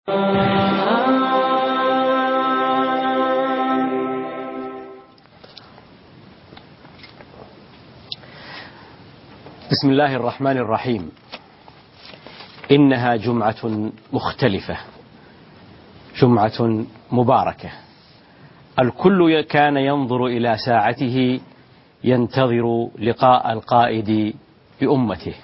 بسم الله الرحمن الرحيم. إنها جمعة مختلفة، جمعة مباركة. الكل كان ينظر إلى ساعته ينتظر لقاء القائد بأمته.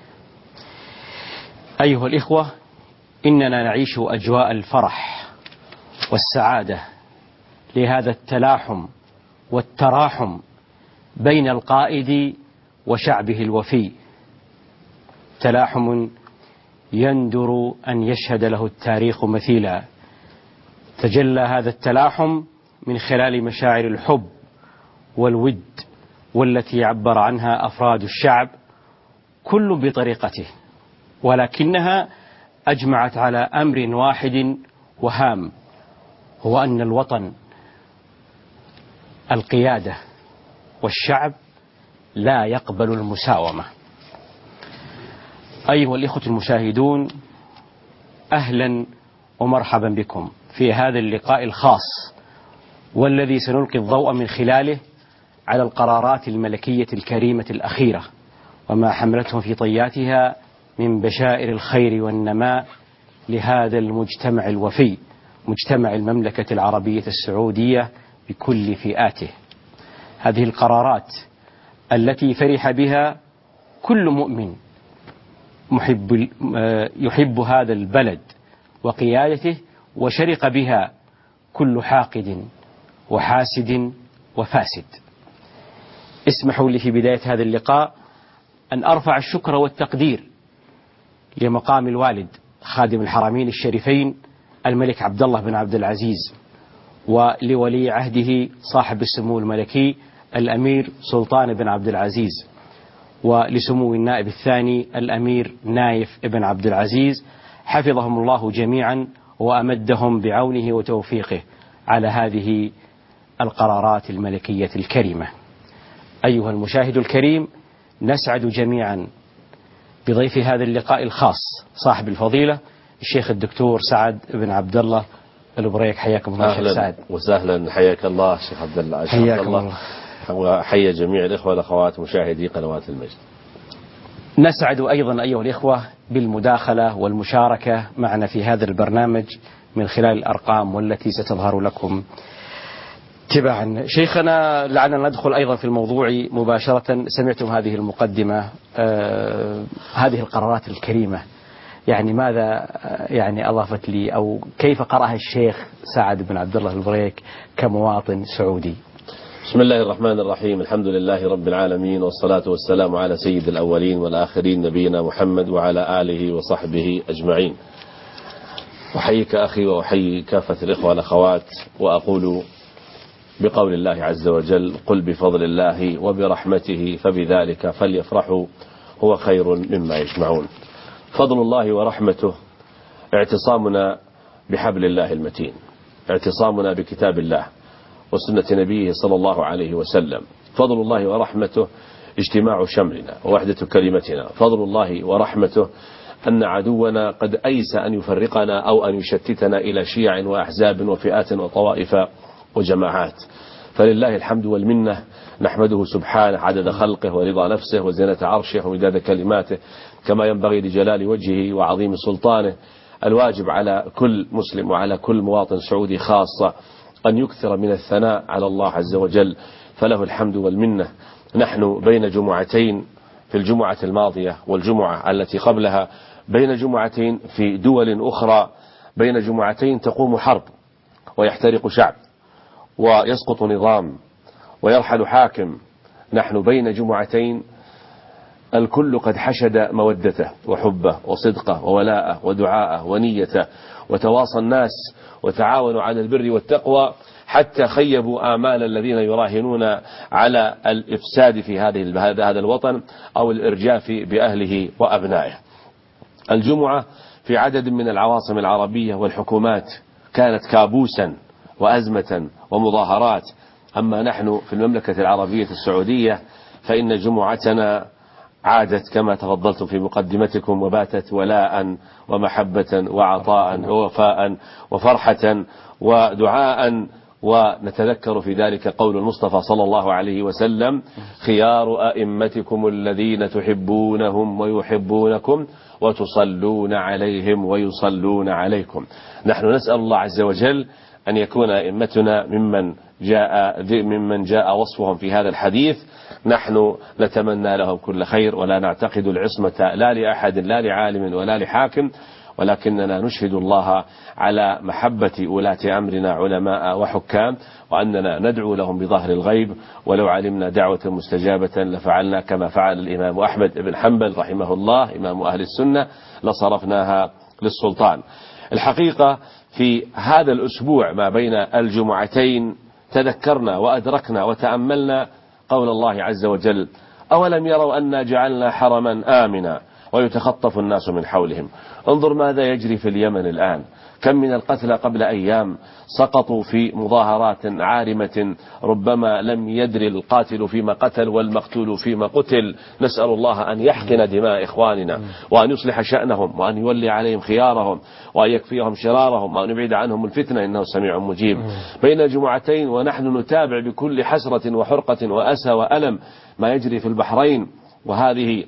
أيها الإخوة، إننا نعيش أجواء الفرح والسعادة لهذا التلاحم والتراحم بين القائد وشعبه الوفي، تلاحم يندر أن يشهد له التاريخ مثيلا. تجلى هذا التلاحم من خلال مشاعر الحب والود، والتي عبر عنها أفراد الشعب كل بطريقته، ولكنها أجمعت على أمر واحد وهام، هو أن الوطن، القيادة والشعب لا يقبل المساومة. أيها الإخوة المشاهدون، أهلا ومرحبا بكم في هذا اللقاء الخاص، والذي سنلقي الضوء من خلاله على القرارات الملكية الكريمة الأخيرة وما حملته في طياتها من بشائر الخير والنماء لهذا المجتمع الوفي، مجتمع المملكة العربية السعودية بكل فئاته. هذه القرارات التي فرح بها كل مؤمن يحب هذا البلد وقيادته، وشرق بها كل حاقد وحاسد وفاسد. اسمحوا لي في بداية هذا اللقاء أن أرفع الشكر والتقدير لمقام الوالد خادم الحرمين الشريفين الملك عبد الله بن عبد العزيز، ولولي عهده صاحب السمو الملكي الأمير سلطان بن عبد العزيز، ولسمو النائب الثاني الأمير نايف بن عبد العزيز، حفظهم الله جميعا وأمدهم بعونه وتوفيقه على هذه القرارات الملكية الكريمة. أيها المشاهد الكريم، نسعد جميعا بضيف هذا اللقاء الخاص صاحب الفضيلة الشيخ الدكتور سعد بن عبد الله البريك. حياكم الله شيخ سعد. وسهلا، حياك الله شيخ عبد الله. حياكم الله وحيا جميع الإخوة والأخوات مشاهدي قنوات المجد. نسعد أيضا أيها الإخوة بالمداخلة والمشاركة معنا في هذا البرنامج من خلال الأرقام والتي ستظهر لكم تباعا. شيخنا، لعلنا ندخل أيضا في الموضوع مباشرة. سمعتم هذه المقدمة، هذه القرارات الكريمة، يعني ماذا يعني أضافت لي، أو كيف قرأها الشيخ سعد بن عبد الله البريك كمواطن سعودي؟ بسم الله الرحمن الرحيم. الحمد لله رب العالمين، والصلاة والسلام على سيد الأولين والآخرين نبينا محمد وعلى آله وصحبه أجمعين. أحييك أخي وأحيي كافة الإخوة والأخوات، وأقول بقول الله عز وجل: قل بفضل الله وبرحمته فبذلك فليفرحوا هو خير مما يجمعون. فضل الله ورحمته اعتصامنا بحبل الله المتين، اعتصامنا بكتاب الله وسنة نبيه صلى الله عليه وسلم. فضل الله ورحمته اجتماع شملنا ووحدة كلمتنا. فضل الله ورحمته أن عدونا قد أيس أن يفرقنا أو أن يشتتنا إلى شيع وأحزاب وفئات وطوائف وجماعات. فلله الحمد والمنة، نحمده سبحانه عدد خلقه ورضا نفسه وزنة عرشه ومداد كلماته، كما ينبغي لجلال وجهه وعظيم سلطانه. الواجب على كل مسلم وعلى كل مواطن سعودي خاصة أن يكثر من الثناء على الله عز وجل، فله الحمد والمنة. نحن بين جمعتين، في الجمعة الماضية والجمعة التي قبلها، بين جمعتين في دول أخرى، بين جمعتين تقوم حرب ويحترق شعب ويسقط نظام ويرحل حاكم. نحن بين جمعتين الكل قد حشد مودته وحبه وصدقه وولاءه ودعاءه ونيته، وتواصى الناس وتعاونوا على البر والتقوى، حتى خيبوا آمال الذين يراهنون على الإفساد في هذا الوطن أو الإرجاف بأهله وأبنائه. الجمعة في عدد من العواصم العربية والحكومات كانت كابوسا وأزمة ومظاهرات. أما نحن في المملكة العربية السعودية فإن جمعتنا عادت كما تفضلتم في مقدمتكم وباتت ولاء ومحبة وعطاء ووفاء وفرحة ودعاء. ونتذكر في ذلك قول المصطفى صلى الله عليه وسلم: خيار أئمتكم الذين تحبونهم ويحبونكم وتصلون عليهم ويصلون عليكم. نحن نسأل الله عز وجل أن يكون أئمتنا ممن جاء وصفهم في هذا الحديث. نحن نتمنى لهم كل خير، ولا نعتقد العصمة لا لأحد، لا لعالم ولا لحاكم، ولكننا نشهد الله على محبة ولاة أمرنا علماء وحكام، وأننا ندعو لهم بظهر الغيب، ولو علمنا دعوة مستجابة لفعلنا كما فعل الإمام أحمد بن حنبل رحمه الله إمام أهل السنة، لصرفناها للسلطان. الحقيقة في هذا الأسبوع ما بين الجمعتين تذكرنا وأدركنا وتأملنا قول الله عز وجل: أولم يروا أنا جعلنا حرما آمنا ويتخطف الناس من حولهم. انظر ماذا يجري في اليمن الآن، كم من القتلى قبل أيام سقطوا في مظاهرات عارمة، ربما لم يدري القاتل فيما قتل والمقتول فيما قتل. نسأل الله أن يحقن دماء إخواننا، وأن يصلح شأنهم، وأن يولي عليهم خيارهم، وأن يكفيهم شرارهم، وأن يبعد عنهم الفتنة، إنه سميع مجيب. بين جمعتين ونحن نتابع بكل حسرة وحرقة وأسى وألم ما يجري في البحرين، وهذه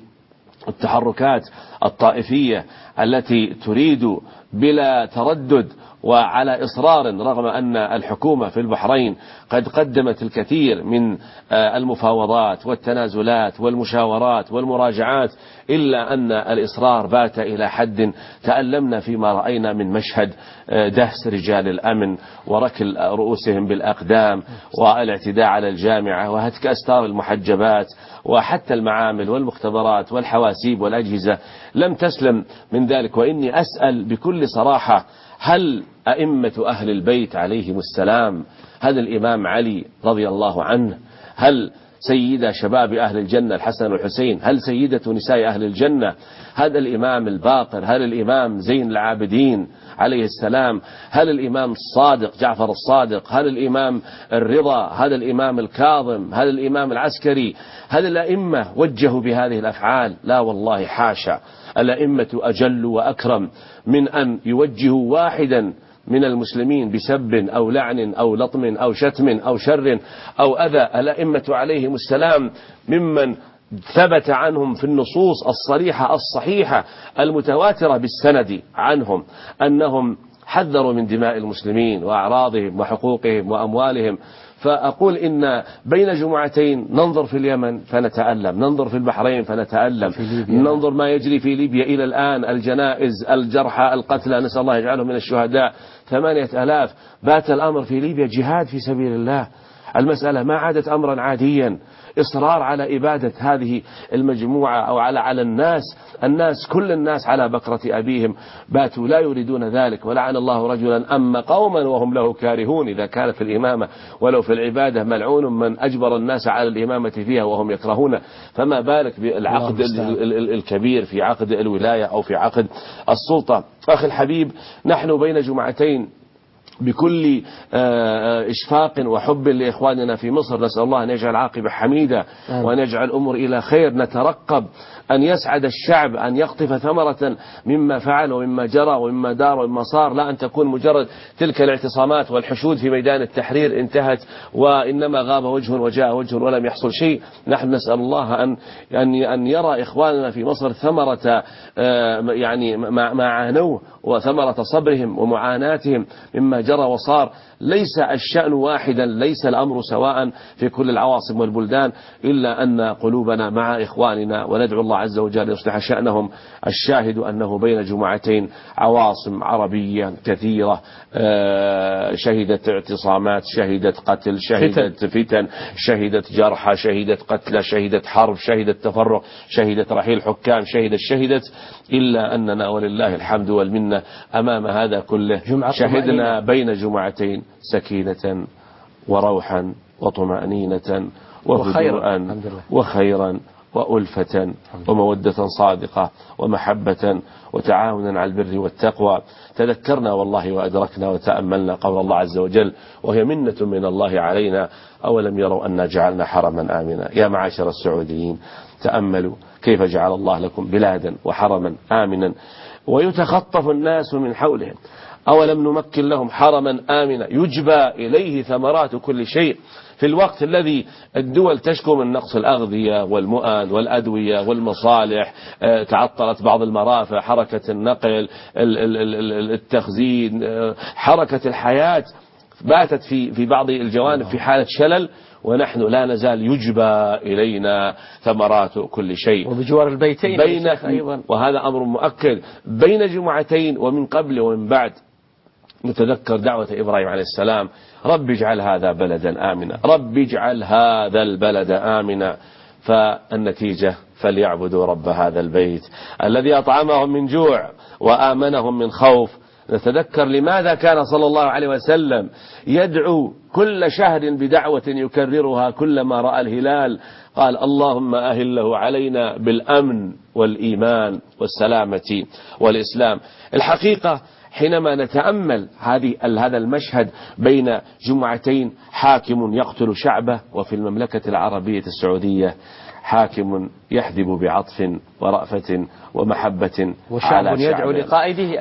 التحركات الطائفية التي تريد بلا تردد وعلى إصرار، رغم أن الحكومة في البحرين قد قدمت الكثير من المفاوضات والتنازلات والمشاورات والمراجعات، إلا أن الإصرار بات إلى حد تألمنا فيما رأينا من مشهد دهس رجال الأمن وركل رؤوسهم بالأقدام والاعتداء على الجامعة وهتك أستار المحجبات، وحتى المعامل والمختبرات والحواسيب والأجهزة لم تسلم من ذلك. وإني أسأل بكل صراحة: هل أئمة أهل البيت عليهم السلام، هذا الإمام علي رضي الله عنه، هل سيدة شباب أهل الجنة الحسن والحسين، هل سيدة نساء أهل الجنة هذا الإمام الباقر، هل الإمام زين العابدين عليه السلام، هل الإمام الصادق جعفر الصادق، هل الإمام الرضا، هذا الإمام الكاظم، هل الإمام العسكري، هل الأئمة وجهوا بهذه الأفعال؟ لا والله حاشا. الأئمة أجل وأكرم من أن يوجهوا واحدا من المسلمين بسب أو لعن أو لطم أو شتم أو شر أو أذى. الأئمة عليهم السلام ممن ثبت عنهم في النصوص الصريحة الصحيحة المتواترة بالسند عنهم أنهم حذروا من دماء المسلمين وأعراضهم وحقوقهم وأموالهم. فأقول إن بين جمعتين ننظر في اليمن فنتألم، ننظر في البحرين فنتألم، ننظر ما يجري في ليبيا إلى الآن، الجنائز، الجرحى، القتلى، نسأل الله يجعلهم من الشهداء 8000. بات الأمر في ليبيا جهاد في سبيل الله. المسألة ما عادت أمرا عاديا، إصرار على إبادة هذه المجموعة أو على الناس كل الناس على بكرة أبيهم باتوا لا يريدون ذلك. ولعن الله رجلا أما قوما وهم له كارهون. إذا كانت في الإمامة ولو في العبادة ملعون من أجبر الناس على الإمامة فيها وهم يكرهون، فما بالك بالعقد الكبير في عقد الولاية أو في عقد السلطة. أخي الحبيب، نحن بين جمعتين بكل إشفاق وحب لإخواننا في مصر، نسأل الله أن يجعل عاقبة حميدة وأن يجعل الأمور إلى خير. نترقب أن يسعد الشعب، أن يقطف ثمرة مما فعل ومما جرى ومما دار ومما صار، لا أن تكون مجرد تلك الاعتصامات والحشود في ميدان التحرير انتهت وإنما غاب وجه وجاء وجه ولم يحصل شيء. نحن نسأل الله أن يرى إخواننا في مصر ثمرة يعني ما عانوه وثمرة صبرهم ومعاناتهم مما جرى وصار. ليس الشأن واحدا، ليس الأمر سواء في كل العواصم والبلدان، إلا أن قلوبنا مع إخواننا وندعو الله عز وجل يصلح شأنهم. الشاهد أنه بين جمعتين عواصم عربية كثيرة شهدت اعتصامات، شهدت قتل، شهدت فتن، شهدت جرحى، شهدت قتلى، شهدت حرب، شهدت تفرق، شهدت رحيل حكام، شهدت، إلا أننا ولله الحمد والمنة أمام هذا كله شهدنا بين جمعتين سكينة وروحا وطمأنينة وهدوءا وخيرا وألفة ومودة صادقة ومحبة وتعاونا على البر والتقوى. تذكرنا والله وأدركنا وتأملنا قول الله عز وجل: وهي منة من الله علينا أولم يروا أنا جعلنا حرما آمنا. يا معاشر السعوديين، تأملوا كيف جعل الله لكم بلادا وحرما آمنا ويتخطف الناس من حولهم أولم نمكن لهم حرما آمنا يجبى إليه ثمرات كل شيء في الوقت الذي الدول تشكو من نقص الأغذية والمؤن والأدوية والمصالح، تعطلت بعض المرافق، حركة النقل، التخزين، حركة الحياة باتت في بعض الجوانب في حالة شلل، ونحن لا نزال يجبى إلينا ثمرات كل شيء وبجوار البيتين أيضا، وهذا أمر مؤكد بين جمعتين ومن قبل ومن بعد. نتذكر دعوة إبراهيم عليه السلام: رب اجعل هذا بلدا آمنا، رب اجعل هذا البلد آمنا. فالنتيجة: فليعبدوا رب هذا البيت الذي أطعمهم من جوع وآمنهم من خوف. نتذكر لماذا كان صلى الله عليه وسلم يدعو كل شهر بدعوة يكررها كلما رأى الهلال، قال: اللهم أهله علينا بالأمن والإيمان والسلامة والإسلام. الحقيقة حينما نتأمل هذا المشهد بين جمعتين، حاكم يقتل شعبه، وفي المملكة العربية السعودية حاكم يحذب بعطف ورأفة ومحبة وشعب يدعو لقائده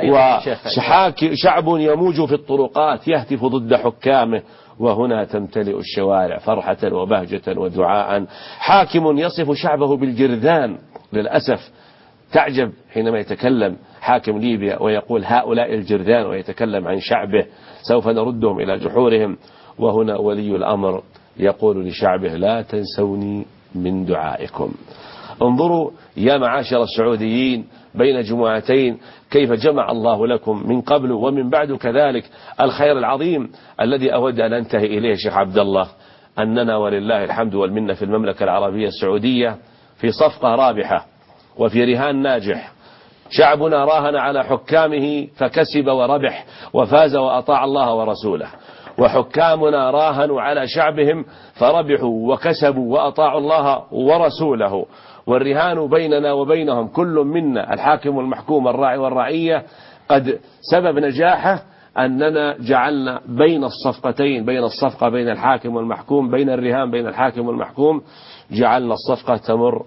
وشعب يموج في الطرقات يهتف ضد حكامه، وهنا تمتلئ الشوارع فرحة وبهجة ودعاء. حاكم يصف شعبه بالجرذان، للأسف تعجب حينما يتكلم حاكم ليبيا ويقول هؤلاء الجرذان، ويتكلم عن شعبه سوف نردهم إلى جحورهم، وهنا ولي الأمر يقول لشعبه: لا تنسوني من دعائكم. انظروا يا معاشر السعوديين بين جمعتين كيف جمع الله لكم من قبل ومن بعد كذلك الخير العظيم الذي أود أن أنتهي إليه شيخ عبد الله، أننا ولله الحمد والمنة في المملكة العربية السعودية في صفقة رابحة وفي رهان ناجح. شعبنا راهن على حكامه فكسب وربح وفاز وأطاع الله ورسوله، وحكامنا راهنوا على شعبهم فربحوا وكسبوا وأطاعوا الله ورسوله. والرهان بيننا وبينهم كل منا الحاكم والمحكوم الراعي والرعية قد سبب نجاحه أننا جعلنا بين الصفقتين، بين الصفقة بين الحاكم والمحكوم، بين الرهان بين الحاكم والمحكوم، جعلنا الصفقة تمر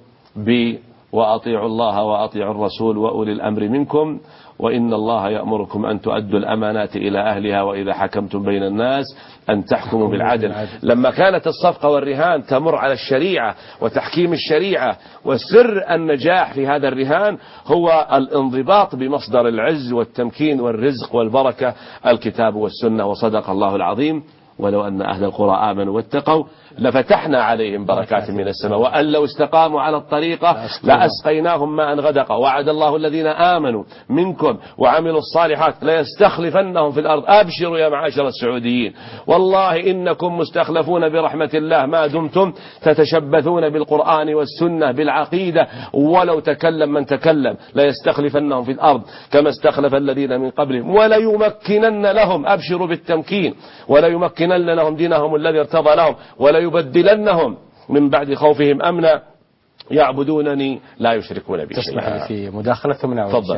وأطيعوا الله وأطيعوا الرسول وأولي الأمر منكم، وإن الله يأمركم أن تؤدوا الأمانات إلى أهلها وإذا حكمتم بين الناس أن تحكموا بالعدل. لما كانت الصفقة والرهان تمر على الشريعة وتحكيم الشريعة، وسر النجاح في هذا الرهان هو الانضباط بمصدر العز والتمكين والرزق والبركة، الكتاب والسنة. وصدق الله العظيم: ولو أن أهل القرى آمنوا واتقوا لفتحنا عليهم بركات من السماء وأن لو استقاموا على الطريقة لأسقيناهم ماء غدقا وعد الله الذين آمنوا منكم وعملوا الصالحات ليستخلفنهم في الأرض. أبشروا يا معاشر السعوديين، والله إنكم مستخلفون برحمة الله ما دمتم تتشبثون بالقرآن والسنة بالعقيدة، ولو تكلم من تكلم ليستخلفنهم في الأرض كما استخلف الذين من قبلهم وليمكنن لهم، أبشروا بالتمكين، وليمكنن لهم دينهم الذي ارتضى لهم وليبدلنهم من بعد خوفهم أمنا يعبدونني لا يشركون بي شيئا. تسمح لي في مداخلة ثم تفضل.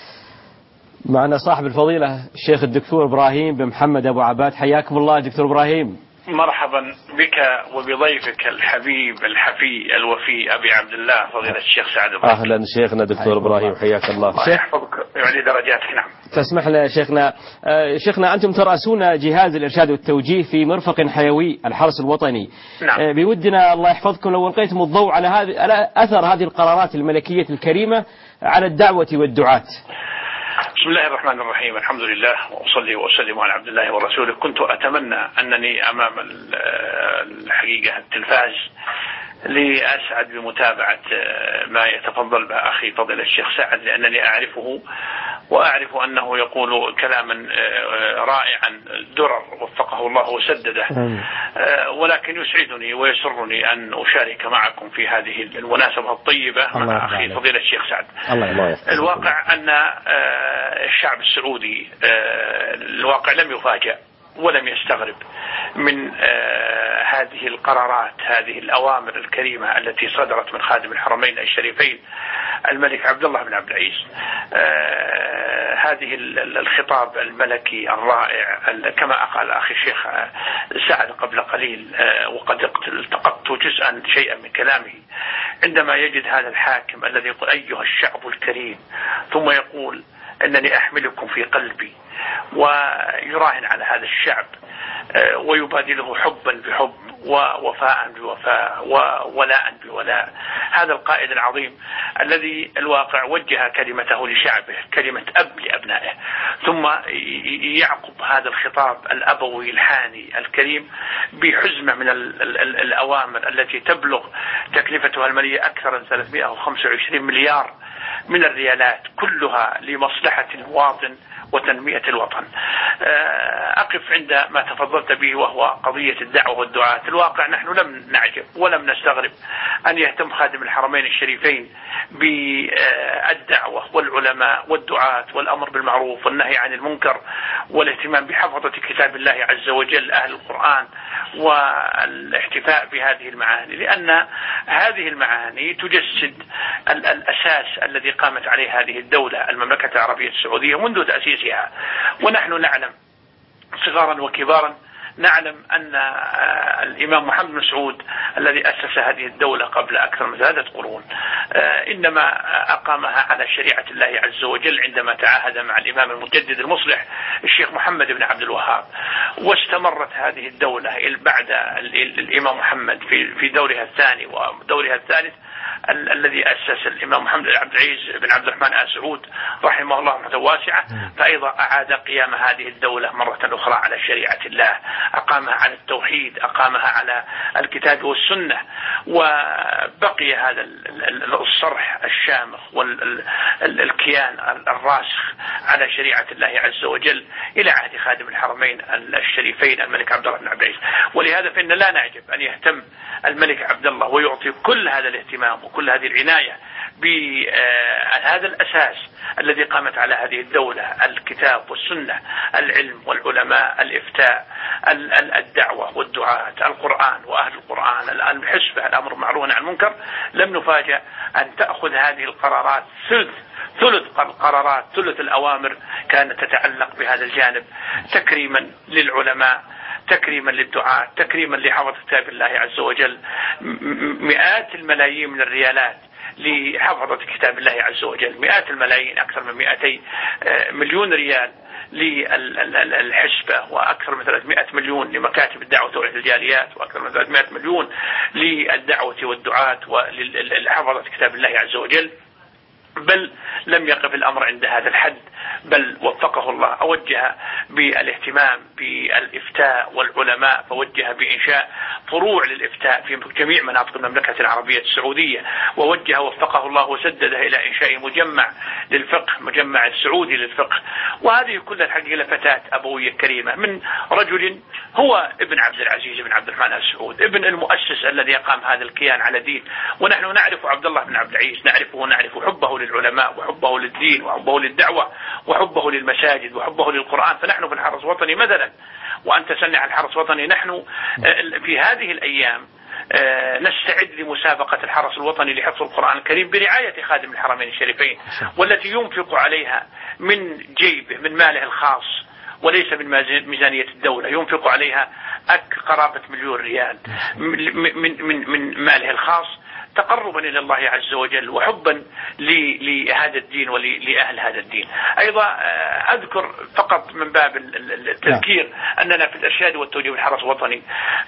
معنا صاحب الفضيلة الشيخ الدكتور إبراهيم بن محمد أبو عباد، حياكم الله دكتور إبراهيم. مرحبا بك وبضيفك الحبيب الحفي الوفي أبي عبد الله فضيلة الشيخ سعد إبراهيم. أهلا شيخنا دكتور إبراهيم، حياك الله. الله يحفظك ويعلي درجاتك. نعم تسمح لنا شيخنا أنتم ترأسون جهاز الإرشاد والتوجيه في مرفق حيوي الحرس الوطني. نعم. بودنا الله يحفظكم لو ألقيتم الضوء على أثر هذه القرارات الملكية الكريمة على الدعوة والدعاة. بسم الله الرحمن الرحيم، الحمد لله وأصلي وأسلم على عبد الله ورسوله. كنت أتمنى أنني أمام الحقيقة التلفاز لأسعد بمتابعة ما يتفضل به أخي فضيلة الشيخ سعد، لأنني أعرفه وأعرف أنه يقول كلاما رائعا درر وفقه الله وسدده، ولكن يسعدني ويسرني أن أشارك معكم في هذه المناسبة الطيبة مع أخي فضيلة الشيخ سعد. الواقع أن الشعب السعودي الواقع لم يفاجأ ولم يستغرب من هذه القرارات، هذه الأوامر الكريمة التي صدرت من خادم الحرمين الشريفين الملك عبد الله بن عبد العزيز. هذه الخطاب الملكي الرائع كما قال أخي الشيخ سعد قبل قليل، وقد التقطت جزءا شيئا من كلامه، عندما يجد هذا الحاكم الذي يقول أيها الشعب الكريم ثم يقول أنني أحملكم في قلبي، ويراهن على هذا الشعب ويبادله حبا بحب ووفاء بوفاء وولاء بولاء. هذا القائد العظيم الذي الواقع وجه كلمته لشعبه، كلمة أب لأبنائه، ثم يعقب هذا الخطاب الأبوي الحاني الكريم بحزمة من الأوامر التي تبلغ تكلفتها المالية أكثر من 325 مليار من الريالات، كلها لمصلحة المواطن وتنمية الوطن. أقف عند ما تفضلت به وهو قضية الدعوة والدعاة. الواقع نحن لم نعجب ولم نستغرب أن يهتم خادم الحرمين الشريفين بالدعوة والعلماء والدعاة والأمر بالمعروف والنهي عن المنكر والاهتمام بحفظة كتاب الله عز وجل أهل القرآن والاحتفاء بهذه المعاني، لأن هذه المعاني تجسد الأساس الذي قامت عليه هذه الدولة المملكة العربية السعودية منذ تأسيسها. ونحن نعلم صغارا وكبارا، نعلم أن الإمام محمد بن سعود الذي أسس هذه الدولة قبل أكثر من 3 قرون إنما أقامها على شريعة الله عز وجل عندما تعاهد مع الإمام المجدد المصلح الشيخ محمد بن عبد الوهاب، واستمرت هذه الدولة بعد الإمام محمد في دورها الثاني ودورها الثالث الذي أسس الإمام محمد بن عبد العزيز بن عبد الرحمن آل سعود رحمه الله رحمة واسعة، فأيضا أعاد قيام هذه الدولة مرة أخرى على شريعة الله، أقامها على التوحيد، أقامها على الكتاب والسنة، وبقي هذا الصرح الشامخ والكيان الراسخ على شريعة الله عز وجل إلى عهد خادم الحرمين الشريفين الملك عبد الله بن عبد العزيز. ولهذا فإن لا نعجب أن يهتم الملك عبد الله ويعطي كل هذا الاهتمام وكل هذه العناية بهذا الأساس الذي قامت على هذه الدولة، الكتاب والسنة، العلم والعلماء، الإفتاء، الدعوة والدعاة، القرآن وأهل القرآن، الحسبة، الأمر بالمعروف والنهي عن المنكر. لم نفاجأ أن تأخذ هذه القرارات ثلث القرارات، ثلث الأوامر كانت تتعلق بهذا الجانب، تكريما للعلماء، تكريما للدعاة، تكريما لحفظ كتاب الله عز وجل. مئات الملايين من الريالات لحفظة كتاب الله عز وجل، مئات الملايين، أكثر من 200 مليون ريال للحسبة، وأكثر من 300 مليون لمكاتب الدعوة وتوعية الجاليات، وأكثر من 300 مليون للدعوة والدعاة ولحفظة كتاب الله عز وجل. بل لم يقف الأمر عند هذا الحد، بل وفقه الله أوجه بالاهتمام بالإفتاء والعلماء، فوجه بإنشاء فروع للإفتاء في جميع مناطق المملكة العربية السعودية، ووجه وفقه الله وسدده إلى إنشاء مجمع للفقه، مجمع السعودي للفقه. وهذه كلها الحقيقة لفتاة أبوية كريمة من رجل هو ابن عبد العزيز بن عبد الرحمن آل سعود، ابن المؤسس الذي أقام هذا الكيان على دين. ونحن نعرف عبد الله بن عبد العزيز، نعرف حبه للعلماء وحبه للدين وحبه للدعوة وحبه للمساجد وحبه للقرآن. فنحن في الحرس الوطني مثلا، وأنت سنع الحرس الوطني، نحن في هذه الأيام نستعد لمسابقة الحرس الوطني لحفظ القرآن الكريم برعاية خادم الحرمين الشريفين، والتي ينفق عليها من جيبه من ماله الخاص وليس من ميزانية الدولة، ينفق عليها قرابة 1,000,000 ريال من ماله الخاص، تقربا إلى الله عز وجل وحبا لهذا الدين ولأهل هذا الدين. أيضا أذكر فقط من باب التذكير أننا في الإرشاد والتوجيه بالحرس الوطني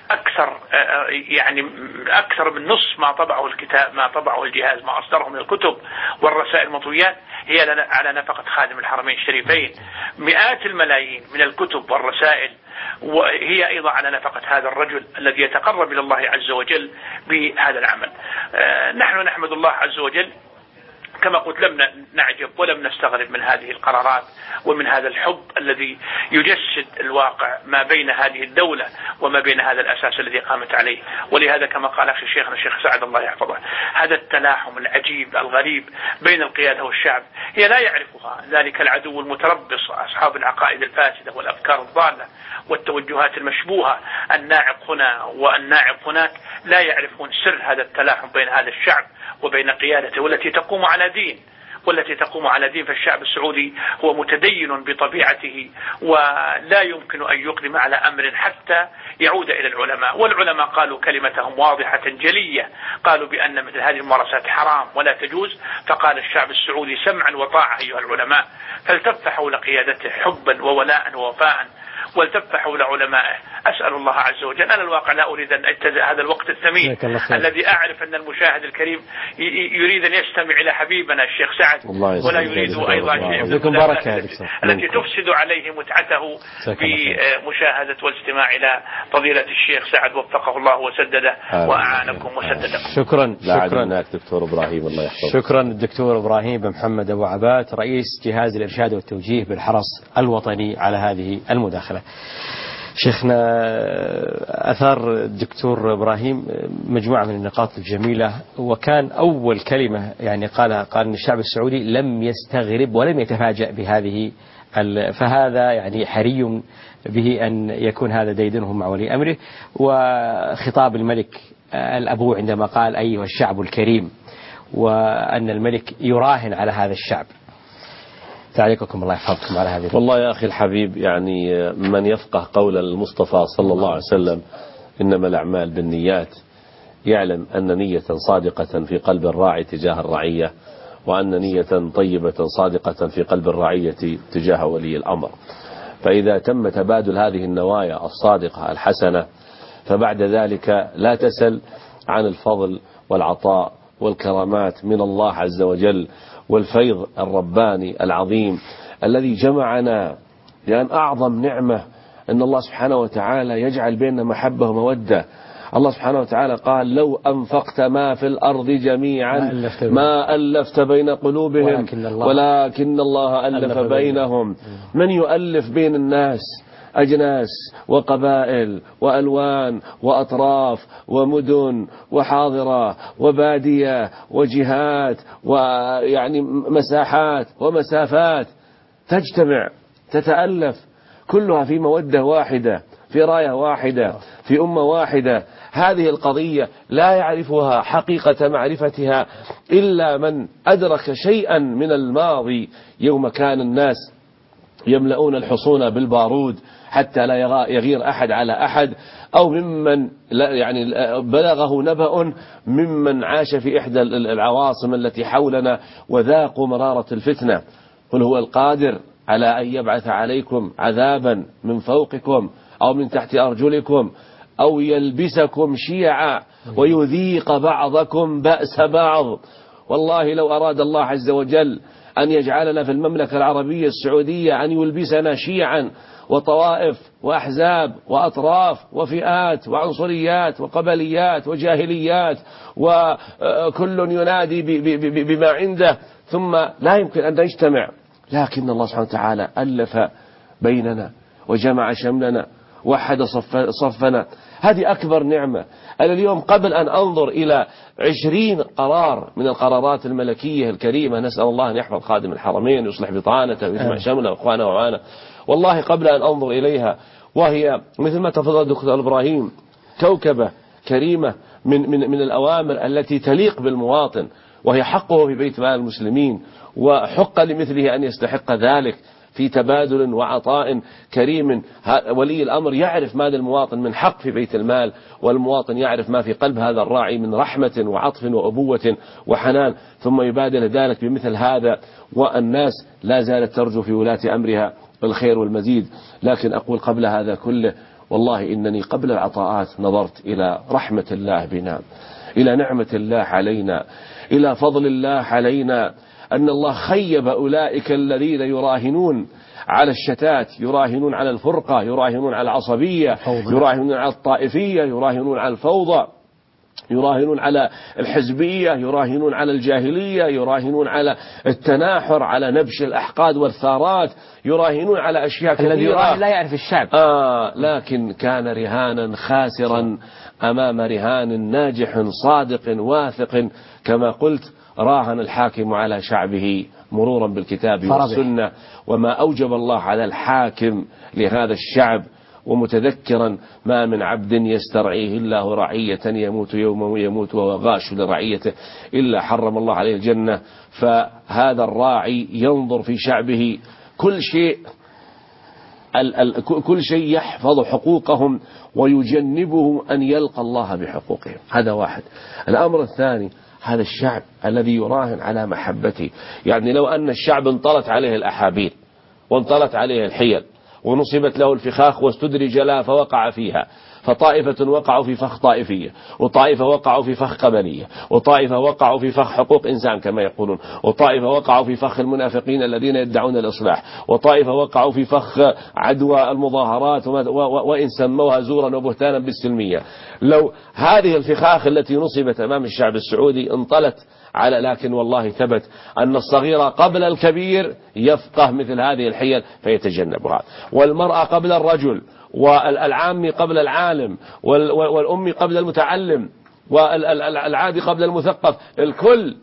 أكثر من نصف ما طبعه الكتاب، ما طبعه الجهاز، ما أصدره من الكتب والرسائل المطويات هي على نفقة خادم الحرمين الشريفين. مئات الملايين من الكتب والرسائل وهي أيضا على نفقة هذا الرجل الذي يتقرب إلى الله عز وجل بهذا العمل. نحن نحمد الله عز وجل، كما قلت لم نعجب ولم نستغرب من هذه القرارات ومن هذا الحب الذي يجسد الواقع ما بين هذه الدولة وما بين هذا الأساس الذي قامت عليه. ولهذا كما قال أخي شيخنا الشيخ سعد الله يحفظه، هذا التلاحم العجيب الغريب بين القيادة والشعب هي لا يعرفها ذلك العدو المتربص، أصحاب العقائد الفاسدة والأفكار الضالة والتوجهات المشبوهة، الناعق هنا والناعق هناك، لا يعرفون سر هذا التلاحم بين هذا الشعب وبين قيادته، والتي تقوم على دين والتي تقوم على دين. فالشعب السعودي هو متدين بطبيعته، ولا يمكن أن يقدم على أمر حتى يعود إلى العلماء، والعلماء قالوا كلمتهم واضحة جلية، قالوا بأن مثل هذه الممارسات حرام ولا تجوز. فقال الشعب السعودي سمعا وطاعة أيها العلماء، فالتف حول قيادته حبا وولاء ووفاء، والتف حول علمائه. أسأل الله عز وجل، أنا الواقع لا أريد أن أجتزئ هذا الوقت الثمين الذي أعرف أن المشاهد الكريم يريد أن يستمع إلى حبيبنا الشيخ سعد، ولا يريد أيضا شيء التي تفسد عليه متعته بمشاهدة والاستماع إلى فضيلة الشيخ سعد، وفقه الله وسدده وأعانكم وسددكم. شكرا دكتور إبراهيم، الله يحفظك. شكرا الدكتور إبراهيم بن محمد أبو عبات، رئيس جهاز الإرشاد والتوجيه بالحرس الوطني، على هذه المداخلة. شيخنا، أثار الدكتور إبراهيم مجموعة من النقاط الجميلة، وكان أول كلمة يعني قالها قال أن الشعب السعودي لم يستغرب ولم يتفاجأ بهذه، فهذا يعني حري به أن يكون هذا ديدنهم مع ولي أمره. وخطاب الملك الأبو عندما قال أيها الشعب الكريم، وأن الملك يراهن على هذا الشعب. تعليقكم الله يحفظكم على هذه. والله يا أخي الحبيب، يعني من يفقه قول المصطفى صلى الله عليه وسلم إنما الأعمال بالنيات، يعلم أن نية صادقة في قلب الراعي تجاه الرعية، وأن نية طيبة صادقة في قلب الرعية تجاه ولي الأمر. فإذا تم تبادل هذه النوايا الصادقة الحسنة، فبعد ذلك لا تسل عن الفضل والعطاء والكرامات من الله عز وجل، والفيض الرباني العظيم الذي جمعنا. لأن أعظم نعمة أن الله سبحانه وتعالى يجعل بيننا محبة ومودة. الله سبحانه وتعالى قال لو أنفقت ما في الأرض جميعا ما ألفت بين قلوبهم ولكن الله ألف بينهم. من يؤلف بين الناس؟ أجناس وقبائل وألوان وأطراف ومدن وحاضرة وبادية وجهات، ويعني مساحات ومسافات تجتمع تتألف كلها في مودة واحدة، في راية واحدة، في أمة واحدة. هذه القضية لا يعرفها حقيقة معرفتها إلا من أدرك شيئا من الماضي، يوم كان الناس يملؤون الحصون بالبارود حتى لا يغير أحد على أحد، أو ممن يعني بلغه نبأ ممن عاش في إحدى العواصم التي حولنا وذاقوا مرارة الفتنة. قل هو القادر على أن يبعث عليكم عذابا من فوقكم أو من تحت أرجلكم أو يلبسكم شيعا ويذيق بعضكم بأس بعض. والله لو أراد الله عز وجل أن يجعلنا في المملكة العربية السعودية أن يلبسنا شيعا وطوائف وأحزاب وأطراف وفئات وعنصريات وقبليات وجاهليات، وكل ينادي بما عنده، ثم لا يمكن أن نجتمع. لكن الله سبحانه وتعالى ألف بيننا وجمع شملنا وحد صفنا. هذه أكبر نعمة. أنا اليوم قبل أن أنظر إلى 20 قرار من القرارات الملكية الكريمة، نسأل الله أن يحفظ خادم الحرمين، يصلح بطانته ويجمع شمله وإخوانه وعانه، والله قبل أن أنظر إليها وهي مثل ما تفضل دكتور إبراهيم كوكبة كريمة من الأوامر التي تليق بالمواطن، وهي حقه في بيت مال المسلمين، وحق لمثله أن يستحق ذلك في تبادل وعطاء كريم. ولي الأمر يعرف ما للمواطن من حق في بيت المال، والمواطن يعرف ما في قلب هذا الراعي من رحمة وعطف وأبوة وحنان، ثم يبادل ذلك بمثل هذا. والناس لا زالت ترجو في ولاة أمرها الخير والمزيد. لكن أقول قبل هذا كله، والله إنني قبل العطاءات نظرت إلى رحمة الله بنا، إلى نعمة الله علينا، إلى فضل الله علينا، أن الله خيب أولئك الذين يراهنون على الشتات، يراهنون على الفرقة، يراهنون على العصبية، يراهنون على الطائفية، يراهنون على الفوضى، يراهنون على الحزبية، يراهنون على الجاهلية، يراهنون على التناحر، على نبش الأحقاد والثارات، يراهنون على أشياء كثيرة. الذي يراهن لا يعرف الشعب. لكن كان رهانا خاسرا أمام رهان ناجح صادق واثق. كما قلت، راهن الحاكم على شعبه مرورا بالكتاب والسنة، وما أوجب الله على الحاكم لهذا الشعب ومتذكرا ما من عبد يسترعيه الله رعية يموت يوما يموت وهو غاش لرعيته إلا حرم الله عليه الجنة. فهذا الراعي ينظر في شعبه كل شيء يحفظ حقوقهم ويجنبهم أن يلقى الله بحقوقهم. هذا واحد. الأمر الثاني، هذا الشعب الذي يراهن على محبته. يعني لو أن الشعب انطلت عليه الأحابيل وانطلت عليه الحيل ونصبت له الفخاخ واستدرج لها فوقع فيها، فطائفة وقعوا في فخ طائفية، وطائفة وقعوا في فخ قبلية، وطائفة وقعوا في فخ حقوق إنسان كما يقولون، وطائفة وقعوا في فخ المنافقين الذين يدعون الإصلاح، وطائفة وقعوا في فخ عدوى المظاهرات وإن سموها زورا وبهتانا بالسلمية. لو هذه الفخاخ التي نصبت أمام الشعب السعودي انطلت لكن والله ثبت أن الصغير قبل الكبير يفقه مثل هذه الحيل فيتجنبها، والمرأة قبل الرجل، والعام قبل العالم، والأم قبل المتعلم، والعادي قبل المثقف. الكل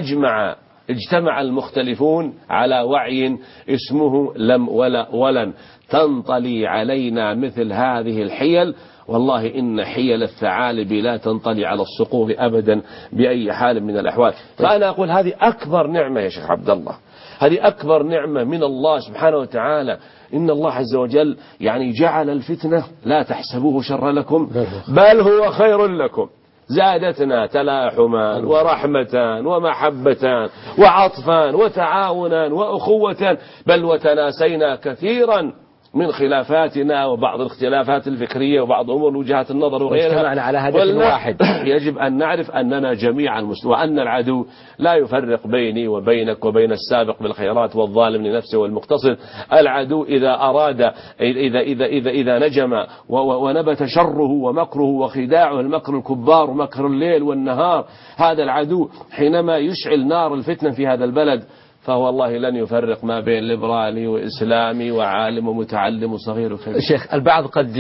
اجتمع المختلفون على وعي اسمه لم ولن تنطلي علينا مثل هذه الحيل. والله إن حيل الثعالب لا تنطلي على الصقور أبدا بأي حال من الأحوال. فأنا أقول هذه أكبر نعمة يا شيخ عبد الله، هذه أكبر نعمة من الله سبحانه وتعالى. إن الله عز وجل يعني جعل الفتنة لا تحسبوه شر لكم بل هو خير لكم، زادتنا تلاحما ورحمة ومحبة وعطفا وتعاونا وأخوة، بل وتناسينا كثيرا من خلافاتنا وبعض الاختلافات الفكرية وبعض أمور وجهات النظر وغيرها، واجتمعنا على هدف واحد. يجب أن نعرف أننا جميعا مسلمون، وأن العدو لا يفرق بيني وبينك وبين السابق بالخيرات والظالم لنفسه والمقتصد. العدو إذا أراد إذا نجم ونبت شره ومكره وخداعه، المكر الكبار ومكر الليل والنهار، هذا العدو حينما يشعل نار الفتنة في هذا البلد فهو والله لن يفرق ما بين ليبرالي وإسلامي وعالم ومتعلم وصغير وكبير. شيخ، البعض قد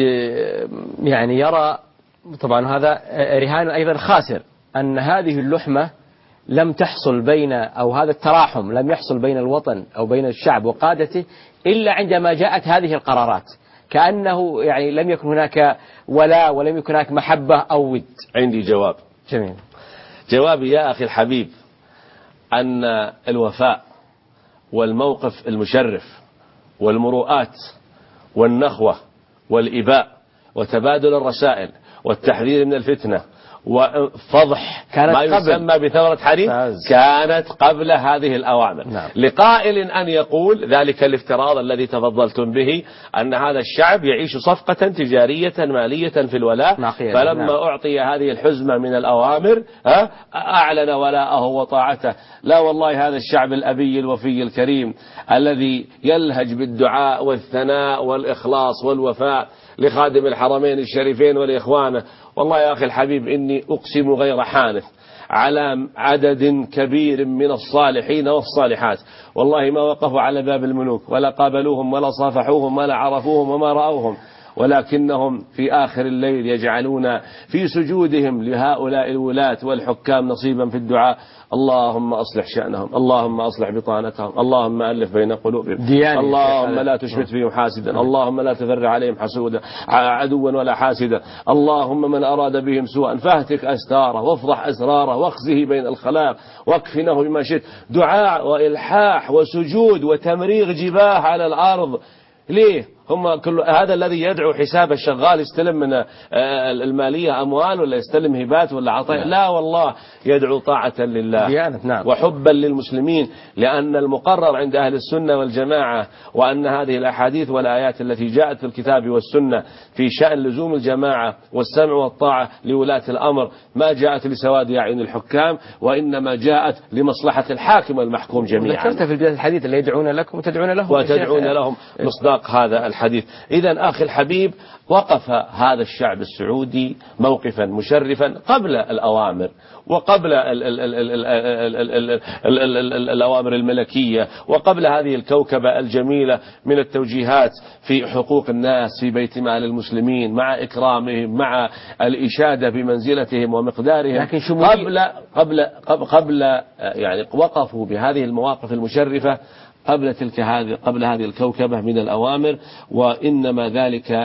يعني يرى، طبعا هذا رهان أيضا خاسر، أن هذه اللحمة لم تحصل بين، أو هذا التراحم لم يحصل بين الوطن أو بين الشعب وقادته إلا عندما جاءت هذه القرارات، كأنه يعني لم يكن هناك ولا ولم يكن هناك محبة أو ود. عندي جواب. جميل. جوابي يا أخي الحبيب أن الوفاء والموقف المشرف والمروءات والنخوة والإباء وتبادل الرسائل والتحذير من الفتنة وفضح ما يسمى بثورة حريم كانت قبل هذه الأوامر. نعم. لقائل أن يقول ذلك الافتراض الذي تفضلتم به أن هذا الشعب يعيش صفقة تجارية مالية في الولاء، فلما أعطي هذه الحزمة من الأوامر أعلن ولاءه وطاعته. لا والله، هذا الشعب الأبي الوفي الكريم الذي يلهج بالدعاء والثناء والإخلاص والوفاء لخادم الحرمين الشريفين ولإخوانه. والله يا أخي الحبيب إني أقسم غير حانث على عدد كبير من الصالحين والصالحات، والله ما وقفوا على باب الملوك ولا قابلوهم ولا صافحوهم ولا عرفوهم وما رأوهم، ولكنهم في آخر الليل يجعلون في سجودهم لهؤلاء الولاة والحكام نصيبا في الدعاء: اللهم أصلح شأنهم، اللهم أصلح بطانتهم، اللهم ألف بين قلوبهم، اللهم لا تشمت بهم حاسدا، اللهم لا تفرع عليهم حسودا عدوا ولا حاسدا، اللهم من أراد بهم سوءا فاهتك أستاره وافضح أسراره واخزه بين الخلائق واكفنه بما شئت. دعاء وإلحاح وسجود وتمريغ جباه على الأرض. ليه؟ هم كل هذا الذي يدعو حساب الشغال يستلم من المالية أموال ولا يستلم هبات ولا عطاء؟ لا والله، يدعو طاعة لله وحبا للمسلمين، لأن المقرر عند أهل السنة والجماعة وأن هذه الأحاديث والآيات التي جاءت في الكتاب والسنة في شأن لزوم الجماعة والسمع والطاعة لولاة الأمر ما جاءت لسواد أعين الحكام، وإنما جاءت لمصلحة الحاكم والمحكوم جميعا. ذكرت في البداية الحديث اللي يدعون لكم وتدعون لهم مصداق هذا الحديث. إذن أخي الحبيب، وقف هذا الشعب السعودي موقفا مشرفا قبل الأوامر وقبل الأوامر الملكية وقبل هذه الكوكبة الجميلة من التوجيهات في حقوق الناس في بيت مال المسلمين مع إكرامهم مع الإشادة بمنزلتهم ومقدارهم. لكن قبل يعني وقفوا بهذه المواقف المشرفة قبل هذه الكوكبة من الأوامر، وإنما ذلك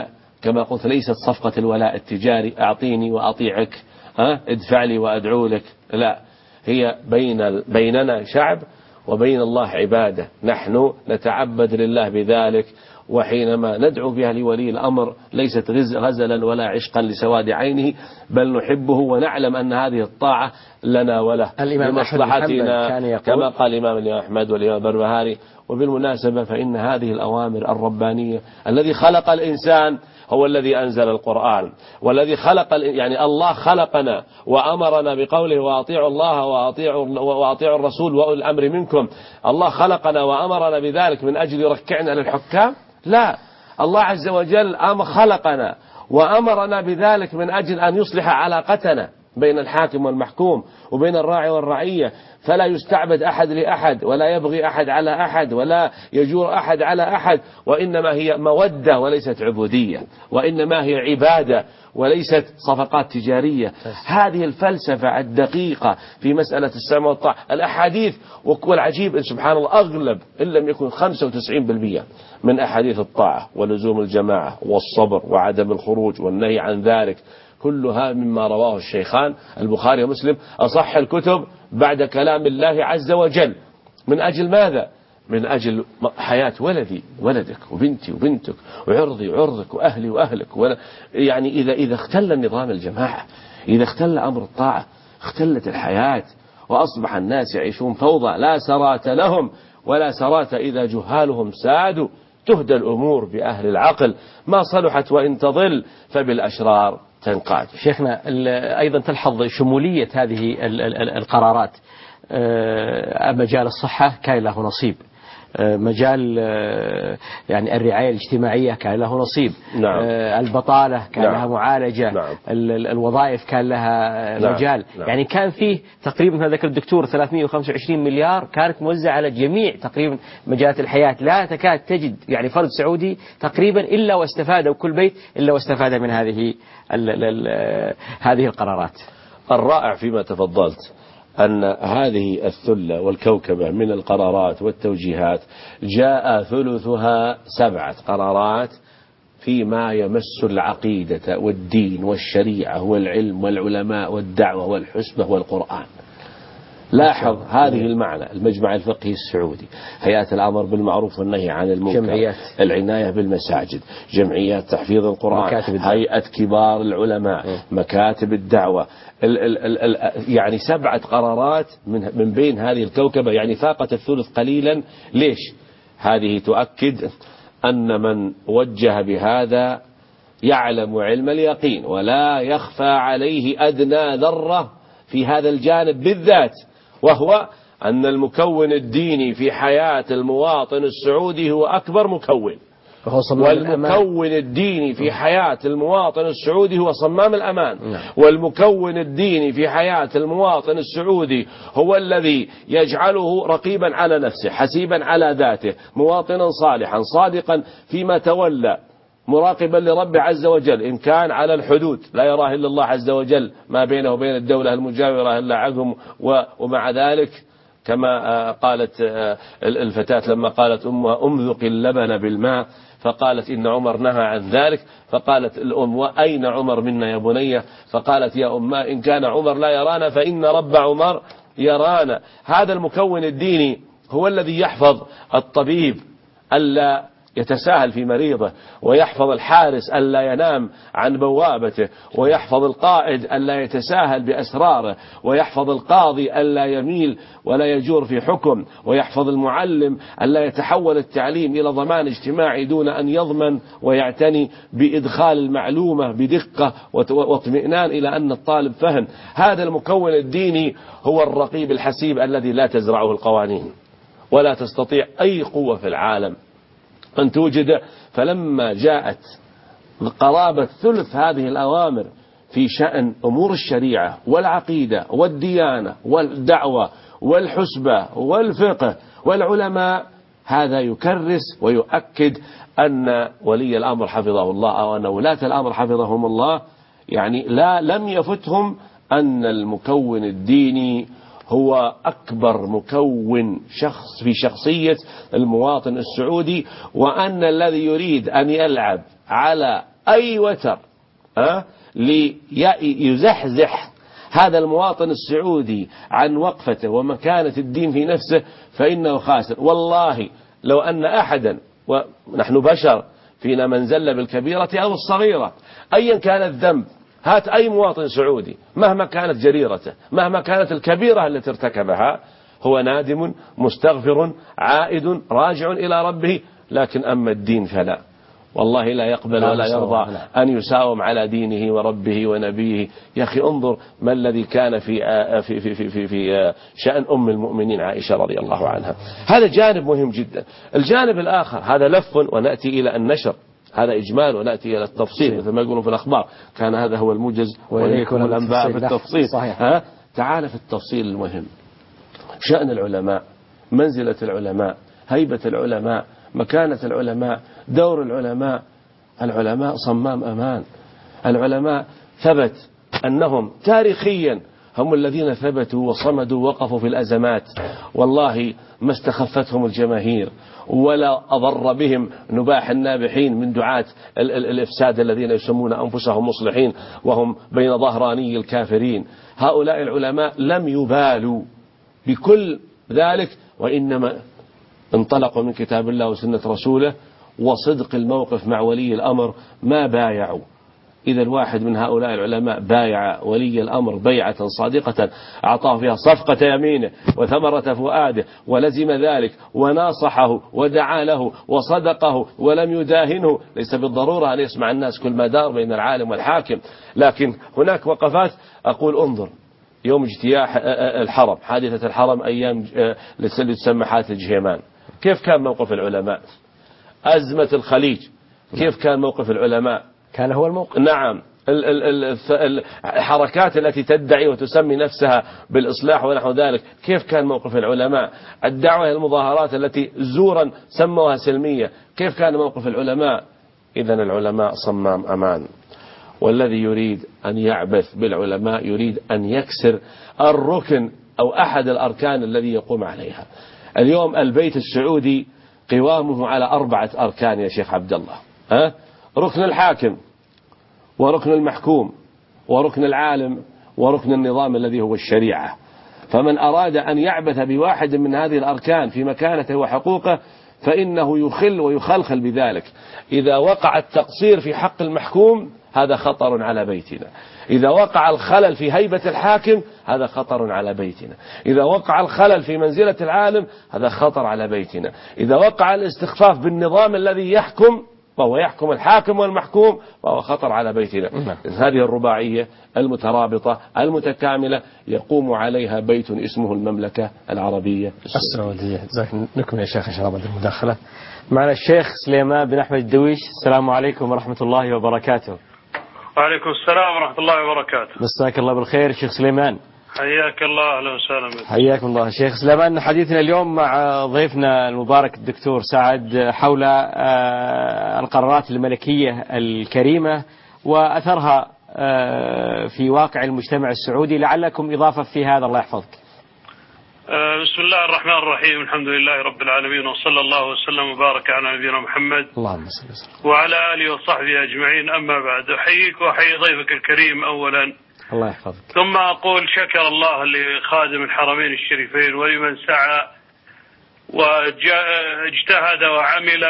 كما قلت ليست صفقة الولاء التجاري أعطيني وأطيعك، ادفع لي وأدعو لك، لا، هي بيننا شعب وبين الله عبادة، نحن نتعبد لله بذلك. وحينما ندعو بها لولي الأمر ليست غزلا ولا عشقا لسواد عينه، بل نحبه ونعلم أن هذه الطاعة لنا وله لمصلحتنا، كما قال الإمام أحمد والإمام البربهاري. وبالمناسبة فإن هذه الأوامر الربانية، الذي خلق الإنسان هو الذي أنزل القرآن، والذي خلق يعني الله خلقنا وأمرنا بقوله وأطيعوا الله وأطيعوا الرسول وأولي الأمر منكم. الله خلقنا وأمرنا بذلك من أجل يركعنا للحكام؟ لا، الله عز وجل خلقنا وأمرنا بذلك من أجل أن يصلح علاقتنا بين الحاكم والمحكوم وبين الراعي والرعية، فلا يستعبد أحد لأحد، ولا يبغي أحد على أحد، ولا يجور أحد على أحد، وإنما هي مودة وليست عبودية، وإنما هي عبادة وليست صفقات تجارية. هذه الفلسفة الدقيقة في مسألة السمع والطاعة. الأحاديث، والعجيب إن سبحان الله أغلب إن لم يكن 95% من أحاديث الطاعة ولزوم الجماعة والصبر وعدم الخروج والنهي عن ذلك كلها مما رواه الشيخان البخاري ومسلم، أصح الكتب بعد كلام الله عز وجل. من أجل ماذا؟ من أجل حياة ولدك وبنتي وبنتك وعرضي وعرضك وأهلي وأهلك. يعني إذا اختل نظام الجماعة، إذا اختل أمر الطاعة، اختلت الحياة وأصبح الناس يعيشون فوضى لا سرات لهم ولا سرات إذا جهالهم سادوا. تهدى الأمور بأهل العقل، ما صلحت وإن تضل فبالأشرار تنقاد. شيخنا أيضا تلحظ شمولية هذه القرارات. مجال الصحة كان له نصيب، مجال يعني الرعاية الاجتماعية كان له نصيب، نعم. البطالة كان نعم. لها معالجة، نعم. الوظائف كان لها مجال. نعم. يعني كان فيه تقريبا هذا ذكر الدكتور 325 مليار كانت موزعة على جميع تقريبا مجالات الحياة. لا تكاد تجد يعني فرد سعودي تقريبا إلا واستفاد، وكل بيت إلا واستفاد من هذه القرارات. الرائع فيما تفضلت أن هذه الثلة والكوكبة من القرارات والتوجيهات جاء ثلثها 7 قرارات فيما يمس العقيدة والدين والشريعة والعلم والعلماء والدعوة والحسبة والقرآن. لاحظ هذه المعنى: المجمع الفقهي السعودي، هيئة الأمر بالمعروف والنهي عن المنكر، العناية بالمساجد، جمعيات تحفيظ القرآن، هيئة كبار العلماء، مكاتب الدعوة، يعني 7 قرارات من بين هذه الكوكبة، يعني فاقت الثلث قليلا. ليش؟ هذه تؤكد أن من وجه بهذا يعلم علم اليقين ولا يخفى عليه أدنى ذرة في هذا الجانب بالذات، وهو أن المكون الديني في حياة المواطن السعودي هو أكبر مكون، والمكون الديني في حياة المواطن السعودي هو صمام الأمان. والمكون الديني في حياة المواطن السعودي هو الذي يجعله رقيبا على نفسه، حسيبا على ذاته، مواطنا صالحا صادقا فيما تولى، مراقبا لرب عز وجل، إن كان على الحدود لا يراه إلا الله عز وجل ما بينه وبين الدولة المجاورة إلا عنهم، ومع ذلك كما قالت الفتاة لما قالت أمها أمذق اللبن بالماء، فقالت إن عمر نهى عن ذلك، فقالت الأم وأين عمر منا يا بني؟ فقالت يا أمه إن كان عمر لا يرانا فإن رب عمر يرانا. هذا المكون الديني هو الذي يحفظ الطبيب ألا يتساهل في مريضه، ويحفظ الحارس ألا ينام عن بوابته، ويحفظ القائد ألا يتساهل بأسراره، ويحفظ القاضي ألا يميل ولا يجور في حكم، ويحفظ المعلم ألا يتحول التعليم إلى ضمان اجتماعي دون أن يضمن ويعتني بإدخال المعلومة بدقة واطمئنان إلى أن الطالب فهم. هذا المكون الديني هو الرقيب الحسيب الذي لا تزرعه القوانين، ولا تستطيع أي قوة في العالم أن توجد. فلما جاءت قرابة ثلث هذه الأوامر في شأن أمور الشريعة والعقيدة والديانة والدعوة والحسبة والفقه والعلماء، هذا يكرس ويؤكد أن ولي الأمر حفظه الله أو أن ولاة الأمر حفظهم الله يعني لم يفتهم أن المكون الديني هو أكبر مكون في شخصية المواطن السعودي، وأن الذي يريد أن يلعب على أي وتر ليزحزح هذا المواطن السعودي عن وقفته ومكانة الدين في نفسه فإنه خاسر. والله لو أن أحدا، ونحن بشر فينا من زل بالكبيرة أو الصغيرة أيا كان الذنب، هات أي مواطن سعودي مهما كانت جريرته، مهما كانت الكبيرة التي ارتكبها، هو نادم مستغفر عائد راجع إلى ربه. لكن أما الدين فلا، والله لا يقبل ولا يرضى أن يساوم على دينه وربه ونبيه. يا أخي انظر ما الذي كان في شأن أم المؤمنين عائشة رضي الله عنها. هذا جانب مهم جدا. الجانب الآخر هذا لف ونأتي إلى النشر، هذا إجمال ونأتي إلى التفصيل مثل ما يقولون في الأخبار، كان هذا هو الموجز ويكون الأنباء في التفصيل. تعال في التفصيل المهم، شأن العلماء، منزلة العلماء، هيبة العلماء، مكانة العلماء، دور العلماء. العلماء صمام أمان. العلماء ثبت أنهم تاريخيا هم الذين ثبتوا وصمدوا وقفوا في الأزمات، والله ما استخفتهم الجماهير ولا أضر بهم نباح النابحين من دعاة الإفساد الذين يسمون أنفسهم مصلحين وهم بين ظهراني الكافرين. هؤلاء العلماء لم يبالوا بكل ذلك، وإنما انطلقوا من كتاب الله وسنة رسوله وصدق الموقف مع ولي الأمر، ما بايعوا. إذا الواحد من هؤلاء العلماء بايع ولي الأمر بيعة صادقة أعطاه فيها صفقة يمينه وثمرة فؤاده ولزم ذلك وناصحه ودعا له وصدقه ولم يداهنه، ليس بالضرورة أن يسمع الناس كل ما دار بين العالم والحاكم، لكن هناك وقفات. أقول انظر يوم اجتياح الحرم، حادثة الحرم أيام اللي تسمى حادثة جهيمان، كيف كان موقف العلماء؟ أزمة الخليج كيف كان موقف العلماء؟ كان هو الموقف. نعم. الحركات التي تدعي وتسمي نفسها بالإصلاح ونحو ذلك، كيف كان موقف العلماء؟ الدعوة إلى المظاهرات التي زورا سموها سلمية، كيف كان موقف العلماء؟ إذن العلماء صمام أمان، والذي يريد أن يعبث بالعلماء يريد أن يكسر الركن أو أحد الأركان الذي يقوم عليها. اليوم البيت السعودي قوامه على 4 أركان يا شيخ عبد الله، ركن الحاكم وركن المحكوم وركن العالم وركن النظام الذي هو الشريعة. فمن أراد أن يعبث بواحد من هذه الأركان في مكانته وحقوقه فإنه يخل ويخلخل بذلك. إذا وقع التقصير في حق المحكوم هذا خطر على بيتنا، إذا وقع الخلل في هيبة الحاكم هذا خطر على بيتنا، إذا وقع الخلل في منزلة العالم هذا خطر على بيتنا، إذا وقع الاستخفاف بالنظام الذي يحكم وهو يحكم الحاكم والمحكوم وهو خطر على بيتنا. هذه الرباعية المترابطة المتكاملة يقوم عليها بيت اسمه المملكة العربية السعودية. نكمل يا شيخ إن شاء الله بعد المداخلة. معنا الشيخ سليمان بن أحمد الدويش. السلام عليكم ورحمة الله وبركاته. وعليكم السلام ورحمة الله وبركاته. مساك الله بالخير شيخ سليمان. حياك الله، أهلا وسهلا بك. حياكم الله شيخ سليمان. حديثنا اليوم مع ضيفنا المبارك الدكتور سعد حول القرارات الملكية الكريمة وأثرها في واقع المجتمع السعودي، لعلكم إضافة في هذا الله يحفظك. بسم الله الرحمن الرحيم، الحمد لله رب العالمين، وصلى الله وسلم وبارك على نبينا محمد اللهم صل وسلم وعلى آله وصحبه أجمعين. أما بعد، أحييك وأحيي ضيفك الكريم أولا، الله يحفظك. ثم أقول شكر الله لخادم الحرمين الشريفين ولمن سعى واجتهد وعمل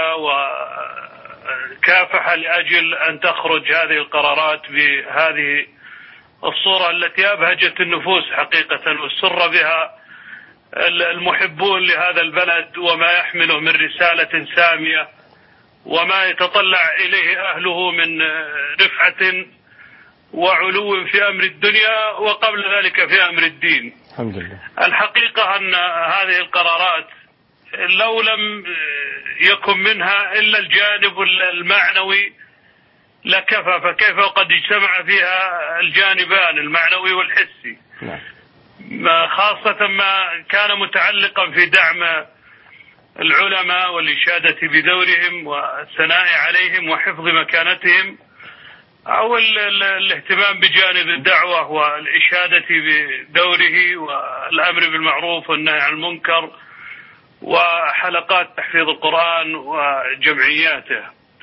وكافح لأجل أن تخرج هذه القرارات بهذه الصورة التي أبهجت النفوس حقيقة وسر بها المحبون لهذا البلد وما يحمله من رسالة سامية وما يتطلع إليه أهله من رفعة وعلو في أمر الدنيا وقبل ذلك في أمر الدين. الحمد لله. الحقيقة أن هذه القرارات لو لم يكن منها إلا الجانب المعنوي لكفى، فكيف وقد اجتمع فيها الجانبان المعنوي والحسي. نعم. خاصة ما كان متعلقا في دعم العلماء والإشادة بدورهم والثناء عليهم وحفظ مكانتهم، أو الاهتمام بجانب الدعوة والإشادة بدوره والأمر بالمعروف والنهي عن المنكر وحلقات تحفيظ القرآن وجمعياته.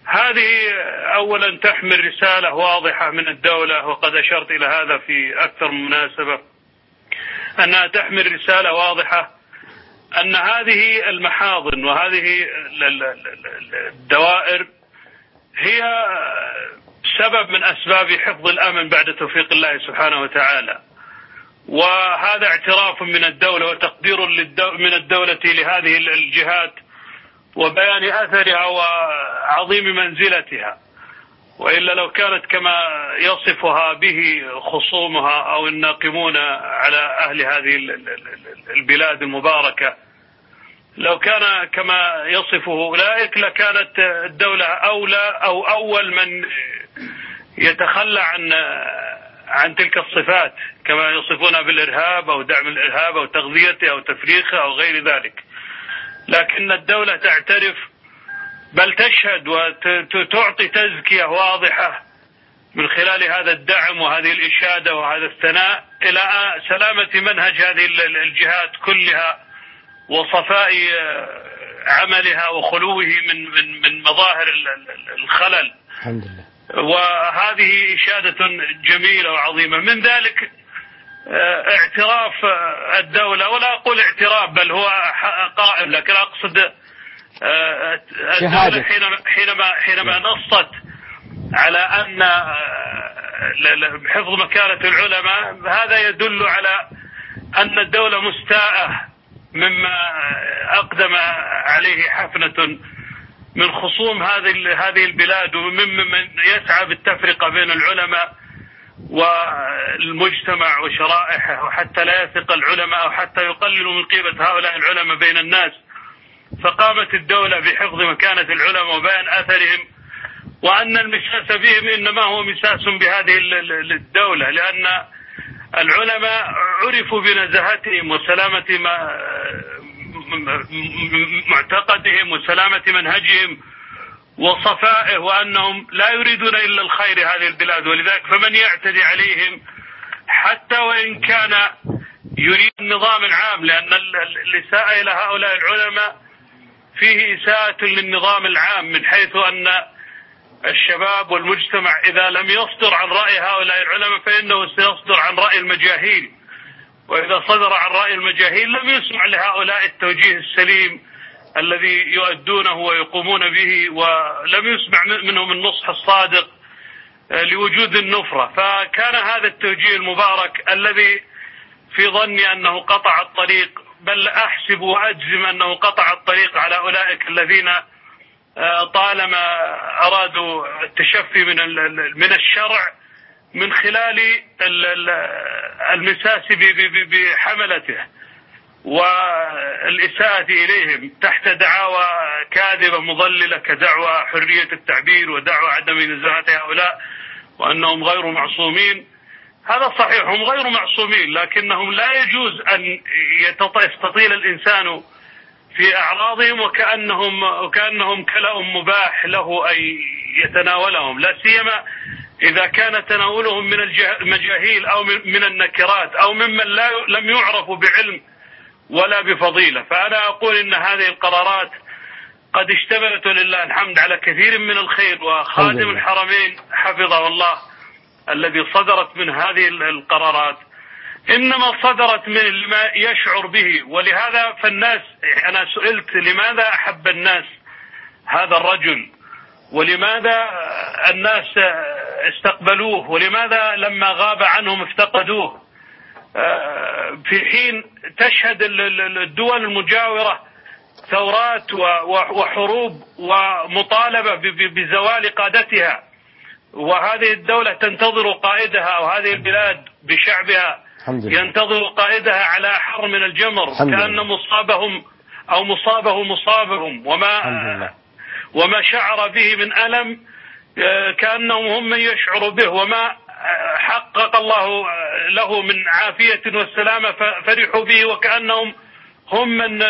هذه أولا تحمل رسالة واضحة من الدولة، وقد أشرت إلى هذا في أكثر من مناسبة، أنها تحمل رسالة واضحة أن هذه المحاضن وهذه الدوائر هي سبب من أسباب حفظ الأمن بعد توفيق الله سبحانه وتعالى، وهذا اعتراف من الدولة وتقدير من الدولة لهذه الجهات وبيان أثرها وعظيم منزلتها، وإلا لو كانت كما يصفها به خصومها أو الناقمون على أهل هذه البلاد المباركة، لو كان كما يصفه أولئك لكانت الدولة أولى أو أول من يتخلى عن تلك الصفات كما يصفونها بالإرهاب أو دعم الإرهاب أو تغذيته أو تفريخه أو غير ذلك. لكن الدولة تعترف بل تشهد وتعطي تزكية واضحة من خلال هذا الدعم وهذه الإشادة وهذا الثناء إلى سلامة منهج هذه الجهات كلها وصفاء عملها وخلوه من مظاهر الخلل. الحمد لله. وهذه إشادة جميلة وعظيمة. من ذلك اعتراف الدولة، ولا أقول اعتراف بل هو قائم، لكن أقصد الدولة حينما نصت على أن حفظ مكانة العلماء، هذا يدل على أن الدولة مستاءة مما أقدم عليه حفنة من خصوم هذه البلاد وممن يسعى بالتفرقة بين العلماء والمجتمع وشرائحه، وحتى لا يثق العلماء أو حتى يقللوا من قيمة هؤلاء العلماء بين الناس. فقامت الدولة بحفظ مكانة العلماء وبيان أثرهم، وأن المساس بهم إنما هو مساس بهذه الدولة، لأن العلماء عرفوا بنزاهتهم وسلامة معتقدهم وسلامة منهجهم وصفائه، وأنهم لا يريدون إلا الخير هذه البلاد. ولذلك فمن يعتدي عليهم حتى وإن كان يريد النظام العام، لأن الإساءة إلى هؤلاء العلماء فيه إساءة للنظام العام، من حيث أن الشباب والمجتمع إذا لم يصدر عن رأي هؤلاء العلماء فإنه سيصدر عن رأي المجاهيل، وإذا صدر عن رأي المجاهيل لم يسمع لهؤلاء التوجيه السليم الذي يؤدونه ويقومون به، ولم يسمع منهم النصح الصادق لوجود النفرة. فكان هذا التوجيه المبارك الذي في ظني أنه قطع الطريق، بل أحسب وأجزم أنه قطع الطريق على أولئك الذين طالما أرادوا التشفي من الشرع من خلال المساس بحملته والإساءة إليهم تحت دعاوى كاذبة مضللة كدعوى حرية التعبير ودعوى عدم نزاهة هؤلاء وأنهم غير معصومين. هذا صحيح، هم غير معصومين، لكنهم لا يجوز أن يستطيل الإنسان في أعراضهم وكأنهم كلأ مباح له أن يتناولهم، لا سيما إذا كان تناولهم من المجاهيل أو من النكرات أو ممن لم يعرفوا بعلم ولا بفضيلة. فأنا أقول إن هذه القرارات قد اشتملت لله الحمد على كثير من الخير، وخادم الحرمين حفظه الله الذي صدرت من هذه القرارات إنما صدرت من ما يشعر به. ولهذا فالناس، أنا سئلت لماذا أحب الناس هذا الرجل، ولماذا الناس استقبلوه، ولماذا لما غاب عنهم افتقدوه، في حين تشهد الدول المجاورة ثورات وحروب ومطالبة بزوال قادتها، وهذه الدولة تنتظر قائدها، وهذه البلاد بشعبها ينتظر قائدها على حر من الجمر، كأن مصابهم أو مصابهم وما شعر به من ألم كأنهم هم من يشعر به، وما حقق الله له من عافية والسلامة فرحوا به وكأنهم هم من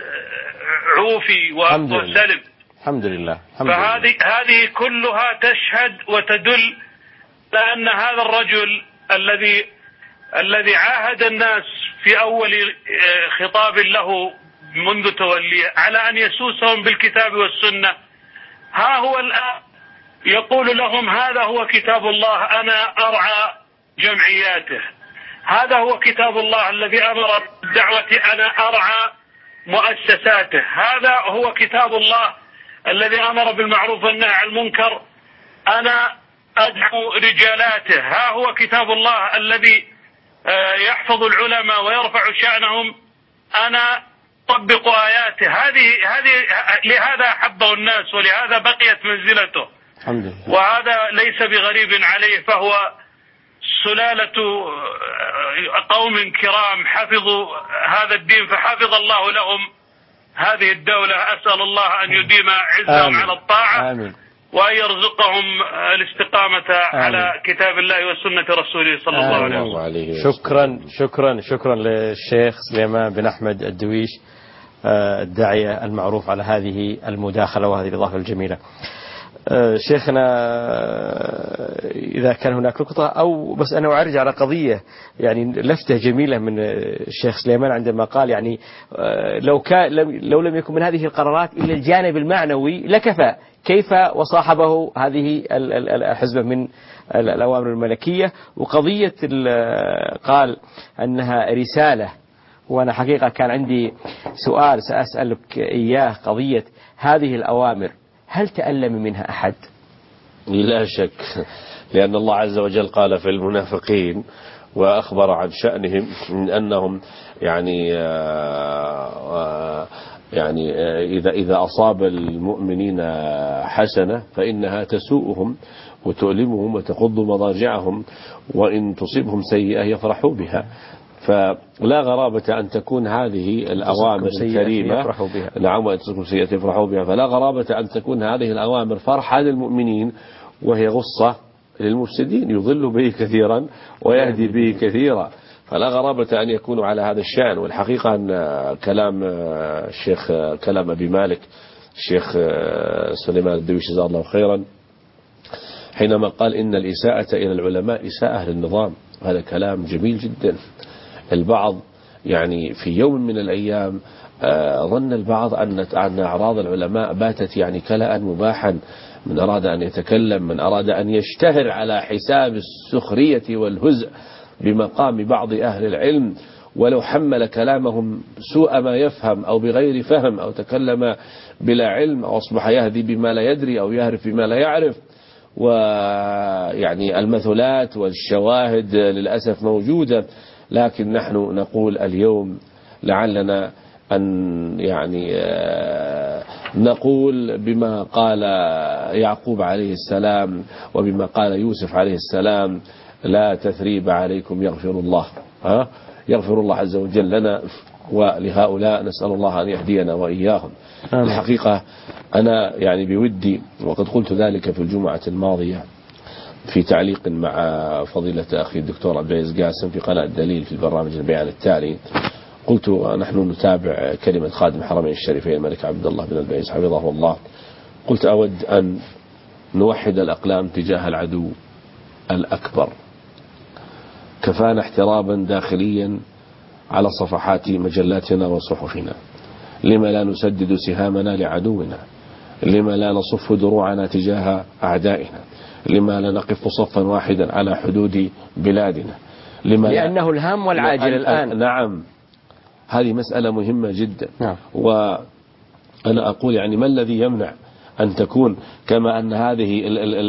عوفي وسلم. الحمد لله. فهذه كلها تشهد وتدل لأن هذا الرجل الذي عاهد الناس في أول خطاب له منذ توليه على أن يسوسهم بالكتاب والسنة، ها هو الآن يقول لهم هذا هو كتاب الله أنا أرعى جمعياته، هذا هو كتاب الله الذي أمر بالدعوة أنا أرعى مؤسساته، هذا هو كتاب الله الذي أمر بالمعروف والنهي عن المنكر أنا أدعو رجالاته، ها هو كتاب الله الذي يحفظ العلماء ويرفع شأنهم أنا طبق آياته. هذه لهذا أحبه الناس ولهذا بقيت منزلته. الحمد لله. وهذا ليس بغريب عليه، فهو سلالة قوم كرام حفظوا هذا الدين فحفظ الله لهم هذه الدولة. أسأل الله أن يديم عزهم على الطاعة. آمين. وأن يرزقهم الاستقامة على كتاب الله وسنة رسوله صلى الله عليه وسلم. شكرا للشيخ سليمان بن أحمد الدويش الداعية المعروف على هذه المداخلة وهذه الإضافة الجميلة. شيخنا إذا كان هناك نقطة أو بس أنا أعرج على قضية يعني لفتة جميلة من الشيخ سليمان عندما قال يعني لو لم يكن من هذه القرارات إلا الجانب المعنوي لكفى، كيف وصاحبه هذه الحزبة من الأوامر الملكية. وقضية قال أنها رسالة، وأنا حقيقة كان عندي سؤال سأسألك إياه، قضية هذه الأوامر هل تألم منها أحد؟ لا شك، لأن الله عز وجل قال في المنافقين وأخبر عن شأنهم من أنهم يعني إذا أصاب المؤمنين حسنة فإنها تسوءهم وتؤلمهم وتقض مضاجعهم، وإن تصيبهم سيئة يفرحوا بها. فلا غرابة أن تكون هذه الأوامر الكريمة، نعم، وإن تصيبهم سيئة يفرحوا بها، فلا غرابة أن تكون هذه الأوامر فرحة للمؤمنين وهي غصة للمفسدين، يضل به كثيرا ويهدي به كثيرا. فلا غرابة أن يكونوا على هذا الشأن. والحقيقة أن كلام الشيخ كلام أبي مالك الشيخ سليمان الدويش جزاه الله خيرا حينما قال إن الإساءة إلى العلماء إساءة للنظام، هذا كلام جميل جدا. البعض يعني في يوم من الأيام ظن البعض أن أعراض العلماء باتت يعني كلاء مباحا، من أراد أن يتكلم، من أراد أن يشتهر على حساب السخرية والهزء بمقام بعض أهل العلم، ولو حمل كلامهم سوء ما يفهم أو بغير فهم أو تكلم بلا علم أو أصبح يهدي بما لا يدري أو يعرف بما لا يعرف. ويعني المثلات والشواهد للأسف موجودة، لكن نحن نقول اليوم لعلنا أن يعني نقول بما قال يعقوب عليه السلام وبما قال يوسف عليه السلام: لا تثريب عليكم يغفر الله. يغفر الله عز وجل لنا ولهؤلاء، نسأل الله أن يهدينا وإياهم. الحقيقة أنا يعني بودي، وقد قلت ذلك في الجمعة الماضية في تعليق مع فضيلة أخي الدكتور عبد العزيز قاسم في قناة الدليل في البرنامج البيان التالي، قلت نحن نتابع كلمة خادم الحرمين الشريفين الملك عبد الله بن البيز حفظه الله، قلت أود أن نوحد الأقلام تجاه العدو الأكبر. كفانا احترابا داخليا على صفحات مجلاتنا وصحفنا، لما لا نسدد سهامنا لعدونا، لما لا نصف دروعنا تجاه أعدائنا، لما لا نقف صفا واحدا على حدود بلادنا، لأنه الهام والعاجل الآن. نعم، هذه مسألة مهمة جدا. وأنا أقول يعني ما الذي يمنع أن تكون كما أن هذه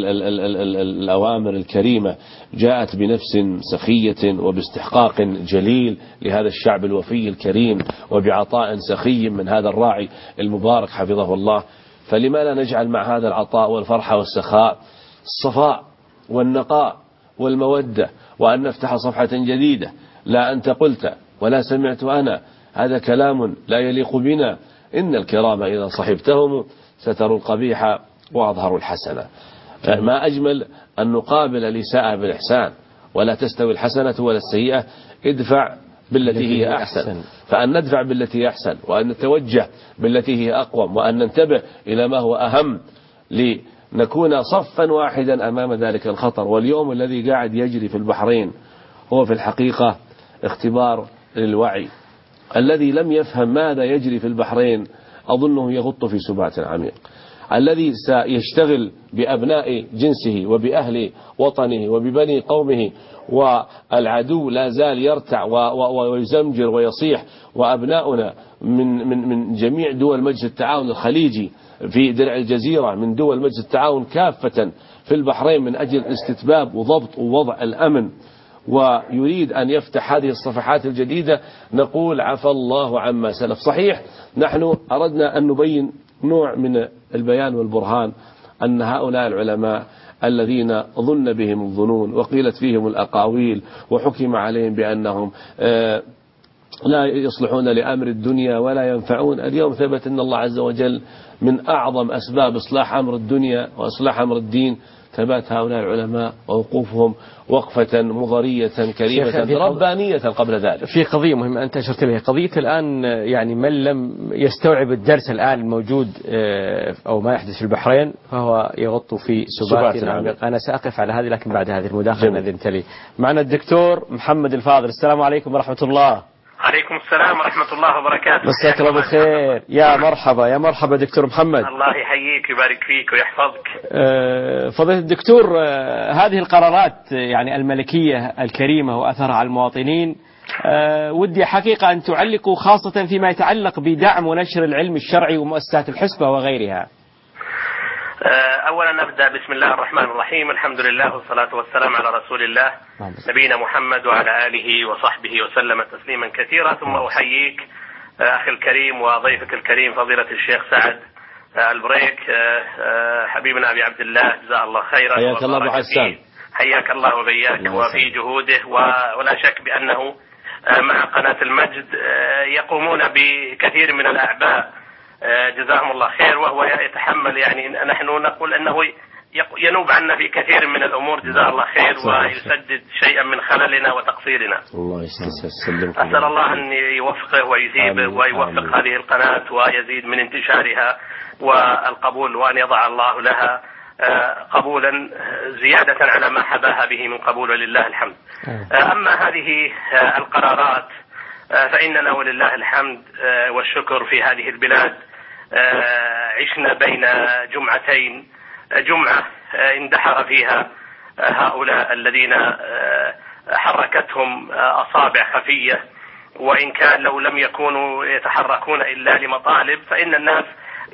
الأوامر الكريمة جاءت بنفس سخية وباستحقاق جليل لهذا الشعب الوفي الكريم وبعطاء سخي من هذا الراعي المبارك حفظه الله، فلما لا نجعل مع هذا العطاء والفرحة والسخاء الصفاء والنقاء والمودة، وأن نفتح صفحة جديدة. لا أنت قلت ولا سمعت أنا، هذا كلام لا يليق بنا. إن الكرام إذا صحبتهم ستروا القبيح وأظهروا الحسنة. ما أجمل أن نقابل الإساءة بالإحسان، ولا تستوي الحسنة ولا السيئة، ادفع بالتي هي أحسن. فأن ندفع بالتي هي أحسن، وأن نتوجه بالتي هي أقوم، وأن ننتبه إلى ما هو أهم لنكون صفا واحدا أمام ذلك الخطر. واليوم الذي قاعد يجري في البحرين هو في الحقيقة اختبار للوعي. الذي لم يفهم ماذا يجري في البحرين أظنه يغط في سبات عميق. الذي سيشتغل بأبناء جنسه وبأهل وطنه وببني قومه، والعدو لا زال يرتع ويزمجر ويصيح، وأبناؤنا من جميع دول مجلس التعاون الخليجي في درع الجزيرة، من دول مجلس التعاون كافة في البحرين، من أجل استتباب وضبط ووضع الأمن، ويريد أن يفتح هذه الصفحات الجديدة، نقول عفى الله عما سلف. صحيح نحن أردنا أن نبين نوع من البيان والبرهان أن هؤلاء العلماء الذين ظن بهم الظنون وقيلت فيهم الأقاويل وحكم عليهم بأنهم لا يصلحون لأمر الدنيا ولا ينفعون، اليوم ثبت أن الله عز وجل من أعظم أسباب إصلاح أمر الدنيا وإصلاح أمر الدين ثبات هؤلاء العلماء ووقوفهم وقفة مضرية كريمة ربانية قبل ذلك. في قضية مهمة أنت أشرت إليها، قضية الآن يعني من لم يستوعب الدرس الآن الموجود أو ما يحدث في البحرين فهو يغط في سبات. أنا سأقف على هذه لكن بعد هذه المداخلة الذي تلي معنا الدكتور محمد الفاضل. السلام عليكم ورحمة الله. عليكم السلام ورحمة الله وبركاته. مساك الله بالخير. يا مرحبا يا مرحبا دكتور محمد. الله يحييك ويبارك فيك ويحفظك. فضيلة الدكتور، هذه القرارات يعني الملكية الكريمة وأثرها على المواطنين، ودي حقيقة أن تعلقوا خاصة فيما يتعلق بدعم ونشر العلم الشرعي ومؤسسات الحسبة وغيرها. أولا نبدأ بسم الله الرحمن الرحيم، الحمد لله والصلاة والسلام على رسول الله نبينا محمد وعلى آله وصحبه وسلم تسليما كثيرا. ثم أحييك أخي الكريم وضيفك الكريم فضيلة الشيخ سعد البريك حبيبنا أبي عبد الله جزاه الله خيرا. حياك الله أبو حسان. حياك الله وبياك وفي جهوده، ولا شك بأنه مع قناة المجد يقومون بكثير من الأعباء جزاهم الله خير، وهو يتحمل يعني نحن نقول أنه ينوب عنا في كثير من الأمور جزاه الله خير، ويسدد شيئا من خللنا وتقصيرنا. الله يسلمك. أسأل الله أن يوفقه ويثيبه ويوفق هذه القناة ويزيد من انتشارها والقبول، وأن يضع الله لها قبولا زيادة على ما حباها به من قبول، ولله الحمد. أما هذه القرارات فإننا ولله الحمد والشكر في هذه البلاد عشنا بين جمعتين، جمعة اندحر فيها هؤلاء الذين حركتهم أصابع خفية، وإن كان لو لم يكونوا يتحركون إلا لمطالب فإن الناس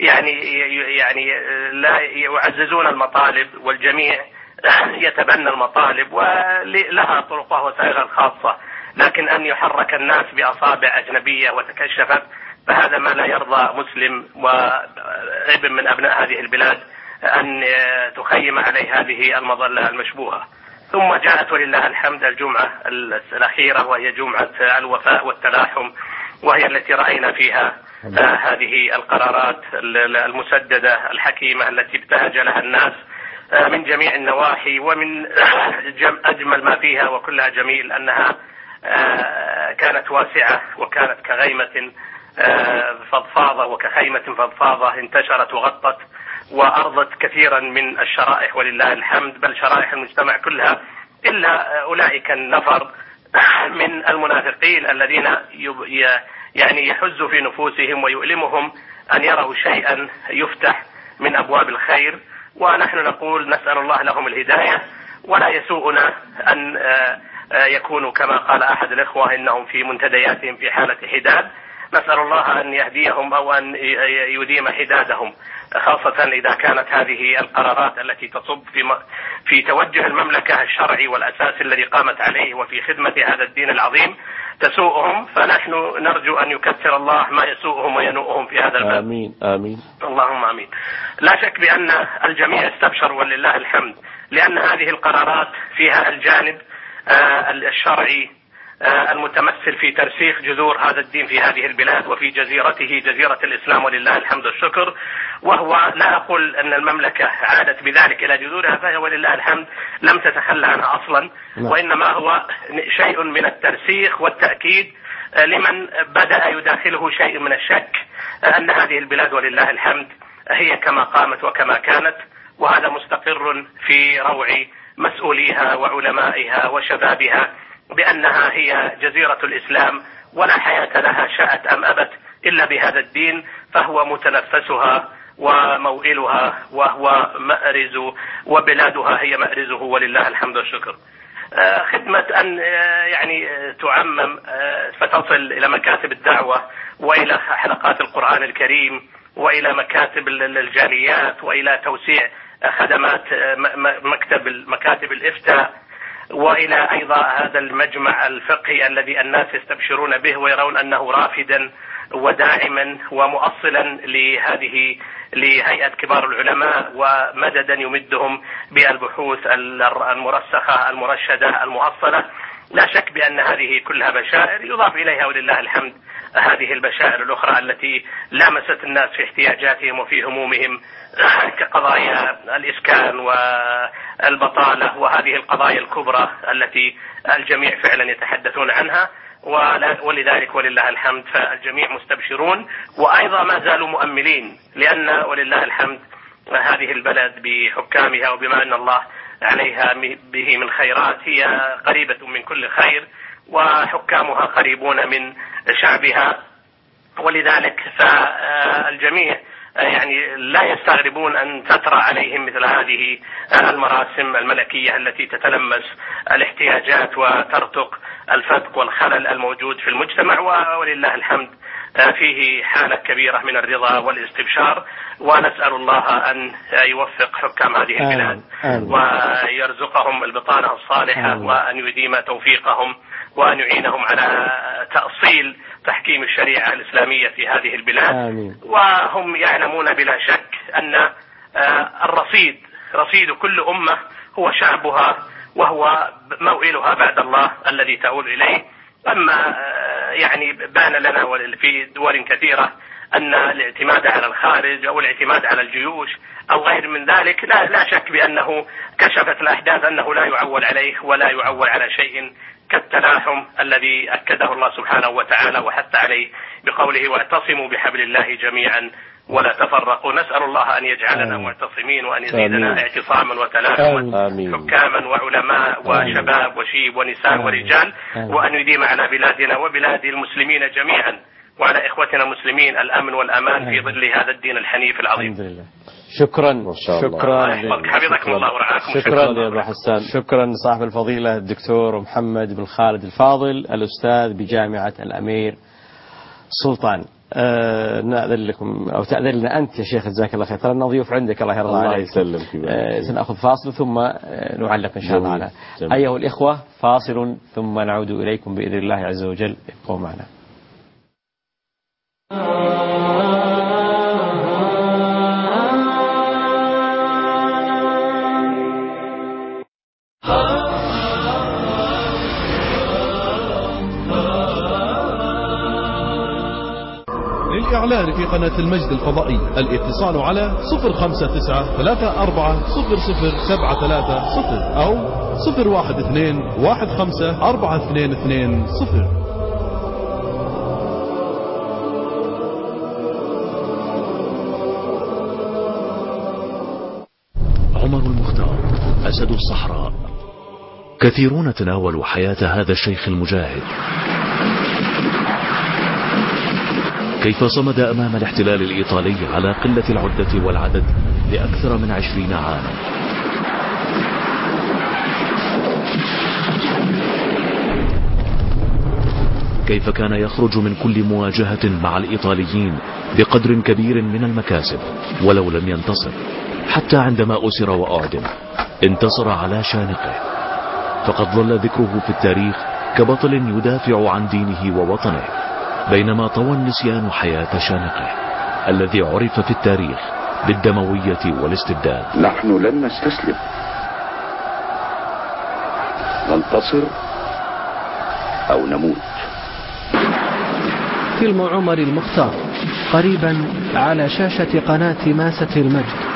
يعني لا يعززون المطالب، والجميع يتبنى المطالب ولها طرقها وسائلها الخاصة، لكن أن يحرك الناس بأصابع أجنبية وتكشفت فهذا ما لا يرضى مسلم وابن من أبناء هذه البلاد أن تخيم عليه هذه المظلة المشبوهة. ثم جاءت ولله الحمد الجمعة الأخيرة، وهي جمعة الوفاء والتلاحم، وهي التي رأينا فيها هذه القرارات المسددة الحكيمة التي ابتهج لها الناس من جميع النواحي، ومن أجمل ما فيها وكلها جميل أنها كانت واسعة وكانت كغيمة فضفاضة وكخيمة فضفاضة انتشرت وغطت وأرضت كثيرا من الشرائح ولله الحمد، بل شرائح المجتمع كلها، إلا أولئك النفر من المنافقين الذين يعني يحز في نفوسهم ويؤلمهم أن يروا شيئا يفتح من أبواب الخير، ونحن نقول نسأل الله لهم الهداية، ولا يسوءنا أن يكونوا كما قال أحد الإخوة إنهم في منتدياتهم في حالة حداد، نسأل الله أن يهديهم أو أن يديم حدادهم، خاصة إذا كانت هذه القرارات التي تصب في توجه المملكة الشرعي والأساس الذي قامت عليه وفي خدمة هذا الدين العظيم تسوءهم، فنحن نرجو أن يكثر الله ما يسوءهم وينوءهم في هذا الباب. آمين آمين اللهم آمين. لا شك بأن الجميع استبشر ولله الحمد، لأن هذه القرارات فيها الجانب الشرعي المتمثل في ترسيخ جذور هذا الدين في هذه البلاد وفي جزيرته جزيرة الإسلام ولله الحمد والشكر، وهو لا أقول أن المملكة عادت بذلك إلى جذورها، فهي ولله الحمد لم تتخلى عنها أصلا، وإنما هو شيء من الترسيخ والتأكيد لمن بدأ يداخله شيء من الشك أن هذه البلاد ولله الحمد هي كما قامت وكما كانت، وهذا مستقر في روع مسؤوليها وعلمائها وشبابها بأنها هي جزيرة الإسلام ولا حياة لها شاءت أم أبت إلا بهذا الدين، فهو متنفسها وموئلها وهو مأرز، وبلادها هي مأرزه، ولله الحمد والشكر. خدمة أن يعني تعمم فتصل إلى مكاتب الدعوة وإلى حلقات القرآن الكريم وإلى مكاتب الجاليات وإلى توسيع خدمات مكاتب الإفتاء، وإلى أيضا هذا المجمع الفقهي الذي الناس يستبشرون به ويرون أنه رافدا وداعما ومؤصلا لهيئة كبار العلماء، ومددا يمدهم بالبحوث المرسخة المرشدة المؤصلة. لا شك بأن هذه كلها بشائر يضاف إليها ولله الحمد هذه البشائر الأخرى التي لامست الناس في احتياجاتهم وفي همومهم كقضايا الإسكان والبطالة وهذه القضايا الكبرى التي الجميع فعلا يتحدثون عنها، ولذلك ولله الحمد فالجميع مستبشرون وأيضا ما زالوا مؤملين، لأن ولله الحمد هذه البلد بحكامها وبما أن الله عليها به من خيرات هي قريبة من كل خير، وحكامها قريبون من شعبها، ولذلك فالجميع يعني لا يستغربون أن تطرأ عليهم مثل هذه المراسم الملكية التي تتلمس الاحتياجات وترتق الفتق والخلل الموجود في المجتمع، ولله الحمد فيه حالة كبيرة من الرضا والاستبشار، ونسأل الله أن يوفق حكام هذه البلاد ويرزقهم البطانة الصالحة، وأن يديم توفيقهم، وأن يعينهم على تأصيل تحكيم الشريعة الإسلامية في هذه البلاد. وهم يعلمون بلا شك أن رصيد كل أمة هو شعبها، وهو موئلها بعد الله الذي تؤول إليه. أما يعني بان لنا في دول كثيرة أن الاعتماد على الخارج أو الاعتماد على الجيوش أو غير من ذلك لا شك بأنه كشفت الأحداث أنه لا يعول عليه ولا يعول على شيء كالتلاحم الذي أكده الله سبحانه وتعالى وحث عليه بقوله واعتصموا بحبل الله جميعا ولا تفرقوا. نسأل الله أن يجعلنا معتصمين وأن يزيدنا اعتصاما وتلاحما حكاما وعلماء وشباب وشيب ونساء ورجال، وأن يديم على بلادنا وبلاد المسلمين جميعا وعلى إخوتنا المسلمين الأمن والأمان في ظل هذا الدين الحنيف العظيم. الحمد لله. شكرا حفظكم الله ورعاكم. شكرا يا أبو حسان. شكرا صاحب الفضيلة الدكتور محمد بن خالد الفاضل الأستاذ بجامعة الأمير سلطان. نأذن لكم أو تأذن لنا أنت يا شيخ جزاك الله خير، ترى ضيوف عندك الله يرضى عليك. سنأخذ فاصل ثم نعلق إن شاء الله على أيها الإخوة. فاصل ثم نعود إليكم بإذن الله عز وجل. ابقوا معنا. للإعلان في قناة المجد الفضائي الاتصال على 059-340-00730 أو 012-15-4220. عمر المختار أسد الصحراء. كثيرون تناولوا حياة هذا الشيخ المجاهد، كيف صمد أمام الاحتلال الإيطالي على قلة العدة والعدد لأكثر من 20 عاما. كيف كان يخرج من كل مواجهة مع الإيطاليين بقدر كبير من المكاسب ولو لم ينتصر، حتى عندما أسر وأعدم انتصر على شانقه، فقد ظل ذكره في التاريخ كبطل يدافع عن دينه ووطنه، بينما طوى النسيان حياة شانقه الذي عرف في التاريخ بالدموية والاستبداد. نحن لن نستسلم، ننتصر أو نموت. فيلم عمر المختار قريبا على شاشة قناة ماسة المجد.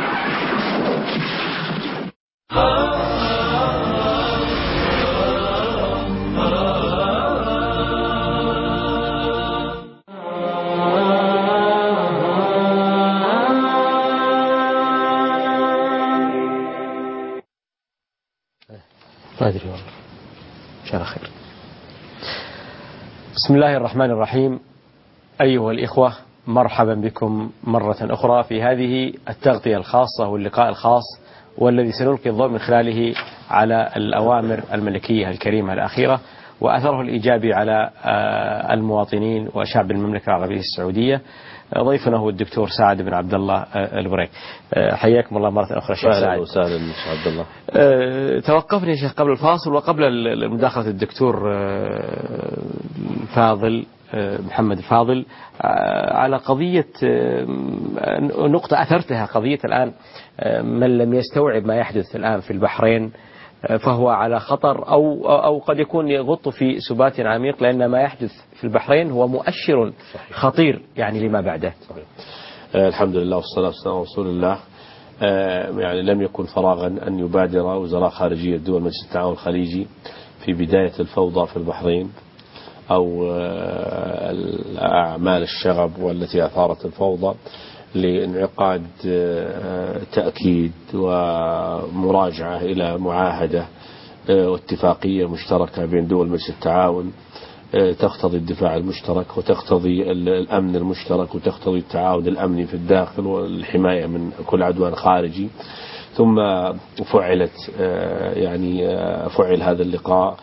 ما أدري والله إن شاء الله خير. بسم الله الرحمن الرحيم. أيها الإخوة مرحبا بكم مرة أخرى في هذه التغطية الخاصة واللقاء الخاص، والذي سنلقي الضوء من خلاله على الأوامر الملكية الكريمة الأخيرة وأثره الإيجابي على المواطنين وشعب المملكة العربية السعودية. ضيفنا هو الدكتور سعد بن عبد الله البريك. حياكم الله مرة أخرى شيخ سعد. أهلا وسهلا شيخ عبد الله. توقفنا يا شيخ قبل الفاصل وقبل مداخلة الدكتور الفاضل محمد الفاضل على قضية نقطة أثرتها، قضية الآن من لم يستوعب ما يحدث الآن في البحرين فهو على خطر أو قد يكون يغط في سبات عميق، لأن ما يحدث في البحرين هو مؤشر خطير يعني لما بعده. صحيح. الحمد لله والصلاة والسلام على رسول الله. يعني لم يكن فراغا أن يبادر وزراء خارجية دول مجلس التعاون الخليجي في بداية الفوضى في البحرين أو أعمال الشغب والتي أثارت الفوضى لانعقاد تأكيد ومراجعة إلى معاهدة واتفاقية مشتركة بين دول مجلس التعاون تقتضي الدفاع المشترك وتقتضي الأمن المشترك وتقتضي التعاون الأمني في الداخل والحماية من كل عدوان خارجي. ثم فعل هذا اللقاء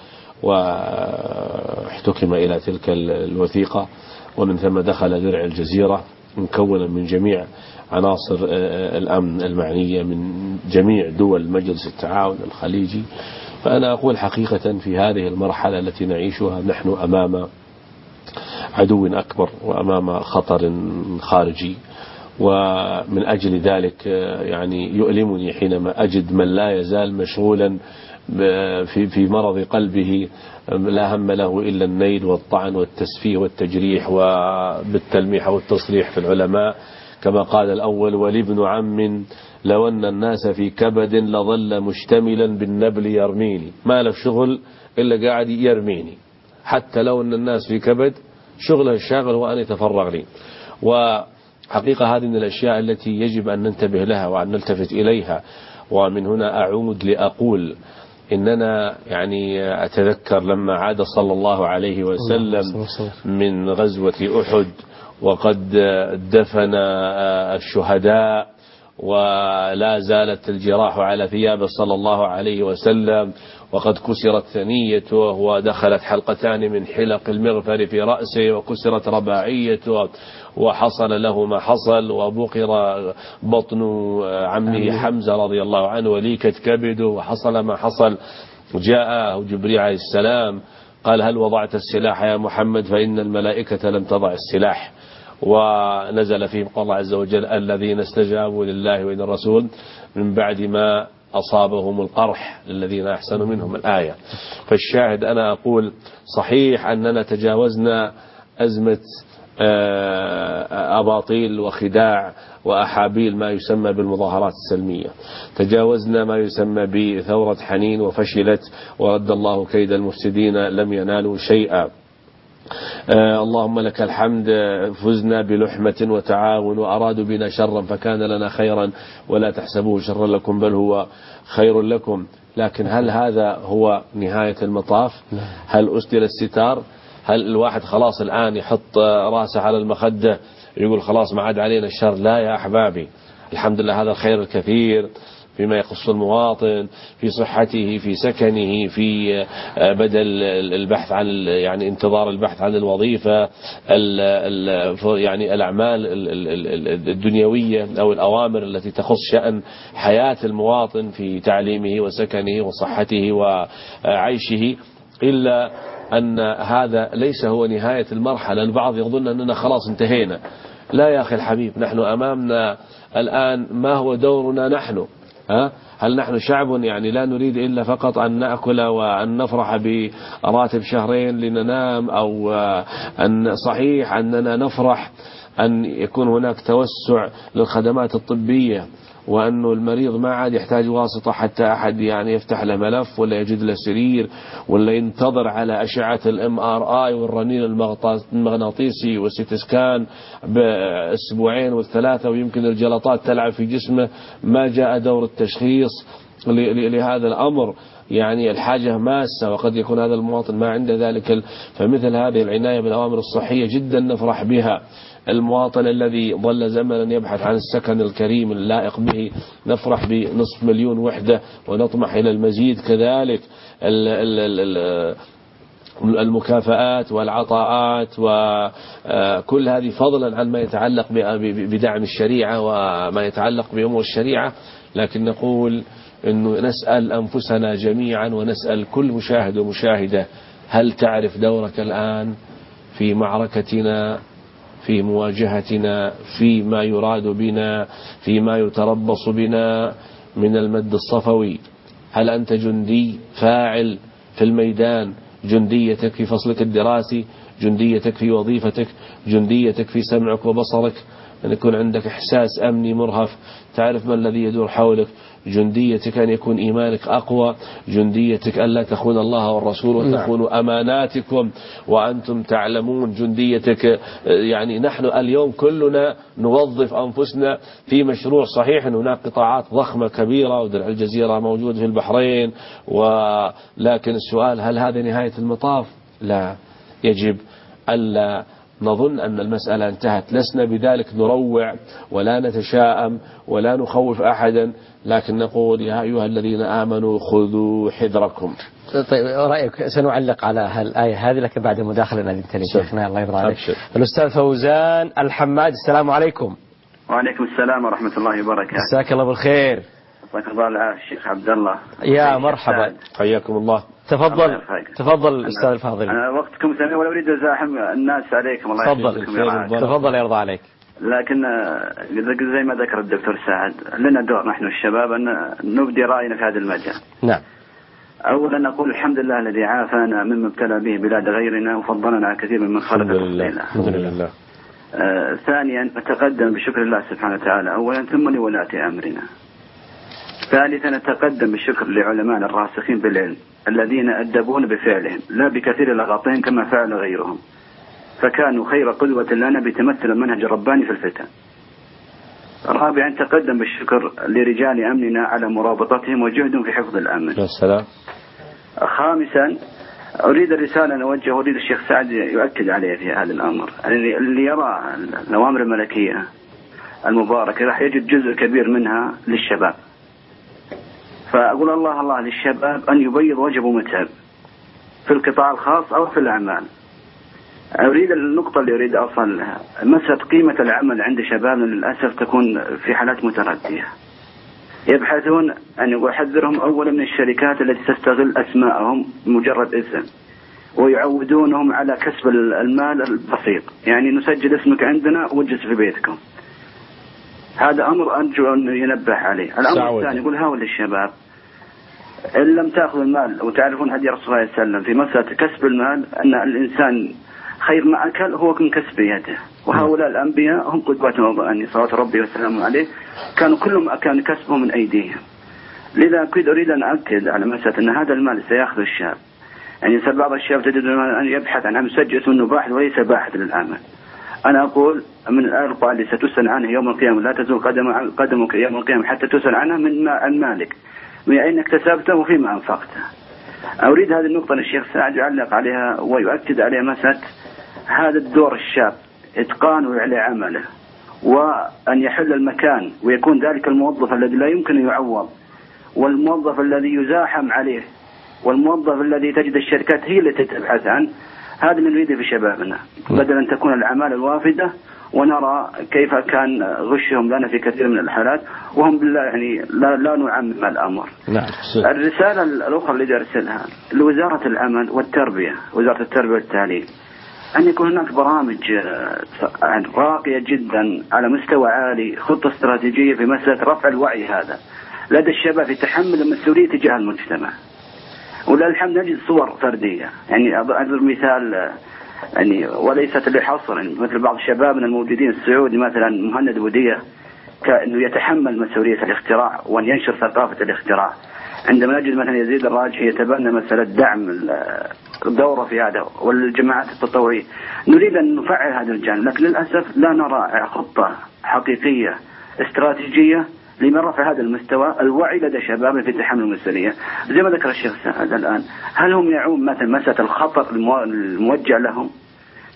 واحتكم إلى تلك الوثيقة، ومن ثم دخل درع الجزيرة مكونا من جميع عناصر الأمن المعنية من جميع دول مجلس التعاون الخليجي. فأنا أقول حقيقة في هذه المرحلة التي نعيشها نحن أمام عدو أكبر وأمام خطر خارجي، ومن أجل ذلك يعني يؤلمني حينما أجد من لا يزال مشغولا في مرض قلبه لا هم له إلا النيل والطعن والتسفيه والتجريح وبالتلميح والتصريح في العلماء، كما قال الأول: ولابن عم لو أن الناس في كبد لظل مشتملا بالنبل يرميني. ما له شغل إلا قاعد يرميني، حتى لو أن الناس في كبد شغله الشاغل هو أن يتفرغ لي. وحقيقة هذه من الأشياء التي يجب أن ننتبه لها وأن نلتفت إليها. ومن هنا أعود لأقول إننا يعني أتذكر لما عاد صلى الله عليه وسلم من غزوة أحد وقد دفن الشهداء ولا زالت الجراح على ثيابه صلى الله عليه وسلم، وقد كسرت ثنيته ودخلت حلقتان من حلق المغفر في رأسه وكسرت رباعيته وحصل له ما حصل، وبقر بطن عمه حمزة رضي الله عنه وليكت كبده وحصل ما حصل. جاء جبريل عليه السلام قال: هل وضعت السلاح يا محمد؟ فإن الملائكة لم تضع السلاح. ونزل فيهم قال الله عز وجل: الذين استجابوا لله وللرسول من بعد ما أصابهم القرح الذين أحسنوا منهم الآية. فالشاهد أنا أقول صحيح أننا تجاوزنا أزمة أباطيل وخداع وأحابيل ما يسمى بالمظاهرات السلمية، تجاوزنا ما يسمى بثورة حنين وفشلت ورد الله كيد المفسدين لم ينالوا شيئا. اللهم لك الحمد، فزنا بلحمة وتعاون وأرادوا بنا شرا فكان لنا خيرا ولا تحسبوه شرا لكم بل هو خير لكم. لكن هل هذا هو نهاية المطاف؟ هل أسدل الستار؟ هل الواحد خلاص الآن يحط رأسه على المخدة يقول خلاص ما عاد علينا الشر؟ لا يا أحبابي، الحمد لله هذا الخير الكثير فيما يخص المواطن، في صحته، في سكنه، في بدل البحث عن يعني انتظار البحث عن الوظيفة، يعني الأعمال الدنيوية أو الأوامر التي تخص شأن حياة المواطن في تعليمه وسكنه وصحته وعيشه. إلا أن هذا ليس هو نهاية المرحلة. البعض يظن أننا خلاص انتهينا. لا يا أخي الحبيب، نحن أمامنا الآن ما هو دورنا نحن؟ هل نحن شعب يعني لا نريد إلا فقط أن نأكل وأن نفرح براتب شهرين لننام، أو أن صحيح أننا نفرح أن يكون هناك توسع للخدمات الطبية وأن المريض ما عاد يحتاج واسطة حتى أحد يعني يفتح له ملف ولا يجد له سرير ولا ينتظر على أشعة الMRI والرنين المغناطيسي والسيتي سكان بأسبوعين والثلاثة، ويمكن الجلطات تلعب في جسمه. ما جاء دور التشخيص لهذا الأمر. يعني الحاجة ماسة وقد يكون هذا المواطن ما عنده ذلك. فمثل هذه العناية بالأوامر الصحية جدا نفرح بها، المواطن الذي ظل زمنا يبحث عن السكن الكريم اللائق به، نفرح بنصف مليون وحدة ونطمح إلى المزيد. كذلك المكافآت والعطاءات وكل هذه فضلا عن ما يتعلق بدعم الشريعة وما يتعلق بأمور الشريعة. لكن نقول أنه نسأل أنفسنا جميعا ونسأل كل مشاهد ومشاهدة: هل تعرف دورك الآن في معركتنا، في مواجهتنا، فيما يراد بنا، فيما يتربص بنا من المد الصفوي؟ هل أنت جندي فاعل في الميدان؟ جنديتك في فصلك الدراسي، جنديتك في وظيفتك، جنديتك في سمعك وبصرك، أن يكون عندك إحساس أمني مرهف، تعرف ما الذي يدور حولك. جنديتك أن يكون إيمانك أقوى، جنديتك أن لا تخون الله والرسول وتخونوا أماناتكم وأنتم تعلمون. جنديتك يعني نحن اليوم كلنا نوظف أنفسنا في مشروع. صحيح أن هناك قطاعات ضخمة كبيرة ودرع الجزيرة موجود في البحرين، ولكن السؤال: هل هذا نهاية المطاف؟ لا، يجب ألا نظن أن المسألة انتهت. لسنا بذلك نروع ولا نتشائم ولا نخوف أحدا، لكن نقول: يا أيها الذين آمنوا خذوا حذركم. طيب، رأيك سنعلق على الآية هذه لكن بعد مداخلة نادين شيخنا الله يرضى عليك. الأستاذ فوزان الحماد، السلام عليكم. وعليكم السلام ورحمة الله وبركاته. مساك الله بالخير. مساك الله العافية الشيخ عبد الله. يا مرحبا، حياكم الله. تفضل أستاذ الفاضل. أنا وقتكم سميع ولا أريد أزاحم الناس عليكم. الله يحفظكم. تفضل يرضى عليك. لكن زي ما ذكر الدكتور سعد، لنا دور نحن الشباب أن نبدي رأينا في هذا المجال. نعم. أولا نقول الحمد لله الذي عافانا مما ابتلى به بلاد غيرنا وفضلنا على كثير من خلق تفضيلا. الحمد لله. ثانيا نتقدم بشكر الله سبحانه وتعالى أولا، ثم لولاة أمرنا. ثالثا نتقدم بالشكر لعلماء الراسخين بالعلم الذين أدبون بفعلهم لا بكثير لغطهم كما فعل غيرهم، فكانوا خير قدوة لنا بتمثل المنهج الرباني في الفتن. رابعا تقدم بالشكر لرجال أمننا على مرابطتهم وجهدهم في حفظ الأمن. السلام. خامسا أريد الرسالة أن أوجه، أريد الشيخ سعد يؤكد عليه في هذا الأمر. اللي يرى الأوامر الملكية المباركة راح يجد جزء كبير منها للشباب، فأقول الله للشباب أن يبيض وجهه متعب في القطاع الخاص أو في الأعمال. أريد النقطة اللي أريد أوصلها، مسألة قيمة العمل عند شبابنا للأسف تكون في حالات متردية. يبحثون أن يحذرهم أولا من الشركات التي تستغل أسماءهم مجرد اسم، ويعودونهم على كسب المال البسيط، يعني نسجل اسمك عندنا واجلس في بيتكم. هذا أمر أرجو أن ينبه عليه. الأمر الثاني يقول هؤلاء الشباب إن لم تأخذ المال، وتعرفون هدي رسول الله صلى الله عليه وسلم في مسألة كسب المال أن الإنسان خير ما أكل هو من كسب يده، وهؤلاء الأنبياء هم قدوتنا صلوات ربي وسلامه عليه، كانوا كلهم كان كسبهم من أيديهم. لذا أريد أن أؤكد على مسألة أن هذا المال سيأخذ الشاب. يعني بعض الشباب تجد أن يبحث عن مسجل اسمه باحث وليس باحث للعمل. أنا أقول من الآية القائلة ستسأل عنه يوم القيامة، لا تزول قدمك يوم القيامة حتى تسأل عنها من مالك، من أين اكتسبته وفيما أنفقته. أريد هذه النقطة الشيخ سعد يعلق عليها ويؤكد عليها، مسألة هذا الدور الشاب إتقانه على عمله، وأن يحل المكان ويكون ذلك الموظف الذي لا يمكن أن يعوض، والموظف الذي يزاحم عليه، والموظف الذي تجد الشركات هي التي تبحث عنه. هذا اللي نريده في شبابنا، بدل أن تكون الأعمال الوافدة ونرى كيف كان غشهم لنا في كثير من الحالات، وهم بالله يعني لا نعمم الأمر. الرسالة الأخرى اللي أرسلها لوزارة العمل والتربية، وزارة التربية والتعليم، أن يكون هناك برامج راقية جدا على مستوى عالي، خطة استراتيجية في مسألة رفع الوعي هذا لدى الشباب في تحمل المسؤولية تجاه المجتمع. وللحمد نجد صور فردية، يعني أضرب مثال يعني وليست لحصر، يعني مثل بعض شبابنا الموجودين السعودي مثلا مهند ودية، كأنه يتحمل مسؤولية الاختراع وأن ينشر ثقافة الاختراع. عندما نجد مثلا يزيد الراجحي يتبنى مسألة دعم الدورة في هذا، والجماعات التطوعية، نريد أن نفعل هذا الجانب، لكن للأسف لا نرى خطة حقيقية استراتيجية لمن رفع هذا المستوى الوعي لدى شباب في تحمل المسؤولية. زي ما ذكر الشيخ سعد الآن، هل هم يعون مثلا مسألة الخطر الموجه لهم؟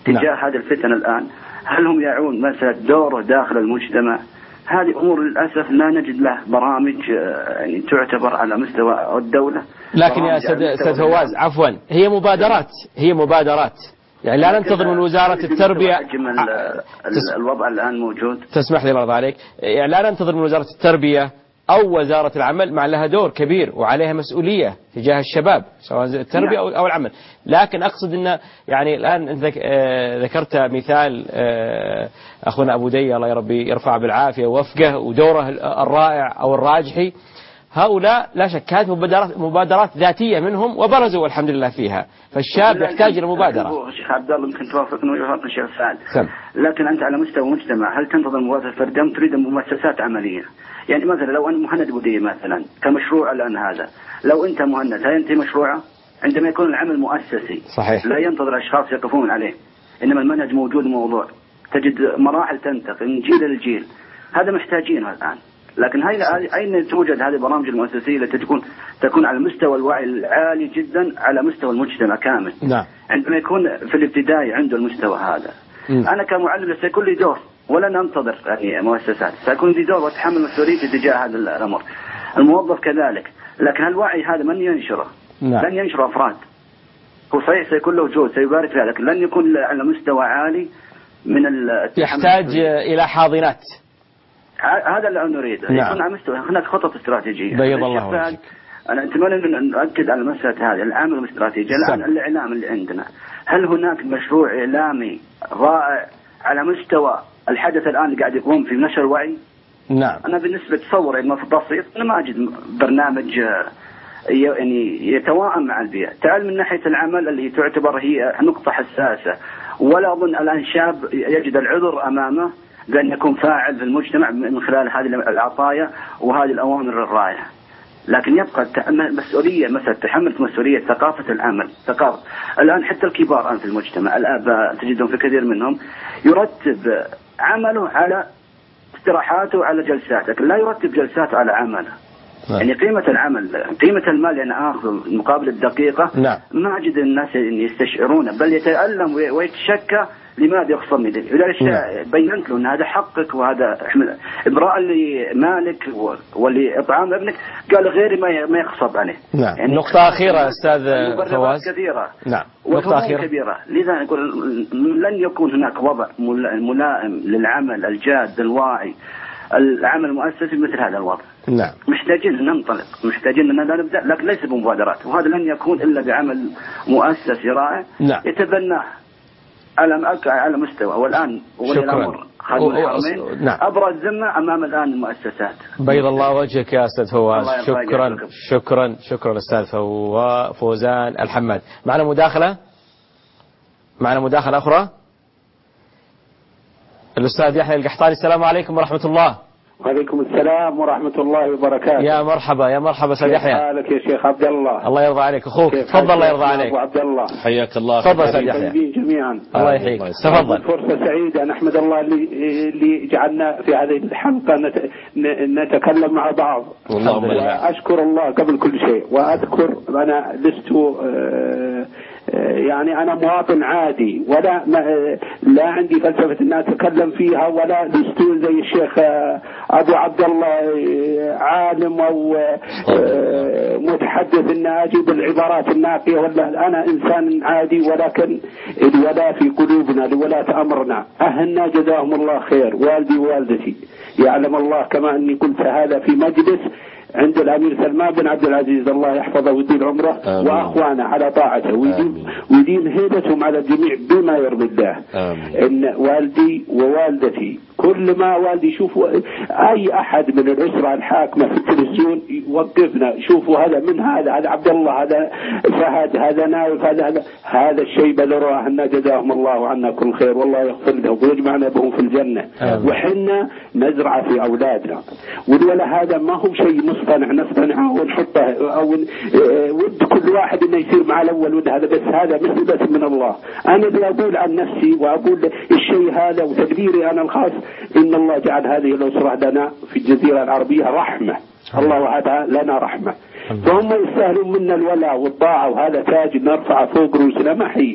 تجاه هذه الفتن الآن؟ هل هم يعون مثلا دوره داخل المجتمع؟ هذه أمور للأسف لا نجد له برامج يعني تعتبر على مستوى الدولة. لكن يا أستاذ فواز عفوا، هي مبادرات يعني لا ننتظر من وزارة التربية. الوضع الآن موجود. تسمح لي الله عليك، يعني لا ننتظر من وزارة التربية أو وزارة العمل، مع لها دور كبير وعليها مسؤولية تجاه الشباب سواء التربية أو العمل. لكن أقصد أن يعني الآن أنت ذكرت مثال أخونا أبو دي الله يربي يرفع بالعافية ووفقه ودوره الرائع أو الراجحي، هؤلاء لا شك كانت مبادرات ذاتية منهم وبرزوا والحمد لله فيها. فالشاب يحتاج إلى مبادرة. شيخ عبد الله ممكن توافقني ويوافقني الشيخ سعد، لكن أنت على مستوى مجتمع هل تنتظر مبادرة فردية أم تريد مؤسسات عملية؟ يعني مثلا لو أنا مهند بودية مثلا كمشروع الآن هذا، لو أنت مهند هل أنت مشروعة؟ عندما يكون العمل مؤسسي صحيح. لا ينتظر أشخاص يقفون عليه، إنما المنهج موجود موضوع، تجد مراحل تنتقل من جيل للجيل، هذا محتاجينه الآن. لكن أين توجد هذه البرامج المؤسسية التي تكون على مستوى الوعي العالي جدا على مستوى المجتمع كامل؟ نعم. عندما يكون في الابتدائي عنده المستوى هذا، أنا كمعلم سيكون لي دور ولا ننتظر يعني مؤسسات، سيكون لي دور وأتحمل مسؤوليتي تجاه هذا الأمر. الموظف كذلك، لكن الوعي هذا من ينشره؟ نعم. لن ينشر أفراد. هو صحيح سيكون له جهد سيبارك فيها، لكن لن يكون على مستوى عالي من يحتاج إلى حاضنات. هذا اللي نريد. نعم. يكون على مستوى هناك خطط استراتيجية. بيض الله وجهك. أنا أتمنى أن نؤكد على مسألة هذه العامل الاستراتيجي. الآن الإعلام اللي عندنا، هل هناك مشروع إعلامي رائع على مستوى الحدث الآن اللي قاعد يقوم في نشر الوعي؟ نعم. أنا بالنسبة تصور إنه في بسيط أنا ما أجد برنامج يعني يتوائم مع البيئة. تعال من ناحية العمل اللي تعتبر هي نقطة حساسة، ولا أظن الآن شاب يجد العذر أمامه بأن يكون فاعل في المجتمع من خلال هذه العطايا وهذه الأوامر الرائعة. لكن يبقى مسؤولية، مثلا تحمل مسؤولية ثقافة العمل، ثقافة الآن حتى الكبار الآن في المجتمع الآباء تجدهم في كثير منهم يرتب عمله على استراحاته على جلسات، لكن لا يرتب جلساته على عمله. يعني قيمة العمل، قيمة المال أنا آخذ مقابل الدقيقة. نعم. ما أجد الناس يستشعرون، بل يتألم ويتشكى لماذا يخصمني ذلك. لذلك بينت له أن هذا حقك وهذا إبراء لمالك واللي إطعام ابنك، قال غيري ما يخصب عليه. نعم. يعني نقطة أخيرة أستاذ فواز. كثيرة. نعم. نقطة أخيرة كبيرة. لذا نقول لن يكون هناك وضع ملائم للعمل الجاد الواعي، العمل المؤسسي مثل هذا الوضع. نعم. محتاجين أن ننطلق، محتاجين أن نبدأ، لكن ليس بمبادرات، وهذا لن يكون إلا بعمل مؤسسي رائع. نعم. يتبناه على مستوى. والآن شكرا. نعم. أبرز ذمة أمام الآن المؤسسات. بيض الله وجهك يا أستاذ فواز. شكرا أستاذ فوزان الحماد. معنا مداخلة أخرى. الأستاذ يحيى القحطاني. السلام عليكم ورحمة الله. وعليكم السلام ورحمة الله وبركاته. يا مرحبا أستاذ يحيى. كيف حالك يا شيخ عبد الله؟ الله يرضى عليك أخوك. تفضل. الله يرضى عليك أبو عبد الله. حياك الله. تفضل أستاذ يحيى. جميعا. الله يحييك. تفضل. فرصة سعيدة، نحمد الله اللي جعلنا في هذه الحلقة نتكلم مع بعض. وأشكر الله قبل كل شيء، وأذكر أنا لست يعني أنا مواطن عادي، ولا لا عندي فلسفة أن أتكلم فيها، ولا لست زي الشيخ أبو عبد الله عالم أو متحدث أن أجيب العبارات الناقية، ولا أنا إنسان عادي، ولكن الولاء في قلوبنا لولاة أمرنا. أهلنا جزاهم الله خير، والدي ووالدتي، يعلم الله كما أني قلت هذا في مجلس عند الأمير سلمان بن عبد العزيز الله يحفظه ويدين عمره، وأخوانا على طاعته ويدين هيبتهم على الجميع بما يرضي الله. إن والدي ووالدتي كل ما والدي شوفوا أي أحد من الأسرة الحاكمة في التلفزيون يوقفنا، شوفوا هذا من هذا عبد الله، هذا فهد، هذا نايف، هذا الشيب اللي راهنا جزاهم الله عنا كل خير، والله يغفر لهم ويجمعنا بهم في الجنة. وحنا نزرع في أولادنا، ولا هذا ما هو شيء نصطنعه ونحطه أو ود كل واحد إنه يصير مع الأول ود هذا، بس هذا مثل من الله. أنا اللي أقول عن نفسي وأقول الشيء هذا وتدبيري أنا الخاص، إن الله جعل هذه الأسرة لنا في الجزيرة العربية رحمة، الله هذا لنا رحمة، فهم يستاهلون منا الولاء والطاعة، وهذا تاج نرفع فوق رؤوسنا ما حينا.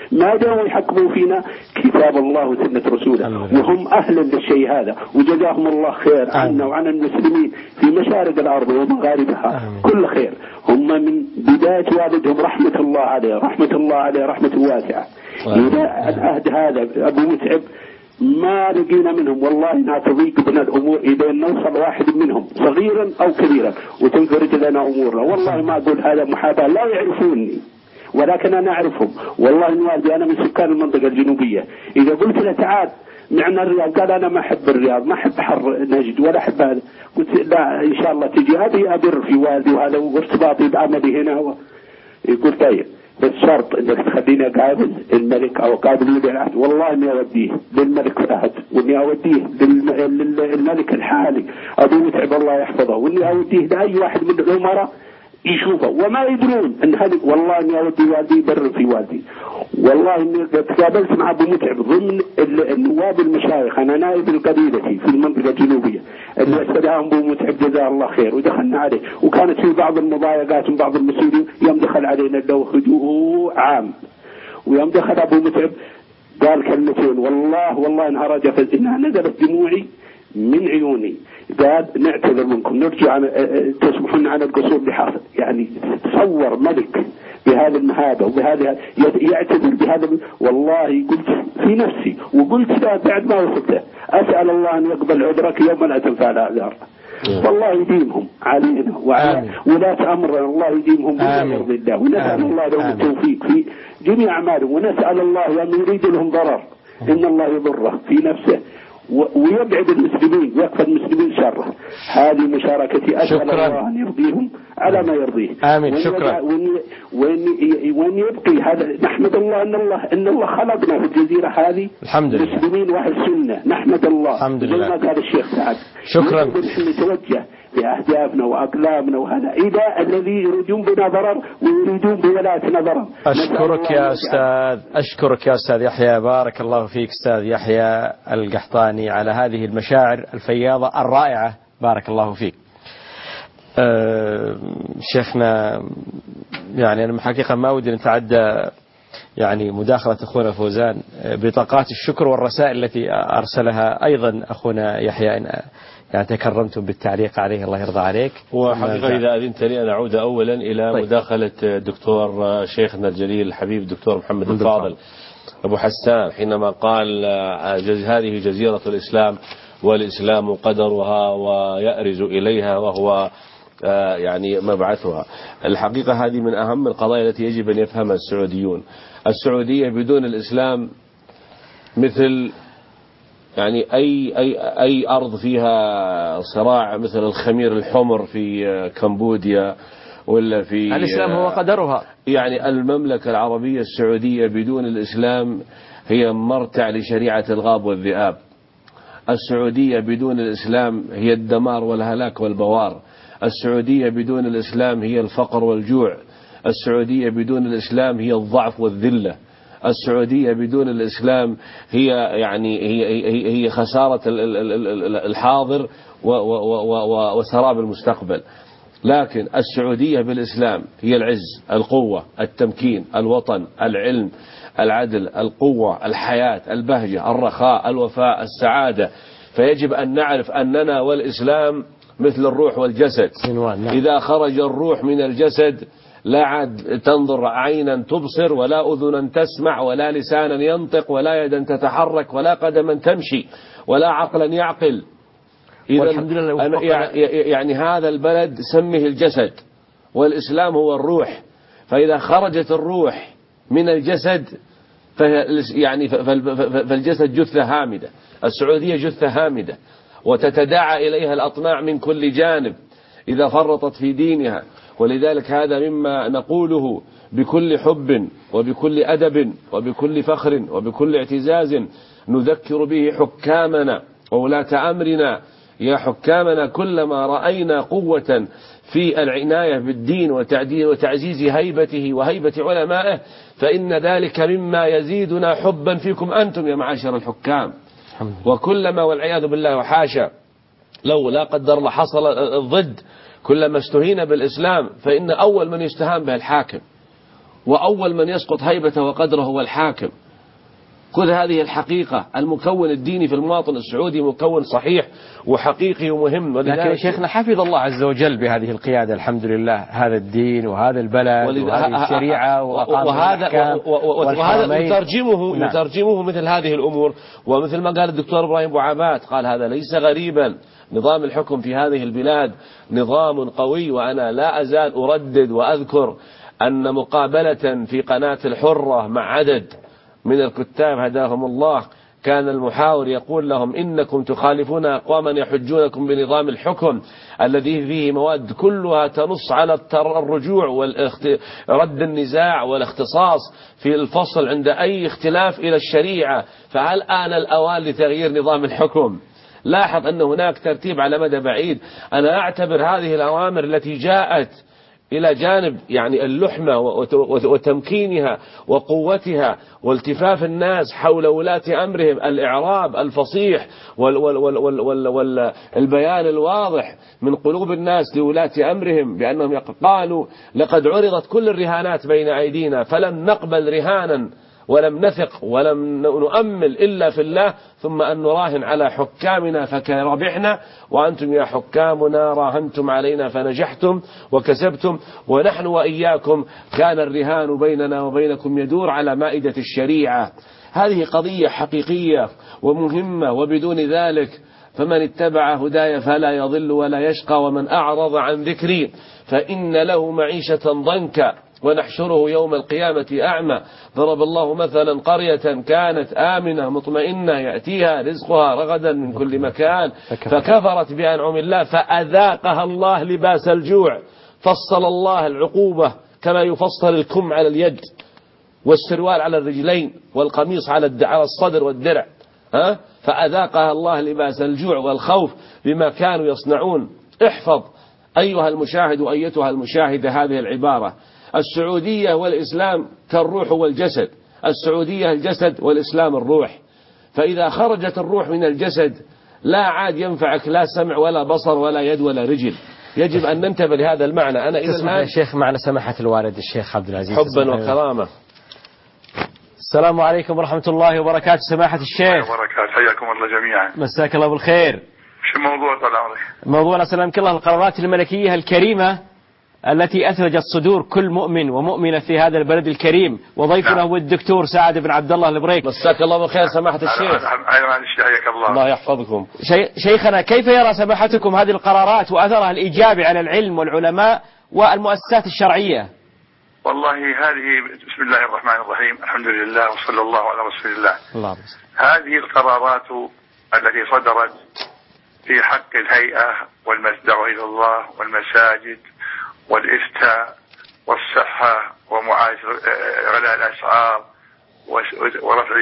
ما جاءوا يحكموا فينا كتاب الله وسنة رسوله، وهم أهل للشيء هذا، وجزاهم الله خير عنا وعن المسلمين في مشارق الأرض ومغاربها كل خير. هم من بداية والدهم رحمة الله عليه، رحمة الله عليه رحمة واسعة. إذا العهد هذا أبو متعب ما لقينا منهم والله انها تضيق بنا الامور اذا نوصل واحد منهم صغيرا او كبيرا وتنفرج لنا امورنا. والله ما اقول هذا محاباه، لا يعرفوني ولكن انا اعرفهم. والله ان والدي انا من سكان المنطقه الجنوبيه، اذا قلت له تعال معنا الرياض قال انا ما احب الرياض، ما احب حر نجد ولا احب هذا. قلت لا ان شاء الله تجي، ابي ابر في والدي وهذا وارتباطي بعملي هنا يقول طيب بس شرط انك تخليني اقابل الملك او اقابل ولي العهد. والله اني اوديه للملك فهد، واني اوديه للملك الحالي ابو متعب الله يحفظه، واني اوديه لاي واحد من الامراء يشوفه وما يدرون ان هذه. والله اني اودي والدي بر في والدي. والله اني تقابلت مع ابو متعب ضمن النواب المشايخ، انا نائب القبيله في المنطقه الجنوبيه اللي استدعاهم ابو متعب جزاه الله خير، ودخلنا عليه وكانت في بعض المضايقات من بعض المسؤولين. يوم دخل علينا له هدوء عام، ويوم دخل ابو متعب قال كلمتين والله انها رجفت، انها نزلت دموعي من عيوني. قال نعتذر منكم، نرجع تسمحون عن القصور بحاصل. يعني تصور ملك بهذا المهابة وبهذا يعتذر بهذا. والله قلت في نفسي وقلت له بعد ما وصلت أسأل الله أن يقبل عذرك يوم لا تنفع الأعذار. والله يديمهم علينا وعلى ولاة أمرنا، الله يديمهم بفضل الله، ونسأل الله لهم التوفيق في جميع أعمالهم، ونسأل الله أن يريد لهم ضرر إن الله يضره في نفسه ويبعد المسلمين ويكفى المسلمين شره. هذه مشاركتي، أسأل الله أن يرضيهم على ما يرضيه. آمين. شكرا. وأن يبقي هذا. نحمد الله أن الله خلقنا في الجزيرة هذه الحمد لله مسلمين وأهل سنة، نحمد الله الحمد لله. زي ما قال الشيخ سعد. شكرا. نتوجه بأهدافنا وأقلامنا وهذا إلى الذي يريدون بنا ضرر ويريدون بولاتنا ضرر. أشكرك يا أستاذ يحيى، بارك الله فيك أستاذ يحيى القحطاني على هذه المشاعر الفياضة الرائعة، بارك الله فيك. شيخنا يعني أنا حقيقة ما ودي نتعدى يعني مداخلة أخونا فوزان بطاقات الشكر والرسائل التي أرسلها أيضا أخونا يحيى، يعني تكرمتم بالتعليق عليه، الله يرضى عليك. وحقيقة إذا أذنت لي أن أعود أولا إلى مداخلة الدكتور شيخنا الجليل الحبيب الدكتور محمد الفاضل أبو حسان حينما قال هذه جزيرة الإسلام والإسلام قدرها ويأرز إليها وهو يعني مبعثها. الحقيقة هذه من أهم القضايا التي يجب أن يفهمها السعوديون. السعودية بدون الإسلام مثل يعني أي أرض فيها صراع، مثل الخمير الحمر في كمبوديا ولا في الإسلام هو قدرها. يعني المملكة العربية السعودية بدون الإسلام هي مرتع لشريعة الغاب والذئاب. السعودية بدون الإسلام هي الدمار والهلاك والبوار. السعودية بدون الإسلام هي الفقر والجوع. السعودية بدون الإسلام هي الضعف والذلة. السعودية بدون الإسلام هي يعني هي خسارة الحاضر وسراب المستقبل. لكن السعودية بالإسلام هي العز، القوة، التمكين، الوطن، العلم، العدل، القوة، الحياة، البهجة، الرخاء، الوفاء، السعادة. فيجب أن نعرف أننا والإسلام مثل الروح والجسد. إذا خرج الروح من الجسد لا عاد تنظر عينا تبصر ولا أذنا تسمع ولا لسانا ينطق ولا يدا تتحرك ولا قدما تمشي ولا عقلا يعقل. والحمد لله يعني هذا البلد سمه الجسد، والإسلام هو الروح. فإذا خرجت الروح من الجسد يعني فالجسد جثة هامدة. السعودية جثة هامدة وتتداعى إليها الأطماع من كل جانب إذا فرطت في دينها. ولذلك هذا مما نقوله بكل حب وبكل أدب وبكل فخر وبكل اعتزاز نذكر به حكامنا وولاة أمرنا. يا حكامنا، كلما رأينا قوة في العناية بالدين وتعزيز هيبته وهيبة علمائه فإن ذلك مما يزيدنا حبا فيكم أنتم يا معاشر الحكام. وكلما والعياذ بالله وحاشا لو لا قدر الله حصل الضد، كلما استهين بالإسلام فإن أول من يستهان به الحاكم. وأول من يسقط هيبته وقدره هو الحاكم. خذ هذه الحقيقة. المكون الديني في المواطن السعودي مكون صحيح وحقيقي ومهم. لكن شيخنا حفظ الله عز وجل بهذه القيادة الحمد لله هذا الدين وهذا البلد وهذه الشريعة وهذا يترجمه مثل هذه الأمور. ومثل ما قال الدكتور إبراهيم أبو عباد قال هذا ليس غريبا. نظام الحكم في هذه البلاد نظام قوي. وأنا لا أزال أردد وأذكر أن مقابلة في قناة الحرة مع عدد من الكتاب هداهم الله كان المحاور يقول لهم إنكم تخالفون أقواما يحجونكم بنظام الحكم الذي فيه مواد كلها تنص على الرجوع ورد النزاع والاختصاص في الفصل عند أي اختلاف إلى الشريعة. فهل آن الأوان لتغيير نظام الحكم؟ لاحظ أن هناك ترتيب على مدى بعيد. أنا أعتبر هذه الأوامر التي جاءت إلى جانب يعني اللحمة وتمكينها وقوتها والتفاف الناس حول ولاة أمرهم، الإعراب الفصيح والبيان الواضح من قلوب الناس لولاة أمرهم بأنهم قالوا لقد عرضت كل الرهانات بين أيدينا فلم نقبل رهانا ولم نثق ولم نؤمل إلا في الله ثم أن نراهن على حكامنا فربحنا وأنتم يا حكامنا راهنتم علينا فنجحتم وكسبتم ونحن وإياكم كان الرهان بيننا وبينكم يدور على مائدة الشريعة. هذه قضية حقيقية ومهمة. وبدون ذلك فمن اتبع هداي فلا يضل ولا يشقى ومن أعرض عن ذكري فإن له معيشة ضنكا ونحشره يوم القيامة أعمى. ضرب الله مثلا قرية كانت آمنة مطمئنة يأتيها رزقها رغدا من كل مكان فكفرت بأنعم الله فأذاقها الله لباس الجوع. فصل الله العقوبة كما يفصل الكم على اليد والسروال على الرجلين والقميص على الصدر والدرع. فأذاقها الله لباس الجوع والخوف بما كانوا يصنعون. احفظ أيها المشاهد وأيتها المشاهدة هذه العبارة. السعودية والإسلام كالروح والجسد. السعودية الجسد والإسلام الروح. فإذا خرجت الروح من الجسد لا عاد ينفعك لا سمع ولا بصر ولا يد ولا رجل. يجب أن ننتبه لهذا المعنى. أنا إذا الآن شيخ معنا سماحة الوالد الشيخ عبد العزيز حبا وكرامة. السلام عليكم ورحمة الله وبركاته. سماحة الشيخ وبركاته. حياكم الله جميعا. مساك الله بالخير. شو الموضوع طال عمرك؟ موضوعنا سلامك الله القرارات الملكية الكريمة التي أثلجت صدور كل مؤمن ومؤمنة في هذا البلد الكريم. وضيفنا هو الدكتور سعد بن عبد الله البريك. مساك الله بالخير سماحة الشيخ. حياك الله. الله يحفظكم. شيخنا كيف يرى سماحتكم هذه القرارات وأثرها الإيجابي على العلم والعلماء والمؤسسات الشرعية؟ والله هذه بسم الله الرحمن الرحيم الحمد لله وصلى الله على رسول الله. هذه القرارات التي صدرت في حق الهيئة والدعوة إلى الله والمساجد والإفتاء والصحة ومعاشرة غلاء الأسعار ورفع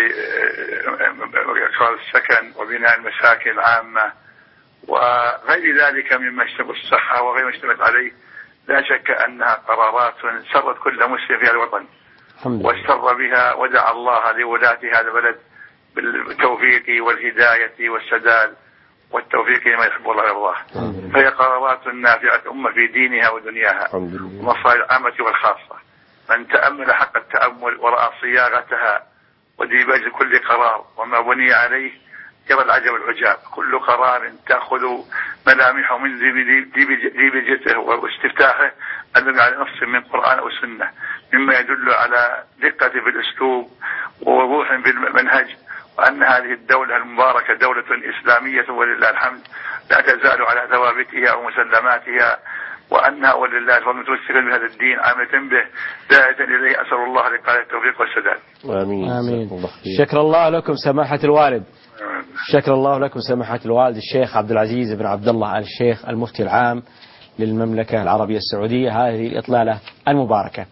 السكن وبناء المساكن العامة وغير ذلك مما يشتمل الصحة وغير ما اشتملت عليه لا شك أنها قرارات سرت كل مسلم في هذا الوطن واستر بها ودعا الله لولاة هذا البلد بالتوفيق والهداية والسداد والتوفيق لما يحب الله ويرضاه. فهي قرارات نافعة أمة في دينها ودنياها ومصالح العامة والخاصة. من تأمل حق التأمل ورأى صياغتها وديباج كل قرار وما بني عليه يرى العجب العجاب. كل قرار تأخذ ملامحه من ديبجته واستفتاحه أدل على نص من قرآن أو سنة مما يدل على دقة في الأسلوب ووضوح في المنهج وأن هذه الدولة المباركة دولة إسلامية ولله الحمد لا تزال على ثوابتها ومسلماتها وأنها ولله الفضل متمسكا بهذا الدين عامة به داعية إليه. أسأل الله لقاء التوفيق والسداد. آمين. آمين. شكر الله لكم سماحة الوالد. شكر الله لكم سماحة الوالد الشيخ عبد العزيز بن عبد الله الشيخ المفتي العام للمملكة العربية السعودية هذه الإطلالة المباركة.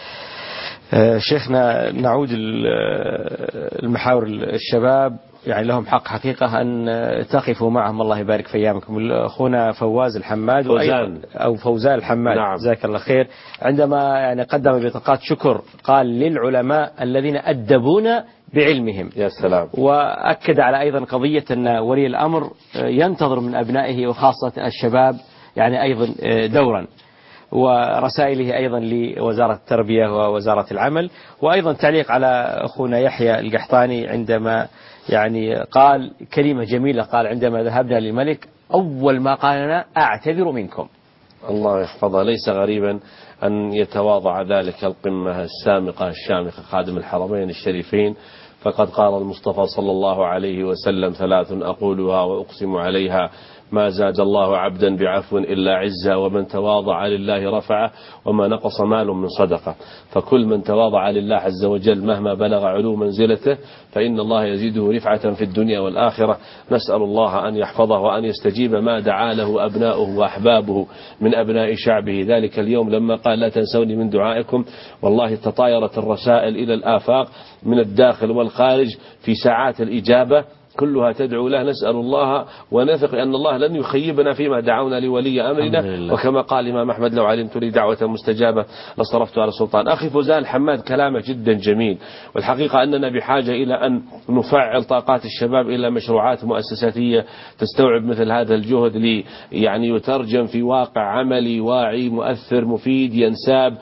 شيخنا نعود المحاور الشباب يعني لهم حق حقيقة أن تقفوا معهم الله يبارك في أيامكم. أخونا فواز الحماد أو فوزان الحماد نعم. جزاك الله خير عندما يعني قدم بطاقات شكر قال للعلماء الذين أدبونا بعلمهم. يا سلام. وأكد على أيضا قضية أن ولي الأمر ينتظر من أبنائه وخاصة الشباب يعني أيضا دورا. ورسائله أيضا لوزارة التربية ووزارة العمل. وأيضا تعليق على أخونا يحيى القحطاني عندما يعني قال كلمة جميلة، قال عندما ذهبنا للملك أول ما قال لنا أعتذر منكم. الله يحفظه. ليس غريبا أن يتواضع ذلك القمة السامقة الشامخة خادم الحرمين الشريفين، فقد قال المصطفى صلى الله عليه وسلم: 3 أقولها وأقسم عليها ما زاد الله عبدا بعفو إلا عزا، ومن تواضع لله رفعه، وما نقص مال من صدقة. فكل من تواضع لله عز وجل مهما بلغ علو منزلته فإن الله يزيده رفعة في الدنيا والآخرة. نسأل الله أن يحفظه وأن يستجيب ما دعا له أبناؤه وأحبابه من أبناء شعبه ذلك اليوم لما قال: لا تنسوني من دعائكم. والله تطايرت الرسائل إلى الآفاق من الداخل والخارج في ساعات الإجابة كلها تدعو له. نسأل الله ونثق أن الله لن يخيبنا فيما دعونا لولي أمرنا، وكما قال الإمام أحمد: لو علمت لي دعوة مستجابة لصرفت على السلطان. أخي فوزان حماد كلامه جدا جميل، والحقيقة أننا بحاجة إلى أن نفعل طاقات الشباب إلى مشروعات مؤسساتية تستوعب مثل هذا الجهد يعني يترجم في واقع عملي واعي مؤثر مفيد ينساب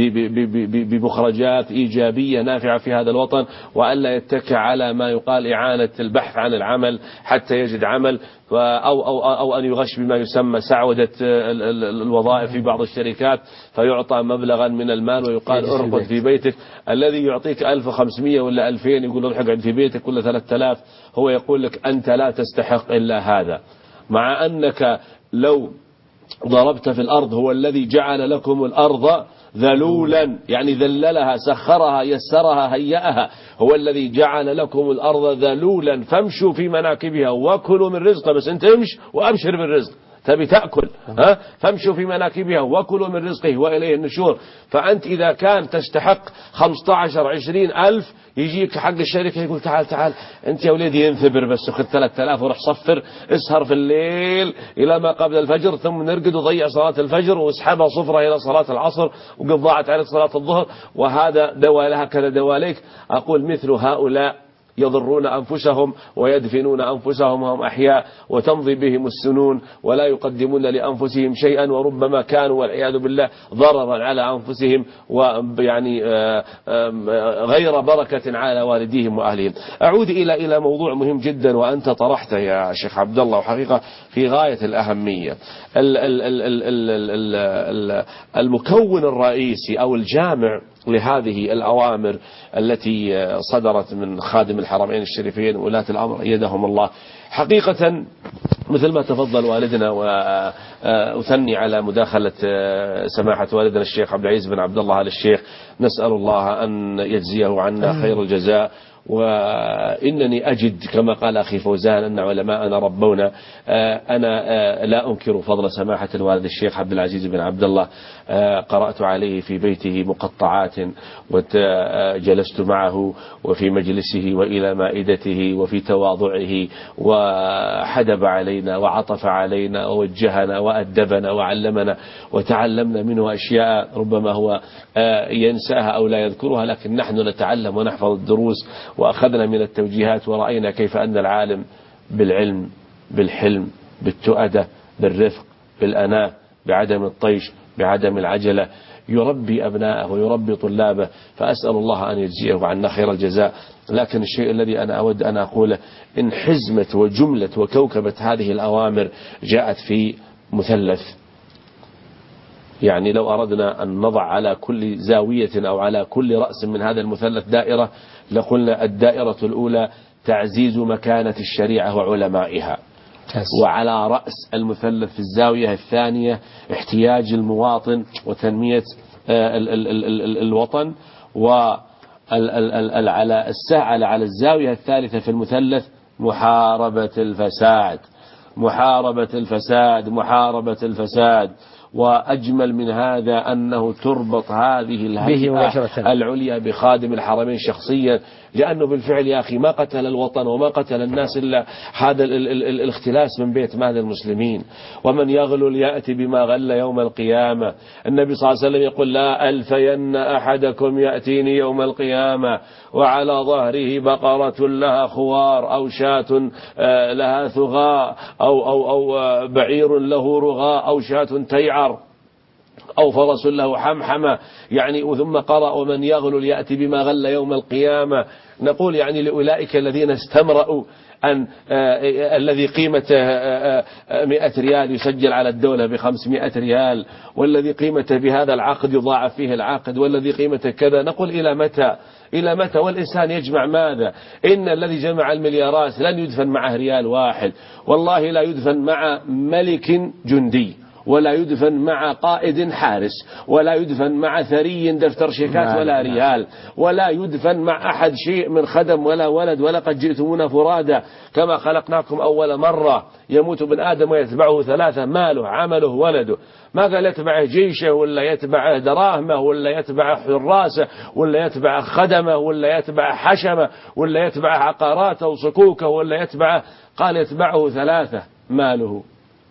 بمخرجات إيجابية نافعة في هذا الوطن، وألا يتكع على ما يقال إعانة البحث عن العمل حتى يجد عمل، أو أن يغش بما يسمى سعودة الوظائف في بعض الشركات فيعطى مبلغا من المال ويقال ارقد في بيتك. الذي يعطيك 1500 ولا 2000 يقول روح اقعد في بيتك ولا 3000، هو يقول لك أنت لا تستحق إلا هذا، مع أنك لو ضربت في الأرض هو الذي جعل لكم الأرض ذلولا، يعني ذللها سخرها يسرها هيئها، هو الذي جعل لكم الأرض ذلولا فامشوا في مناكبها وكلوا من رزقه. بس انت امش وأبشر بالرزق، تبي تأكل فامشوا في مناكبها وكلوا من رزقه وإليه النشور. فأنت إذا كان تستحق 15-20 ألف يجيك حق الشركة يقول تعال أنت يا وليدي انثبر بس خذ 3000 وروح صفر اسهر في الليل إلى ما قبل الفجر، ثم نرقد وضيع صلاة الفجر واسحبها صفرة إلى صلاة العصر وقد ضاعت عليك صلاة الظهر. وهذا دواء هكذا دواليك. أقول مثل هؤلاء يضرون أنفسهم ويدفنون أنفسهم وهم أحياء وتمضي بهم السنون ولا يقدمون لأنفسهم شيئا، وربما كانوا والعياذ بالله ضررا على أنفسهم ويعني غير بركة على والديهم وأهلهم. أعود إلى موضوع مهم جدا وأنت طرحته يا شيخ عبد الله، وحقيقة في غاية الأهمية. المكون الرئيسي أو الجامع لهذه الأوامر التي صدرت من خادم الحرمين الشريفين وولاة الأمر أيدهم الله، حقيقة مثل ما تفضل والدنا، وأثني على مداخلة سماحة والدنا الشيخ عبد العزيز بن عبد الله آل الشيخ، نسأل الله أن يجزيه عنا خير الجزاء. وإنني أجد كما قال أخي فوزان أن علماءنا ربونا. أنا لا أنكر فضل سماحة الوالد الشيخ عبد العزيز بن عبد الله، قرأت عليه في بيته مقطعات وجلست معه وفي مجلسه وإلى مائدته وفي تواضعه، وحدب علينا وعطف علينا ووجهنا وأدبنا وعلمنا وتعلمنا منه أشياء ربما هو ينساها أو لا يذكرها، لكن نحن نتعلم ونحفظ الدروس وأخذنا من التوجيهات، ورأينا كيف أن العالم بالعلم بالحلم بالتؤدة بالرفق بالأناة بعدم الطيش بعدم العجلة يربي أبناءه ويربي طلابه. فأسأل الله أن يجزيه عنا خير الجزاء. لكن الشيء الذي أنا أود أن أقوله إن حزمة وجملة وكوكبة هذه الأوامر جاءت في مثلث، يعني لو أردنا أن نضع على كل زاوية أو على كل رأس من هذا المثلث دائرة لقلنا الدائرة الأولى تعزيز مكانة الشريعة وعلمائها، وعلى رأس المثلث في الزاوية الثانية احتياج المواطن وتنمية الوطن، على الزاوية الثالثة في المثلث محاربة الفساد محاربة الفساد. وأجمل من هذا أنه تربط هذه الهيئة العليا بخادم الحرمين شخصيا، لأنه بالفعل يا أخي ما قتل الوطن وما قتل الناس إلا هذا الاختلاس من بيت مال المسلمين. ومن يغلل يأتي بما غل يوم القيامة. النبي صلى الله عليه وسلم يقول لا ألفين أحدكم يأتيني يوم القيامة وعلى ظهره بقرة لها خوار أو شاة لها ثغاء أو بعير له رغاء أو شاة تيعر. أو فرس له حمحمة يعني. ثم قرأ ومن يغل يأتي بما غل يوم القيامة. نقول يعني لأولئك الذين استمرأوا أن الذي قيمته 100 ريال يسجل على الدولة ب500 ريال، والذي قيمته بهذا العقد يضاعف فيه العقد، والذي قيمته كذا. نقول إلى متى؟ إلى متى؟ والإنسان يجمع ماذا؟ إن الذي جمع المليارات لن يدفن معه ريال واحد، والله لا يدفن مع ملك جندي، ولا يدفن مع قائد حارس، ولا يدفن مع ثري دفتر شيكات ولا ريال، ولا يدفن مع أحد شيء من خدم ولا ولد. ولقد جئتمونا فرادا كما خلقناكم أول مرة. يموت ابن آدم ويتبعه 3: ماله، عمله، ولده. ما قال يتبعه جيشه، ولا يتبعه دراهمه، ولا يتبعه حراسه، ولا يتبعه خدمه، ولا يتبعه حشمه، ولا يتبعه عقاراته وصكوكه، ولا يتبعه. قال يتبعه 3: ماله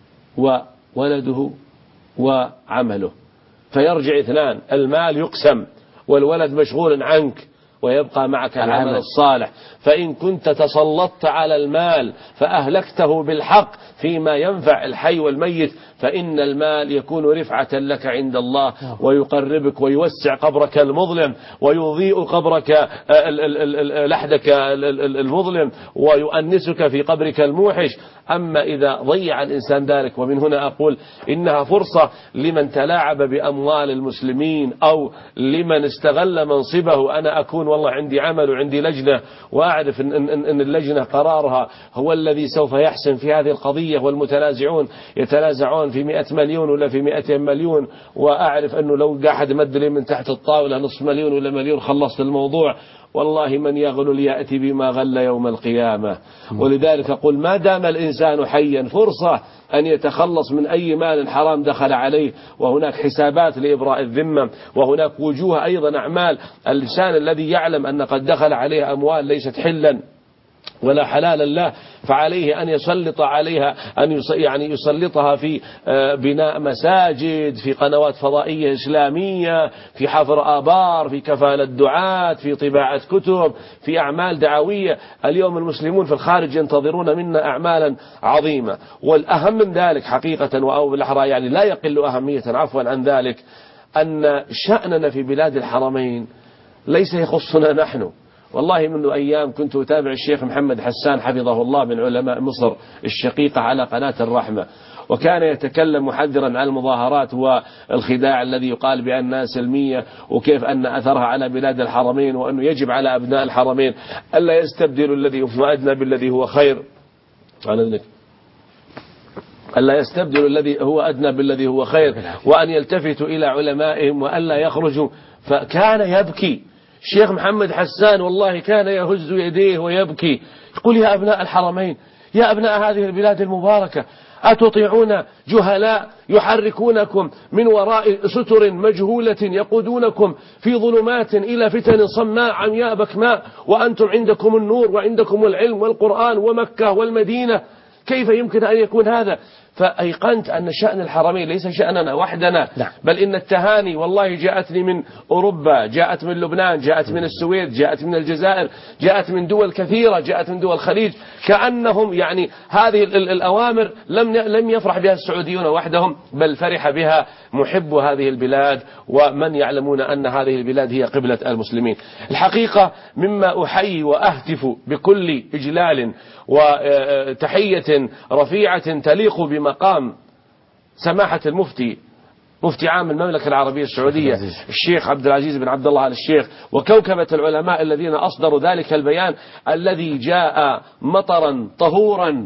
وولده وعمله. فيرجع 2: المال يقسم والولد مشغول عنك، ويبقى معك العمل الصالح. فإن كنت تسلطت على المال فأهلكته بالحق فيما ينفع الحي والميت، فإن المال يكون رفعة لك عند الله، ويقربك ويوسع قبرك المظلم، ويضيء قبرك لحدك المظلم، ويؤنسك في قبرك الموحش. أما إذا ضيع الإنسان ذلك، ومن هنا أقول إنها فرصة لمن تلاعب بأموال المسلمين، أو لمن استغل منصبه. أنا أكون والله عندي عمل وعندي لجنة، وأعرف إن اللجنة قرارها هو الذي سوف يحسم في هذه القضية، والمتنازعون يتنازعون في 100 مليون ولا في 200 مليون، وأعرف أنه لو قاعد مد لي من تحت الطاولة نصف مليون ولا مليون خلصت الموضوع. والله من يغل ليأتي بما غل يوم القيامة. ولذلك أقول ما دام الإنسان حيا فرصة أن يتخلص من أي مال حرام دخل عليه، وهناك حسابات لإبراء الذمة، وهناك وجوه أيضا أعمال. اللسان الذي يعلم أن قد دخل عليه أموال ليست حلا ولا حلالا له، فعليه أن يسلط عليها، أن يعني يسلطها في بناء مساجد، في قنوات فضائية إسلامية، في حفر آبار، في كفالة دعاة، في طباعة كتب، في أعمال دعوية. اليوم المسلمون في الخارج ينتظرون منا أعمالا عظيمة. والأهم من ذلك حقيقة، أو بالأحرى يعني لا يقل أهمية عفوا عن ذلك، أن شأننا في بلاد الحرمين ليس يخصنا نحن. والله منذ أيام كنت أتابع الشيخ محمد حسان حفظه الله من علماء مصر الشقيقة على قناة الرحمة، وكان يتكلم محذرا عن المظاهرات والخداع الذي يقال بأنها سلمية، وكيف أن أثرها على بلاد الحرمين، وأنه يجب على أبناء الحرمين ألا يستبدلوا الذي هو أدنى بالذي هو خير. ألا يستبدلوا الذي هو أدنى بالذي هو خير، وأن يلتفتوا إلى علمائهم وألا يخرجوا. فكان يبكي الشيخ محمد حسان، والله كان يهز يديه ويبكي، يقول يا أبناء الحرمين، يا أبناء هذه البلاد المباركة، أتطيعون جهلاء يحركونكم من وراء ستر مجهولة، يقودونكم في ظلمات إلى فتن صماء عمياء بكماء، وأنتم عندكم النور وعندكم العلم والقرآن ومكة والمدينة؟ كيف يمكن أن يكون هذا؟ فأيقنت أن شأن الحرمين ليس شأننا وحدنا، بل إن التهاني والله جاءتني من أوروبا، جاءت من لبنان، جاءت من السويد، جاءت من الجزائر، جاءت من دول كثيرة، جاءت من دول الخليج، كأنهم يعني هذه الأوامر لم يفرح بها السعوديون وحدهم، بل فرح بها محب هذه البلاد، ومن يعلمون أن هذه البلاد هي قبلة المسلمين. الحقيقة مما أحيي وأهتف بكل إجلال وتحية رفيعة تليق بمقام سماحة المفتي، مفتي عام المملكة العربية السعودية الشيخ عبد العزيز بن عبد الله آل الشيخ، وكوكبة العلماء الذين أصدروا ذلك البيان الذي جاء مطرا طهورا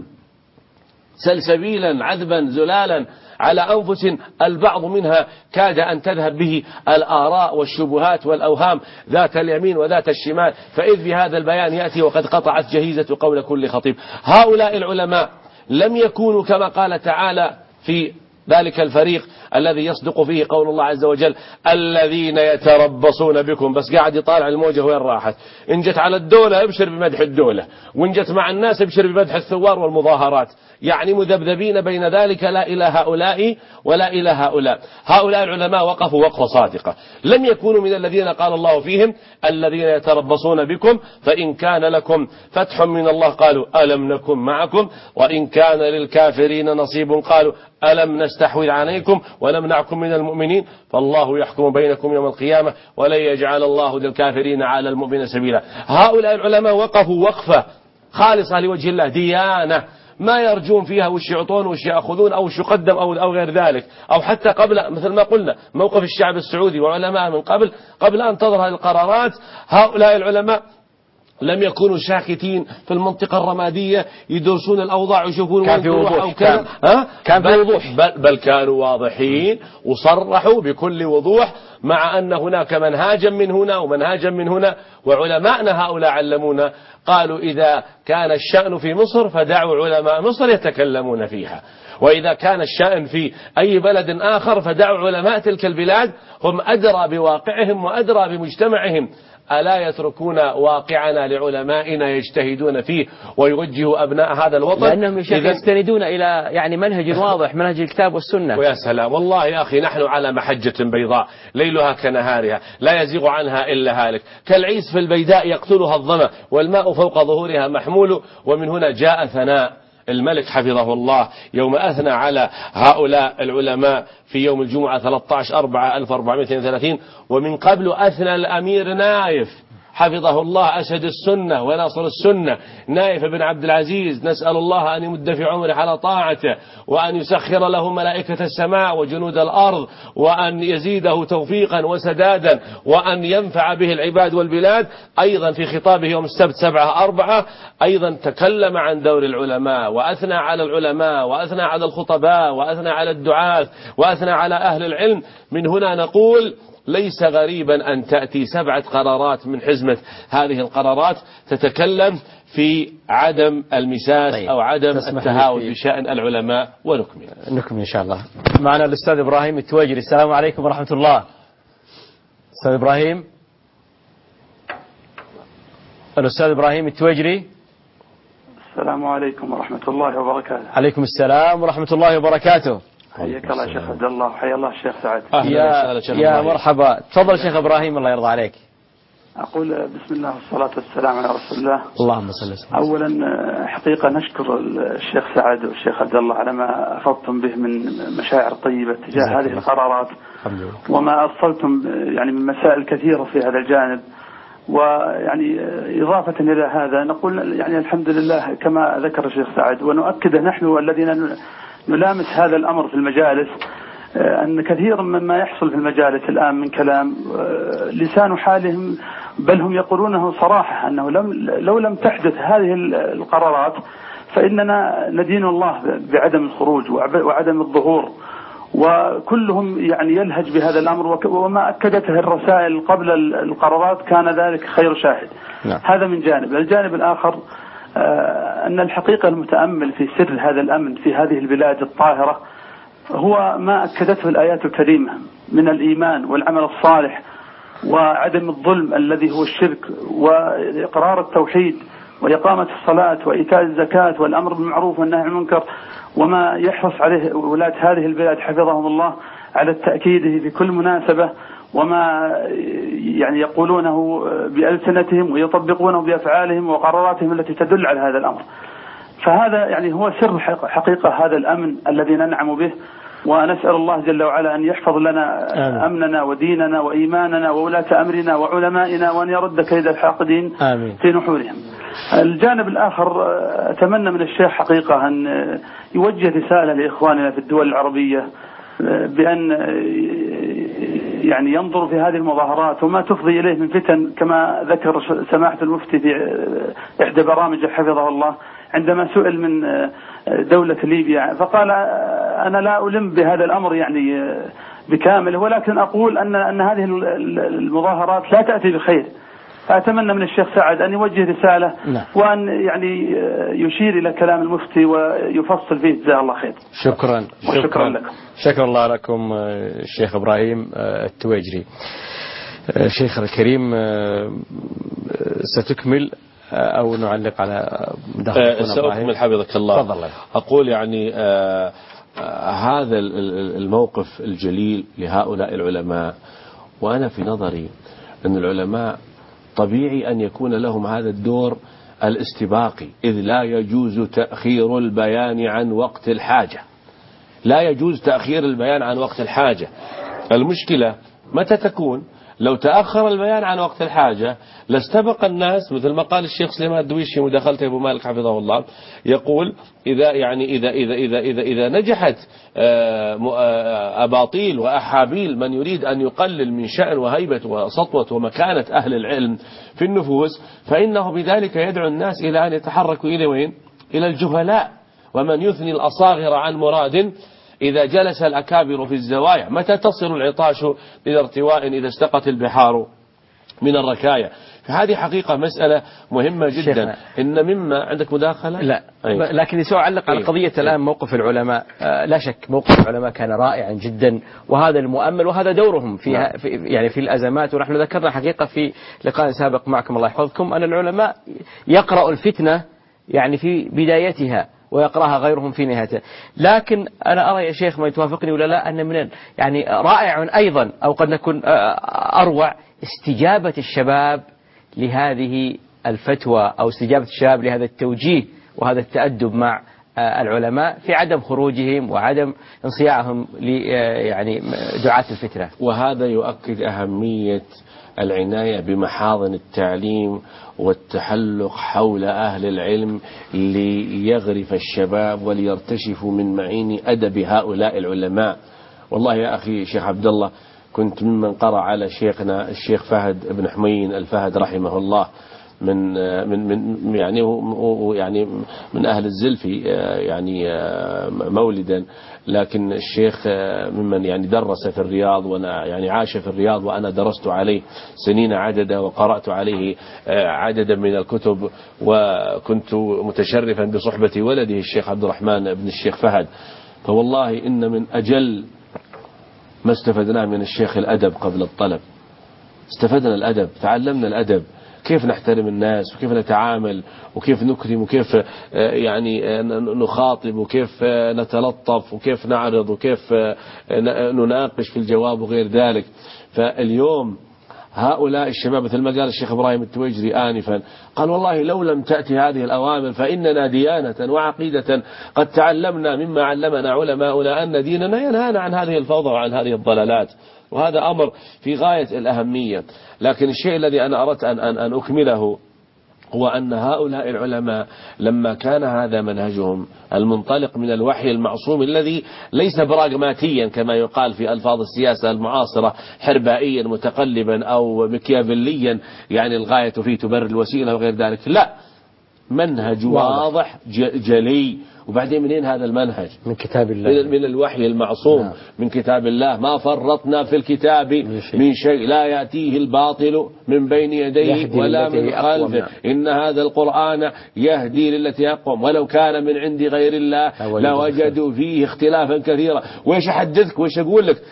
سلسبيلا عذبا زلالا على أنفس البعض منها كاد أن تذهب به الآراء والشبهات والأوهام ذات اليمين وذات الشمال، فإذ بهذا البيان يأتي وقد قطعت جهيزة قول كل خطيب. هؤلاء العلماء لم يكونوا كما قال تعالى في ذلك الفريق الذي يصدق فيه قول الله عز وجل الذين يتربصون بكم، بس قاعد يطالع الموجة وين راحت. إن جت على الدولة ابشر بمدح الدولة، وإن جت مع الناس ابشر بمدح الثوار والمظاهرات، يعني مذبذبين بين ذلك لا إلى هؤلاء ولا إلى هؤلاء. هؤلاء العلماء وقفوا وقفة صادقة، لم يكونوا من الذين قال الله فيهم الذين يتربصون بكم فإن كان لكم فتح من الله قالوا ألم نكن معكم، وإن كان للكافرين نصيب قالوا ألم نستحوذ عليكم ونمنعكم من المؤمنين فالله يحكم بينكم يوم القيامة ولن يجعل الله للكافرين على المؤمنين سبيلا. هؤلاء العلماء وقفوا وقفة خالصة لوجه الله، ديانة ما يرجون فيها وش يعطون وش يأخذون أو وش يقدم أو غير ذلك، أو حتى قبل مثل ما قلنا موقف الشعب السعودي وعلماء من قبل أن تظهر هذه القرارات. هؤلاء العلماء لم يكونوا ساكتين في المنطقة الرمادية يدرسون الأوضاع ويشوفون كان في وضوح أو كان في وضوح بل كانوا واضحين وصرحوا بكل وضوح، مع أن هناك منهاجا من هنا ومنهاجا من هنا. وعلماءنا هؤلاء علمونا قالوا إذا كان الشأن في مصر فدعوا علماء مصر يتكلمون فيها، وإذا كان الشأن في أي بلد آخر فدعوا علماء تلك البلاد، هم أدرى بواقعهم وأدرى بمجتمعهم. ألا يتركون واقعنا لعلمائنا يجتهدون فيه ويوجهوا أبناء هذا الوطن، لأنهم يستندون إلى يعني منهج واضح، منهج الكتاب والسنة. ويا سلام والله يا أخي نحن على محجة بيضاء ليلها كنهارها لا يزيغ عنها إلا هالك، كالعيس في البيداء يقتلها الظما والماء فوق ظهورها محمول. ومن هنا جاء ثناء الملك حفظه الله يوم أثنى على هؤلاء العلماء في يوم الجمعة 13/4/1432، ومن قبل أثنى الأمير نايف حفظه الله أسد السنة وناصر السنة نايف بن عبد العزيز، نسأل الله أن يمد في عمره على طاعته وأن يسخر له ملائكة السماء وجنود الأرض وأن يزيده توفيقا وسدادا وأن ينفع به العباد والبلاد. أيضا في خطابه يوم السبت 7/4 أيضا تكلم عن دور العلماء وأثنى على العلماء وأثنى على الخطباء وأثنى على الدعاة وأثنى على أهل العلم. من هنا نقول ليس غريبا أن تأتي 7 قرارات من حزمة هذه القرارات تتكلم في عدم المساس أو عدم التهاون بشأن العلماء. ونكمل إن شاء الله. معنا الأستاذ إبراهيم التويجري. السلام عليكم ورحمة الله. أستاذ إبراهيم. الأستاذ إبراهيم التويجري. السلام عليكم ورحمة الله وبركاته. عليكم السلام ورحمة الله وبركاته. حياك الله شيخ عبد الله وحيا الله الشيخ سعد. يا مرحبا. تفضل شيخ إبراهيم الله يرضى عليك. أقول بسم الله والصلاة والسلام على رسول الله. اللهم صل وسلم. أولا حقيقة نشكر الشيخ سعد والشيخ عبد الله على ما أفضتم به من مشاعر طيبة تجاه هذه القرارات وما أصلتم يعني من مسائل كثيرة في هذا الجانب. ويعني إضافة إلى هذا نقول يعني الحمد لله كما ذكر الشيخ سعد، ونؤكده نحن والذين نلامس هذا الأمر في المجالس أن كثير مما يحصل في المجالس الآن من كلام لسان حالهم، بل هم يقولونه صراحة أنه لو لم تحدث هذه القرارات فإننا ندين الله بعدم الخروج وعدم الظهور. وكلهم يعني يلهج بهذا الأمر، وما أكدته الرسائل قبل القرارات كان ذلك خير شاهد. هذا من جانب. الجانب الآخر أن الحقيقة المتأمل في سر هذا الأمن في هذه البلاد الطاهرة هو ما أكدته الآيات الكريمة من الإيمان والعمل الصالح وعدم الظلم الذي هو الشرك وإقرار التوحيد وإقامة الصلاة وإيتاء الزكاة والأمر بالمعروف والنهي عن المنكر، وما يحرص عليه ولاة هذه البلاد حفظهم الله على التأكيد في كل مناسبة، وما يعني يقولونه بألسنتهم ويطبقونه بأفعالهم وقراراتهم التي تدل على هذا الأمر. فهذا يعني هو سر حقيقة هذا الأمن الذي ننعم به، ونسأل الله جل وعلا أن يحفظ لنا أمننا وديننا وإيماننا وولاة أمرنا وعلمائنا، وأن يرد كيد الحاقدين في نحورهم. الجانب الآخر أتمنى من الشيخ حقيقة أن يوجه رسالة لإخواننا في الدول العربية بأن يعني ينظروا في هذه المظاهرات وما تفضي إليه من فتن، كما ذكر سماحة المفتي في إحدى برامجه حفظه الله عندما سئل من دولة ليبيا فقال أنا لا ألم بهذا الأمر يعني بكامله، ولكن أقول أن هذه المظاهرات لا تأتي بخير. فأتمنى من الشيخ سعد أن يوجه رسالة وأن يعني يشير إلى كلام المفتي ويفصل فيه جزاه الله خير. شكرا لكم. شكرا الله لكم الشيخ إبراهيم التويجري. شيخ الكريم ستكمل أو نعلق على سأكمل حفظك الله. تفضل. أقول يعني هذا الموقف الجليل لهؤلاء العلماء، وأنا في نظري أن العلماء طبيعي أن يكون لهم هذا الدور الاستباقي، إذ لا يجوز تأخير البيان عن وقت الحاجة. لا يجوز تأخير البيان عن وقت الحاجة. المشكلة متى تكون؟ لو تأخر البيان عن وقت الحاجة لاستبق الناس، مثل ما قال الشيخ سليمان الدويشي في مداخلته أبو مالك حفظه الله، يقول إذا نجحت أباطيل وأحابيل من يريد أن يقلل من شأن وهيبة وسطوة ومكانة أهل العلم في النفوس، فإنه بذلك يدعو الناس إلى أن يتحركوا إلى وين؟ إلى الجهلاء. ومن يثني الأصاغر عن مراد إذا جلس الأكابر في الزوايا. متى تصل العطاش إلى ارتواء إذا استقت البحار من الركايا؟ فهذه حقيقة مسألة مهمة جدا. شيخنا. إن مما عندك مداخلة؟ لا. لكن سوى علق على قضية الآن موقف العلماء. لا شك موقف العلماء كان رائعا جدا، وهذا المؤمل وهذا دورهم فيها يعني في الأزمات. ونحن ذكرنا حقيقة في لقاء سابق معكم الله يحفظكم أن العلماء يقرأ الفتنة يعني في بدايتها ويقرأها غيرهم في نهايته. لكن أنا أرى يا شيخ ما يتوافقني ولا لا أن من يعني رائع أيضا أو قد نكون أروع استجابة الشباب لهذه الفتوى أو استجابة الشباب لهذا التوجيه وهذا التأدب مع العلماء في عدم خروجهم وعدم انصياعهم يعني دعاة الفتنة. وهذا يؤكد أهمية العناية بمحاضن التعليم والتحلق حول أهل العلم ليغرف الشباب وليرتشفوا من معين أدب هؤلاء العلماء. والله يا أخي شيخ عبد الله كنت ممن قرأ على شيخنا الشيخ فهد بن حمين الفهد رحمه الله من يعني من أهل الزلفي يعني مولدا، لكن الشيخ ممن يعني درس في الرياض وأنا يعني عاش في الرياض وأنا درست عليه سنين عددا وقرأت عليه عددا من الكتب، وكنت متشرفا بصحبة ولده الشيخ عبد الرحمن بن الشيخ فهد. فوالله إن من أجل ما استفدناه من الشيخ الأدب قبل الطلب. استفدنا الأدب، تعلمنا الأدب، كيف نحترم الناس وكيف نتعامل وكيف نكرم وكيف يعني نخاطب وكيف نتلطف وكيف نعرض وكيف نناقش في الجواب وغير ذلك. فاليوم هؤلاء الشباب مثل ما قال الشيخ إبراهيم التويجري آنفا، قال والله لو لم تأتي هذه الأوامر فإننا ديانة وعقيدة قد تعلمنا مما علمنا علماؤنا أن ديننا ينهانا عن هذه الفوضى وعن هذه الضلالات. وهذا أمر في غاية الأهمية. لكن الشيء الذي أنا أردت أن أكمله هو أن هؤلاء العلماء لما كان هذا منهجهم المنطلق من الوحي المعصوم الذي ليس براغماتيا كما يقال في ألفاظ السياسة المعاصرة حربائيا متقلبا أو مكيافيليا يعني الغاية فيه تبرر الوسيلة وغير ذلك، لا، منهج واضح جلي. وبعدين منين هذا المنهج؟ من كتاب الله، من الوحي المعصوم. من كتاب الله. ما فرطنا في الكتاب من شيء، لا يأتيه الباطل من بين يديه ولا من خلفه، إن هذا القرآن يهدي للتي أقوم ولو كان من عند غير الله لوجدوا فيه اختلافا كثيرا. وإيش أحدثك وإيش أقول لك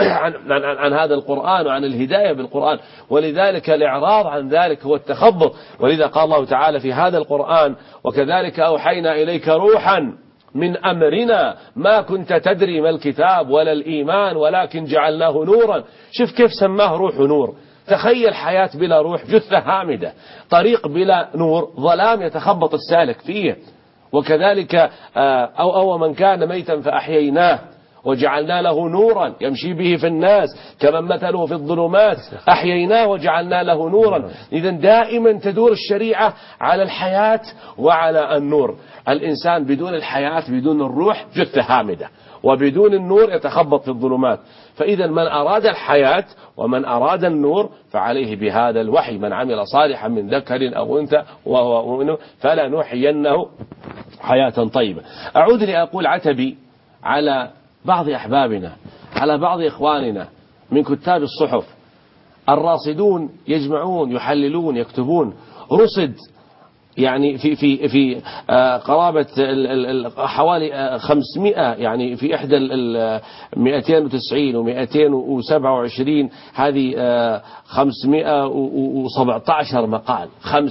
عن هذا القرآن وعن الهداية بالقرآن؟ ولذلك الإعراض عن ذلك هو التخبط. ولذا قال الله تعالى في هذا القرآن وكذلك أوحينا إليك روحا من أمرنا ما كنت تدري ما الكتاب ولا الإيمان ولكن جعلناه نورا. شوف كيف سماه روح ونور. تخيل حياة بلا روح، جثة هامدة، طريق بلا نور، ظلام يتخبط السالك فيه. وكذلك أو من كان ميتا فأحييناه وجعلنا له نورا يمشي به في الناس كمن مثله في الظلمات أحييناه وجعلنا له نورا. إذا دائما تدور الشريعة على الحياة وعلى النور. الإنسان بدون الحياة بدون الروح جثة هامدة، وبدون النور يتخبط في الظلمات. فإذا من أراد الحياة ومن أراد النور فعليه بهذا الوحي. من عمل صالحا من ذكر أو أنثى وهو مؤمن فلنحيينه حياة طيبة. أعود لأقول عتبي على بعض أحبابنا، على بعض إخواننا من كتاب الصحف الراصدون يجمعون يحللون يكتبون رصد يعني في قرابة حوالي 500 يعني في إحدى 290 و227 هذه 517 مقال.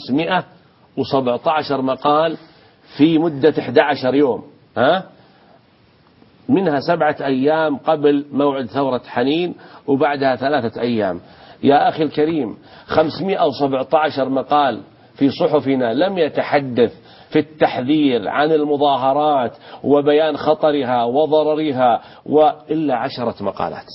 517 مقال في مدة 11 يوم، منها 7 أيام قبل موعد ثورة حنين وبعدها 3 أيام. يا أخي الكريم 517 مقال في صحفنا لم يتحدث في التحذير عن المظاهرات وبيان خطرها وضررها وإلا 10 مقالات.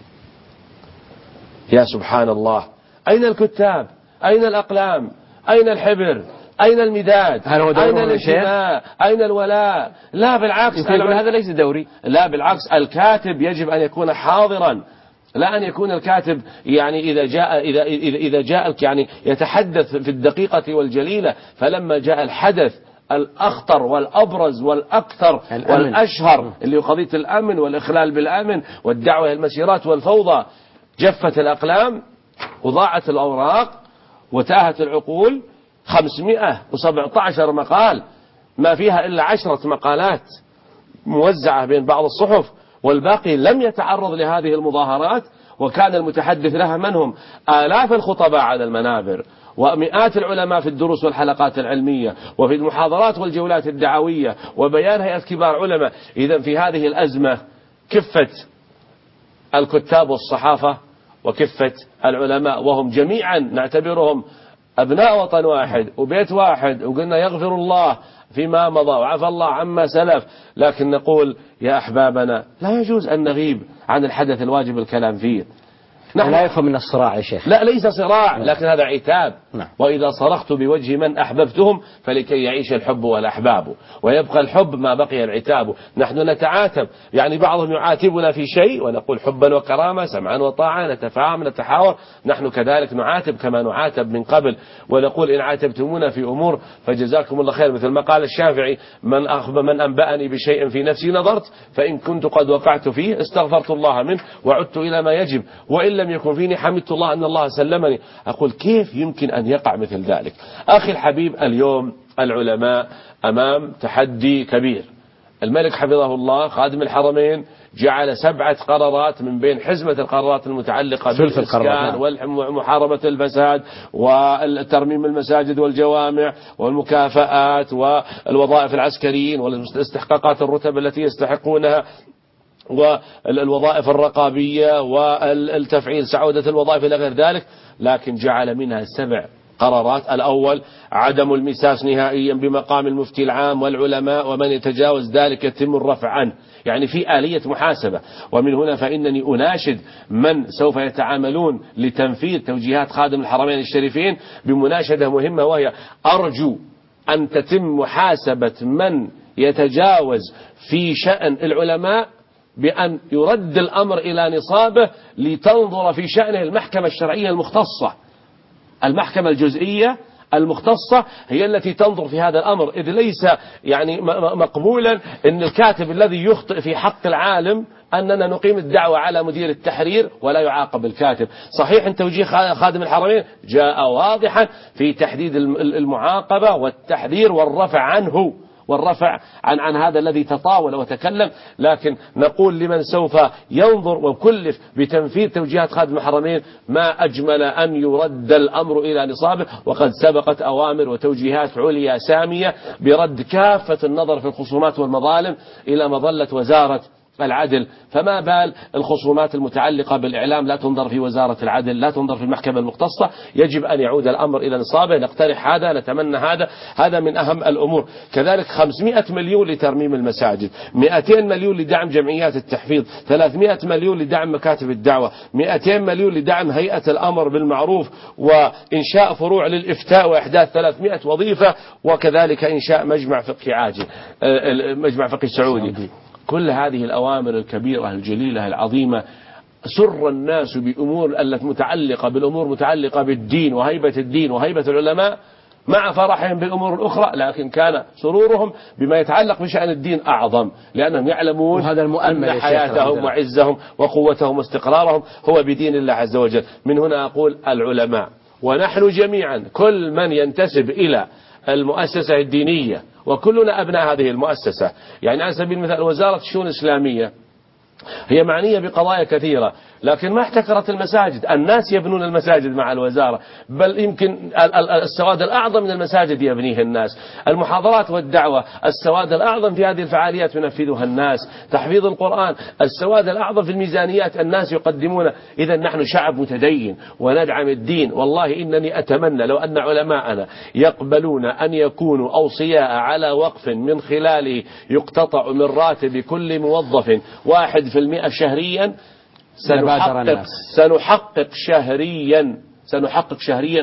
يا سبحان الله، أين الكتاب؟ أين الأقلام؟ أين الحبر؟ أين المداد؟ أين الانتماء؟ أين الولاء؟ لا بالعكس، هذا ليس دوري. لا بالعكس، الكاتب يجب أن يكون حاضرا، لا أن يكون الكاتب يعني إذا جاء يعني يتحدث في الدقيقة والجليلة. فلما جاء الحدث الأخطر والأبرز والأكثر والأشهر اللي هو قضية الأمن والإخلال بالأمن والدعوة إلى المسيرات والفوضى، جفت الأقلام وضاعت الأوراق وتاهت العقول. 517 مقال ما فيها إلا 10 مقالات موزعة بين بعض الصحف، والباقي لم يتعرض لهذه المظاهرات. وكان المتحدث لها من هم؟ آلاف الخطباء على المنابر، ومئات العلماء في الدروس والحلقات العلمية وفي المحاضرات والجولات الدعوية، وبيان هيئة كبار علماء. إذن في هذه الأزمة كفة الكتاب والصحافة وكفة العلماء، وهم جميعا نعتبرهم أبناء وطن واحد وبيت واحد، وقلنا يغفر الله فيما مضى وعفى الله عما سلف. لكن نقول يا أحبابنا لا يجوز أن نغيب عن الحدث الواجب الكلام فيه. لا يفهم من الصراع يا شيخ. لا، ليس صراع، لكن هذا عتاب. وإذا صرخت بوجه من أحببتهم فلكي يعيش الحب والأحباب، ويبقى الحب ما بقي العتاب. نحن نتعاتب، يعني بعضهم يعاتبنا في شيء ونقول حبا وكرامة سمعا وطاعة، نتفاهم نتحاور. نحن كذلك نعاتب كما نعاتب من قبل، ونقول إن عاتبتمونا في أمور فجزاكم الله خير، مثل ما قال الشافعي: من أنبأني بشيء في نفسي نظرت، فإن كنت قد وقعت فيه استغفرت الله منه وعدت إلى ما يجب، وإن لم يكن فيني حمدت الله أن الله سلمني. أقول كيف يمكن أن يقع مثل ذلك؟ أخي الحبيب، اليوم العلماء أمام تحدي كبير. الملك حفظه الله خادم الحرمين جعل 7 قرارات من بين حزمة القرارات المتعلقة بالإسكان ومحاربة الفساد والترميم المساجد والجوامع والمكافآت والوظائف العسكريين والاستحقاقات الرتب التي يستحقونها والوظائف الرقابية والتفعيل سعودة الوظائف إلى غير ذلك. لكن جعل منها 7 قرارات. الأول: عدم المساس نهائيا بمقام المفتي العام والعلماء، ومن يتجاوز ذلك يتم الرفع عنه، يعني في آلية محاسبة. ومن هنا فإنني أناشد من سوف يتعاملون لتنفيذ توجيهات خادم الحرمين الشريفين بمناشدة مهمة، وهي: أرجو أن تتم محاسبة من يتجاوز في شأن العلماء بأن يرد الأمر إلى نصابه لتنظر في شأنه المحكمة الشرعية المختصة. المحكمة الجزئية المختصة هي التي تنظر في هذا الأمر، إذ ليس يعني مقبولا أن الكاتب الذي يخطئ في حق العالم أننا نقيم الدعوة على مدير التحرير ولا يعاقب الكاتب. صحيح أن توجيه خادم الحرمين جاء واضحا في تحديد المعاقبة والتحذير والرفع عنه، والرفع عن هذا الذي تطاول وتكلم. لكن نقول لمن سوف ينظر وكلف بتنفيذ توجيهات خادم الحرمين: ما أجمل أن يرد الأمر إلى نصابه. وقد سبقت أوامر وتوجيهات عليا سامية برد كافة النظر في الخصومات والمظالم إلى مظلة وزارة العدل. فما بال الخصومات المتعلقة بالإعلام لا تنظر في وزارة العدل، لا تنظر في المحكمة المختصة. يجب أن يعود الأمر إلى نصابه. نقترح هذا، نتمنى هذا من أهم الأمور. كذلك 500 مليون لترميم المساجد، 200 مليون لدعم جمعيات التحفيظ، 300 مليون لدعم مكاتب الدعوة، 200 مليون لدعم هيئة الأمر بالمعروف وإنشاء فروع للإفتاء وإحداث 300 وظيفة، وكذلك إنشاء مجمع فقهي عاجل، مجمع فقهي سعودي. كل هذه الأوامر الكبيرة الجليلة العظيمة سر الناس بأمور التي متعلقة بالأمور متعلقة بالدين وهيبة الدين وهيبة العلماء، مع فرحهم بالأمور الأخرى، لكن كان سرورهم بما يتعلق بشأن الدين أعظم، لأنهم يعلمون أن حياتهم وعزهم وقوتهم واستقرارهم هو بدين الله عز وجل. من هنا أقول العلماء ونحن جميعا، كل من ينتسب إلى المؤسسة الدينية، وكلنا أبناء هذه المؤسسة. يعني على سبيل المثال وزارة الشؤون الإسلامية هي معنية بقضايا كثيرة، لكن ما احتكرت المساجد. الناس يبنون المساجد مع الوزارة، بل يمكن السواد الأعظم من المساجد يبنيه الناس. المحاضرات والدعوة السواد الأعظم في هذه الفعاليات ينفذها الناس. تحفيظ القرآن السواد الأعظم في الميزانيات الناس يقدمون. إذا نحن شعب متدين وندعم الدين. والله إنني أتمنى لو أن علماءنا يقبلون أن يكونوا أوصياء على وقف من خلاله يقتطع من راتب كل موظف 1% شهريا. سنحقق شهريا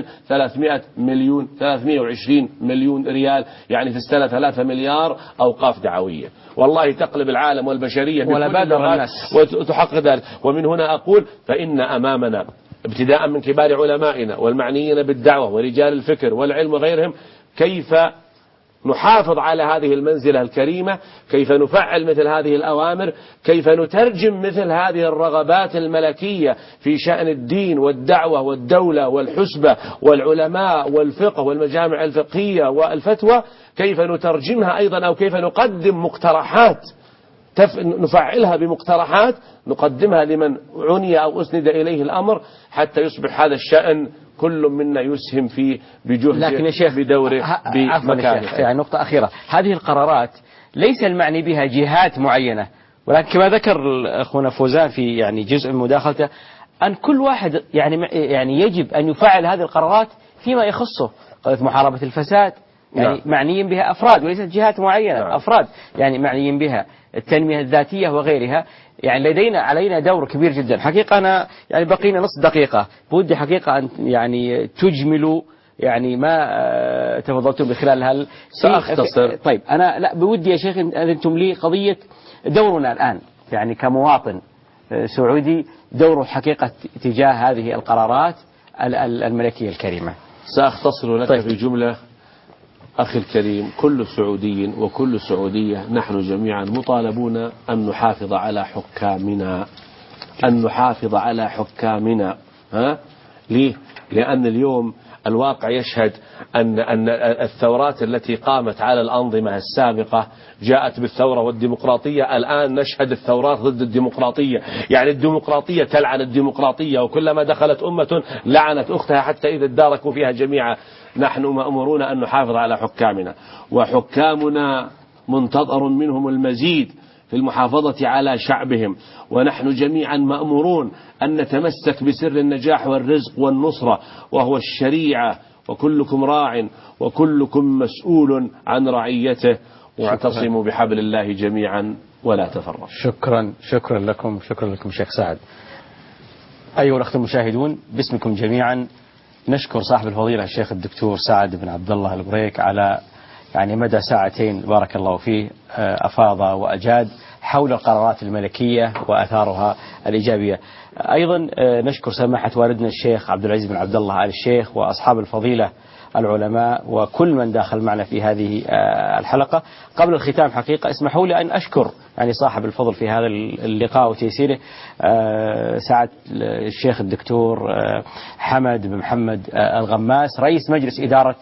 320 مليون ريال، يعني في السنة 3 مليار أوقاف دعوية. والله تقلب العالم والبشرية ولا بادر الناس وتحقق ذلك. ومن هنا أقول فإن أمامنا ابتداء من كبار علمائنا والمعنيين بالدعوة ورجال الفكر والعلم وغيرهم كيف نحافظ على هذه المنزلة الكريمة، كيف نفعل مثل هذه الأوامر، كيف نترجم مثل هذه الرغبات الملكية في شأن الدين والدعوة والدولة والحسبة والعلماء والفقه والمجامع الفقهية والفتوى، كيف نترجمها أيضا، أو كيف نقدم مقترحات نفعلها بمقترحات نقدمها لمن عني أو أسند إليه الأمر، حتى يصبح هذا الشأن كل منا يسهم فيه بجهده، لكن يا شيخ بدوره، بمكانه. يعني نقطة أخيرة، هذه القرارات ليس المعني بها جهات معينة، ولكن كما ذكر أخونا فوزان في يعني جزء من مداخلته أن كل واحد يعني يجب أن يفعل هذه القرارات فيما يخصه. قضية محاربة الفساد يعني معنيين بها أفراد وليست جهات معينة، أفراد يعني معنيين بها، التنمية الذاتية وغيرها. يعني علينا دور كبير جدا. حقيقة أنا يعني بقينا نصف دقيقة، بودي حقيقة أن يعني تجملوا يعني ما تفضلتم بخلال سأختصر. طيب أنا لا بودي يا شيخ أنتم لي قضية دورنا الآن يعني كمواطن سعودي، دوره حقيقة تجاه هذه القرارات الملكية الكريمة. سأختصر لك في جملة أخي الكريم. كل سعودي وكل سعودية نحن جميعا مطالبون أن نحافظ على حكامنا، أن نحافظ على حكامنا. ليه؟ لأن اليوم الواقع يشهد أن الثورات التي قامت على الأنظمة السابقة جاءت بالثورة والديمقراطية. الآن نشهد الثورات ضد الديمقراطية، يعني الديمقراطية تلعن الديمقراطية، وكلما دخلت أمة لعنت أختها حتى إذا اداركوا فيها جميعا. نحن مأمورون أن نحافظ على حكامنا، وحكامنا منتظر منهم المزيد في المحافظة على شعبهم، ونحن جميعا مأمورون أن نتمسك بسر النجاح والرزق والنصرة وهو الشريعة. وكلكم راع وكلكم مسؤول عن رعيته، واعتصموا بحبل الله جميعا ولا تفرقوا. شكرا لكم شيخ سعد. أيها الأخوة المشاهدون، باسمكم جميعا نشكر صاحب الفضيلة الشيخ الدكتور سعد بن عبد الله البريك على يعني مدى ساعتين بارك الله فيه أفاض وأجاد حول القرارات الملكية وأثارها الإيجابية. أيضا نشكر سماحة والدنا الشيخ عبد العزيز بن عبد الله آل الشيخ وأصحاب الفضيلة العلماء وكل من داخل معنا في هذه الحلقة. قبل الختام حقيقة اسمحوا لي أن أشكر يعني صاحب الفضل في هذا اللقاء وتيسيره سعادة الشيخ الدكتور حمد بن محمد الغماس رئيس مجلس إدارة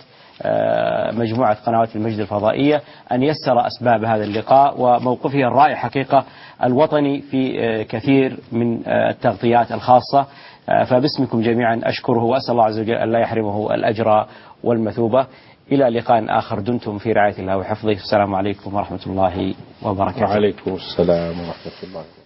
مجموعة قنوات المجد الفضائية، أن يسر أسباب هذا اللقاء وموقفه الرائع حقيقة الوطني في كثير من التغطيات الخاصة. فباسمكم جميعا أشكره وأسأل الله عز وجل أن لا يحرمه الأجر والمثوبة. إلى لقاء آخر دمتم في رعاية الله وحفظه. السلام عليكم ورحمة الله وبركاته. وعليكم السلام ورحمة الله.